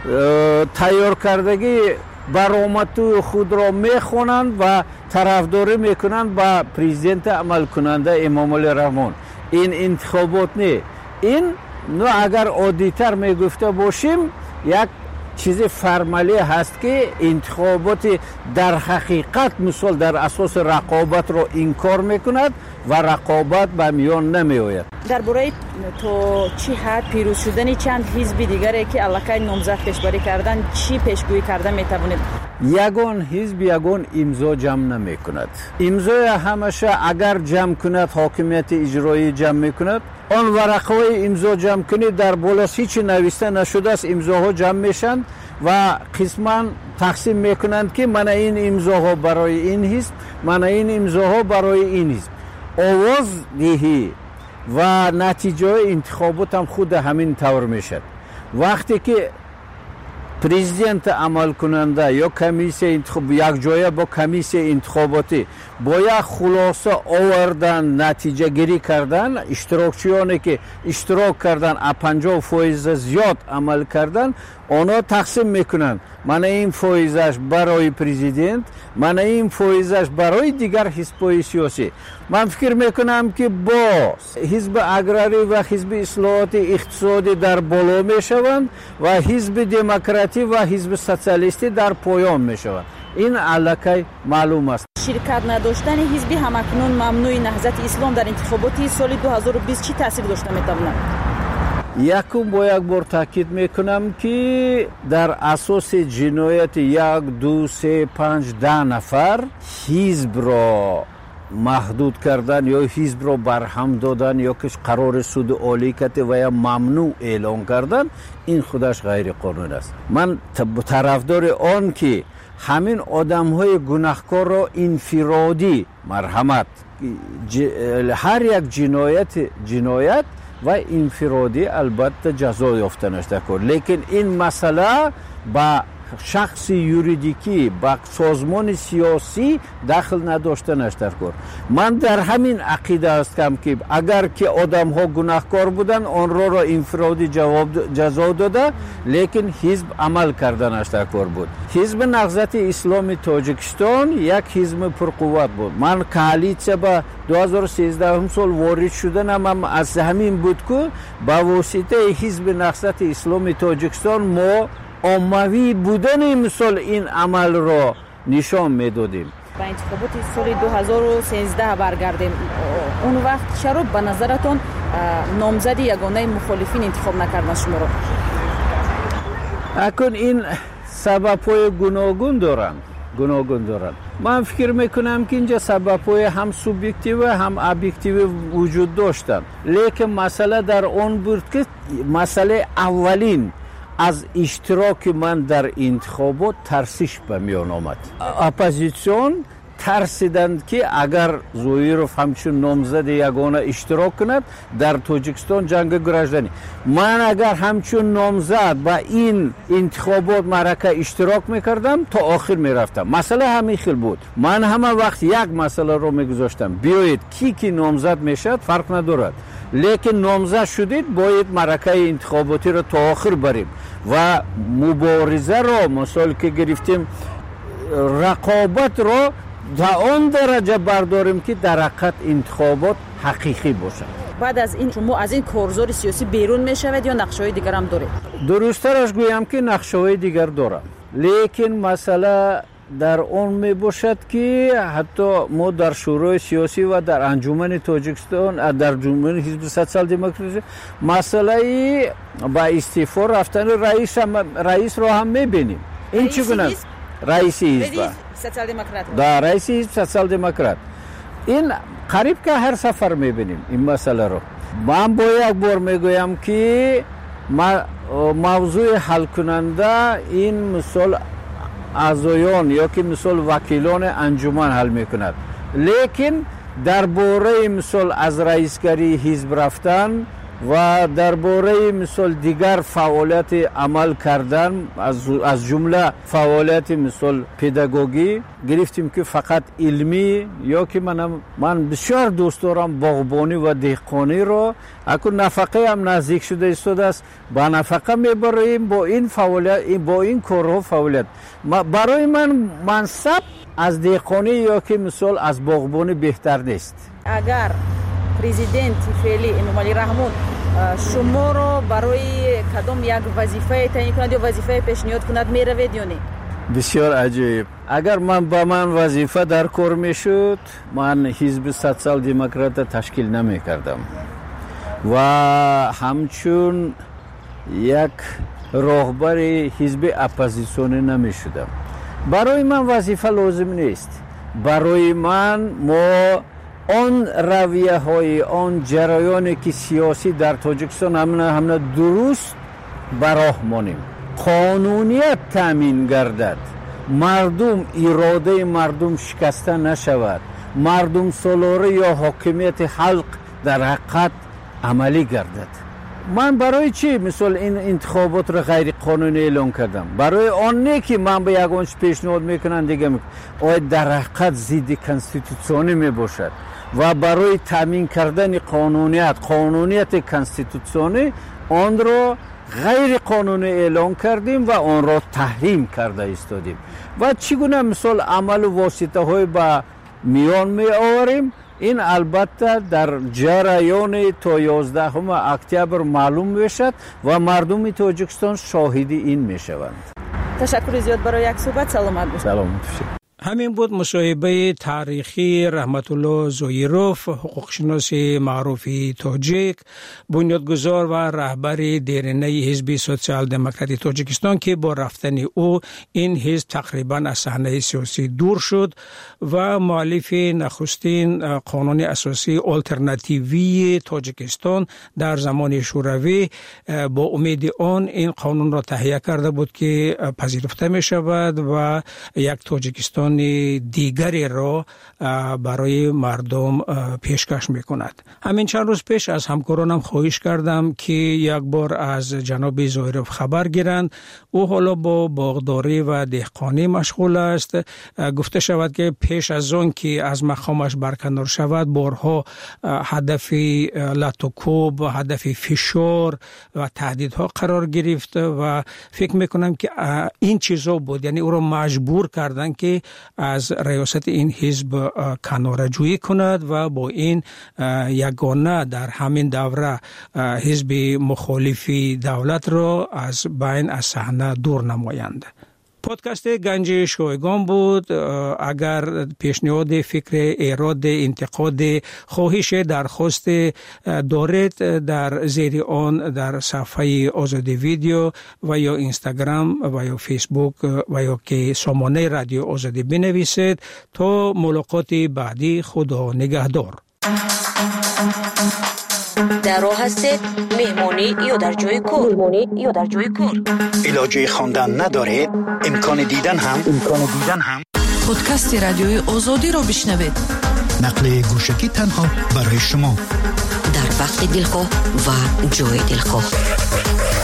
тайёркардагии баромадҳои худро мехонанд ва тарафдорӣ мекунанд ба президенти амалкунанда Эмомалӣ Раҳмон. ин интихобот не. ин ну агар оддитар мегуфта бошим, як чизи формалӣ ҳаст ки интихоботи дар ҳақиқат мисол дар асоси рақобатро инкор мекунад ва рақобат ба миён намеояд. дар бораи то чӣ ҳад пирӯз шудани чанд ҳизби дигаре ки аллакай номзад пешбарӣ кардан чӣ пешгӯӣ карда метавонед? ягон ҳизб ягон имзо ҷамъ намекунад. имзои ҳамаша агар ҷамъ кунад, ҳокимияти иҷроӣ ҷамъ мекунад, он варақаҳои имзо ҷамъ кунӣ дар болош ҳичи нависта нашудааст, имзоҳо ҷамъ мешанд ва қисман тақсим мекунанд ки мана ин имзоҳо барои ин ҳизб, мана ин имзоҳо барои ин ҳизб. овоз диҳӣ ва натиҷаҳои интихобот ҳам худ ҳамин тавр мешавад. вақте ки президент амалкунанда ё комиссияи интихоб якҷоя бо комиссияи интихоботӣ бо як хулоса овардан, натиҷагирӣ кардан, иштирокчиёне ки иштирок кардан а панҷоҳ фоиза зиёд амал кардан, онҳо тақсим мекунанд. мана ин фоизаш барои президент, мана ин фоизаш барои дигар ҳизбҳои сиёсӣ. ман фикр мекунам ки бо ҳизби аграрӣ ва ҳизби ислоҳоти иқтисодӣ дар боло мешаванд ва ҳизби демократӣ ва ҳизби социалистӣ дар поён мешаванд. ин аллакай маълум аст. ширкат надоштани ҳизби ҳамакнун мамнӯи наҳзати ислом дар интихоботи соли ду ҳазору бист чӣ таъсир дошта метавонад? якум бо як бор таъкид мекунам ки дар асоси ҷинояти як ду се панҷ даҳ нафар ҳизбро маҳдуд кардан ё ҳизбро барҳам додан ё ки қарори суди олӣ карда ва я мамнӯъ эълон кардан, ин худаш ғайриқонунӣ аст. ман тарафдори он ки ҳамин одамҳои гунаҳкорро инфиродӣ марҳамат, ҳар як ҷинояти ҷиноят ва инфиродӣ албатта ҷазо ёфта нашда кор. лекин ин масъала ба شخص یوریدیکی با سازمان سیاسی دخل نداشتنش در کار. من در همین عقیده هستم که اگر که آدم ها گناهکار بودن آن را را انفرادی جواب جزا داده، لیکن حزب عمل کردنش در کار بود. حزب نهضت اسلامی تاجیکستان یک حزب پرقوت بود. من کالیسیا با دو هزار و سیزده سال وارد شدنم هم از همین بود که با واسطه حزب نهضت اسلامی تاجیکستان ما عمومی بودن مثل این عمل را نشان میدادیم. با انتخابات سال دو هزار و سیزده برگردیم. اون وقت چرا به نظرتون نامزد یگانه مخالفین انتخاب نکردن شما رو؟ اکنون این سبب‌های گوناگون دارن. گوناگون دارن. من فکر میکنم که اینجا سبب‌های هم سوبژکتیو هم ابجکتیو وجود داشتن. لیکن مسئله در اون بود که مسئله اولین از اشتراک من در انتخابات ترسش به میان آمد. اپوزیسیون ترسیدند که اگر زویروف همچون نامزد یگانه اشتراک کند در تاجیکستان جنگ گراژدنی، من اگر همچون نامزد با این انتخابات معرکه اشتراک میکردم تا آخر میرفتم. مسئله همین خیل بود. من همه وقت یک مسئله رو میگذاشتم، بیایید کی کی نامزد میشد فرق ندارد، لیکن نامزد شدید باید معرکه انتخاباتی رو تا آخر بریم و مبارزه رو مثال که گرفتیم رقابت رو تا آن درجه برداریم که در حقیقت انتخابات حقیقی باشد. بعد از این شما از این کارزار سیاسی بیرون میشوید یا نقشه‌های دیگر هم دارید؟ درست‌ترش گویم که نقشه‌های دیگر دارم، لیکن مسئله در اون می باشد که حتی ما در شورای سیاسی و در انجمن تاجیکستان در انجمن حزب سوسیال دموکراسی مسئله با استعفا رفتن رئیس رئیس رو هم می‌بینیم. این چگونه رئیس حزب سوسیال دموکرات در رئیس حزب سوسیال دموکرات این قریب که هر سفر می‌بینیم این مسئله رو. من با یک بار میگویم که موضوع حل کننده این مثال اعضایان یا که مثال وکیلان انجمن حل میکند، لیکن درباره مثال از رئیسگری حزب رفتن و درباره مثال دیگر فعالیت عمل کردن از از جمله فعالیت مثال پداگوژی گرفتیم که فقط علمی یا که من من بسیار دوست دارم باغبانی و دهقانی رو اکنون نفقه هم نزدیک شده ایستاده است، با نفقه میبریم با این فعالیت با این کارها فعالیت. برای من منصب از دهقانی یا که مثال از باغبانی بهتر نیست. اگر پرزیدنت فعلی امامعلی رحمون شما رو برای کدام یک وظیفه تعیین کند یا وظیفه پیشنهاد کند میروید یا نه؟ بسیار عجیب. اگر من با من وظیفه در کار میشد من حزب سوسیال دموکرات تشکیل نمی کردم و همچون یک راهبر حزب اپوزیسیونی نمی شدم. برای من وظیفه لازم نیست. برای من ما آن رویه های آن جریانی که سیاسی در تاجیکستان همه همه درست براه مانیم، قانونیت تامین گردد، مردم اراده مردم شکسته نشود، مردم سالاره یا حاکمیت خلق در حقیقت عملی گردد. من برای چی مثلا این انتخابات را غیر قانونی اعلام کردم؟ برای آن نه که من به یگانش پیشنهاد میکنم دیگه میکنم آیا در حقیقت ضد کانستیتوسیونی میباشد و برای تامین کردن قانونیت قانونیت کانستیتوسیونی آن را غیر قانونی اعلام کردیم و آن را تحریم کرده ایستادیم و چگونه مثال عمل و واسطه های با میان می آوریم. این البته در جریان تا یازدهم اکتبر معلوم میشد و مردم تاجیکستان شاهدی این میشوند. تشکر زیاد برای یک صحبت. سلامت باشید. سلامت باشید. همین بود مصاحبه تاریخی رحمت الله زویروف، حقوقشناس معروف تاجیک، بنیادگذار و رهبر دیرینه حزب سوسیال دموکراتی تاجیکستان که با رفتن او این حزب تقریبا از صحنه سیاسی دور شد و مؤلف نخستین قانون اساسی آلترناتیوی تاجیکستان در زمان شوروی با امید آن این قانون را تهیه کرده بود که پذیرفته می شود و یک تاجیکستان امکان دیگری را برای مردم پیشکش میکند. همین چند روز پیش از همکارانم خواهش کردم که یک بار از جناب زویروف خبر گیرند. او حالا با باغداری و دهقانی مشغول است. گفته شود که پیش از آن که از مقامش برکنار شود بارها هدف لطوکوب و هدف فشار و تهدیدها قرار گرفت و فکر میکنم که این چیزا بود، یعنی او را مجبور کردن که از ریاست این حزب کناره‌جویی کند و با این یگانه در همین دوره حزب مخالفی دولت را از بین از صحنه دور نمایند. پادکست گنج شایگان بود. اگر پیشنهاد، فکر، ایراد، انتقاد، خواهش، درخواست دارید در زیر آن در صفحه آزادی ویدیو و یا اینستاگرام و یا فیسبوک و یا که سامانه رادیو آزادی بنویسید. تا ملاقات بعدی، خدا نگهدار. در راه هستید، مهمانی یا در جای کار مهمانی یا در جای کار علاجه خواندن ندارید، امکان دیدن هم امکان دیدن هم پادکست رادیوی آزادی را بشنوید. نقل گوشکی تنها برای شما در وقت دلخواه و جای دلخواه.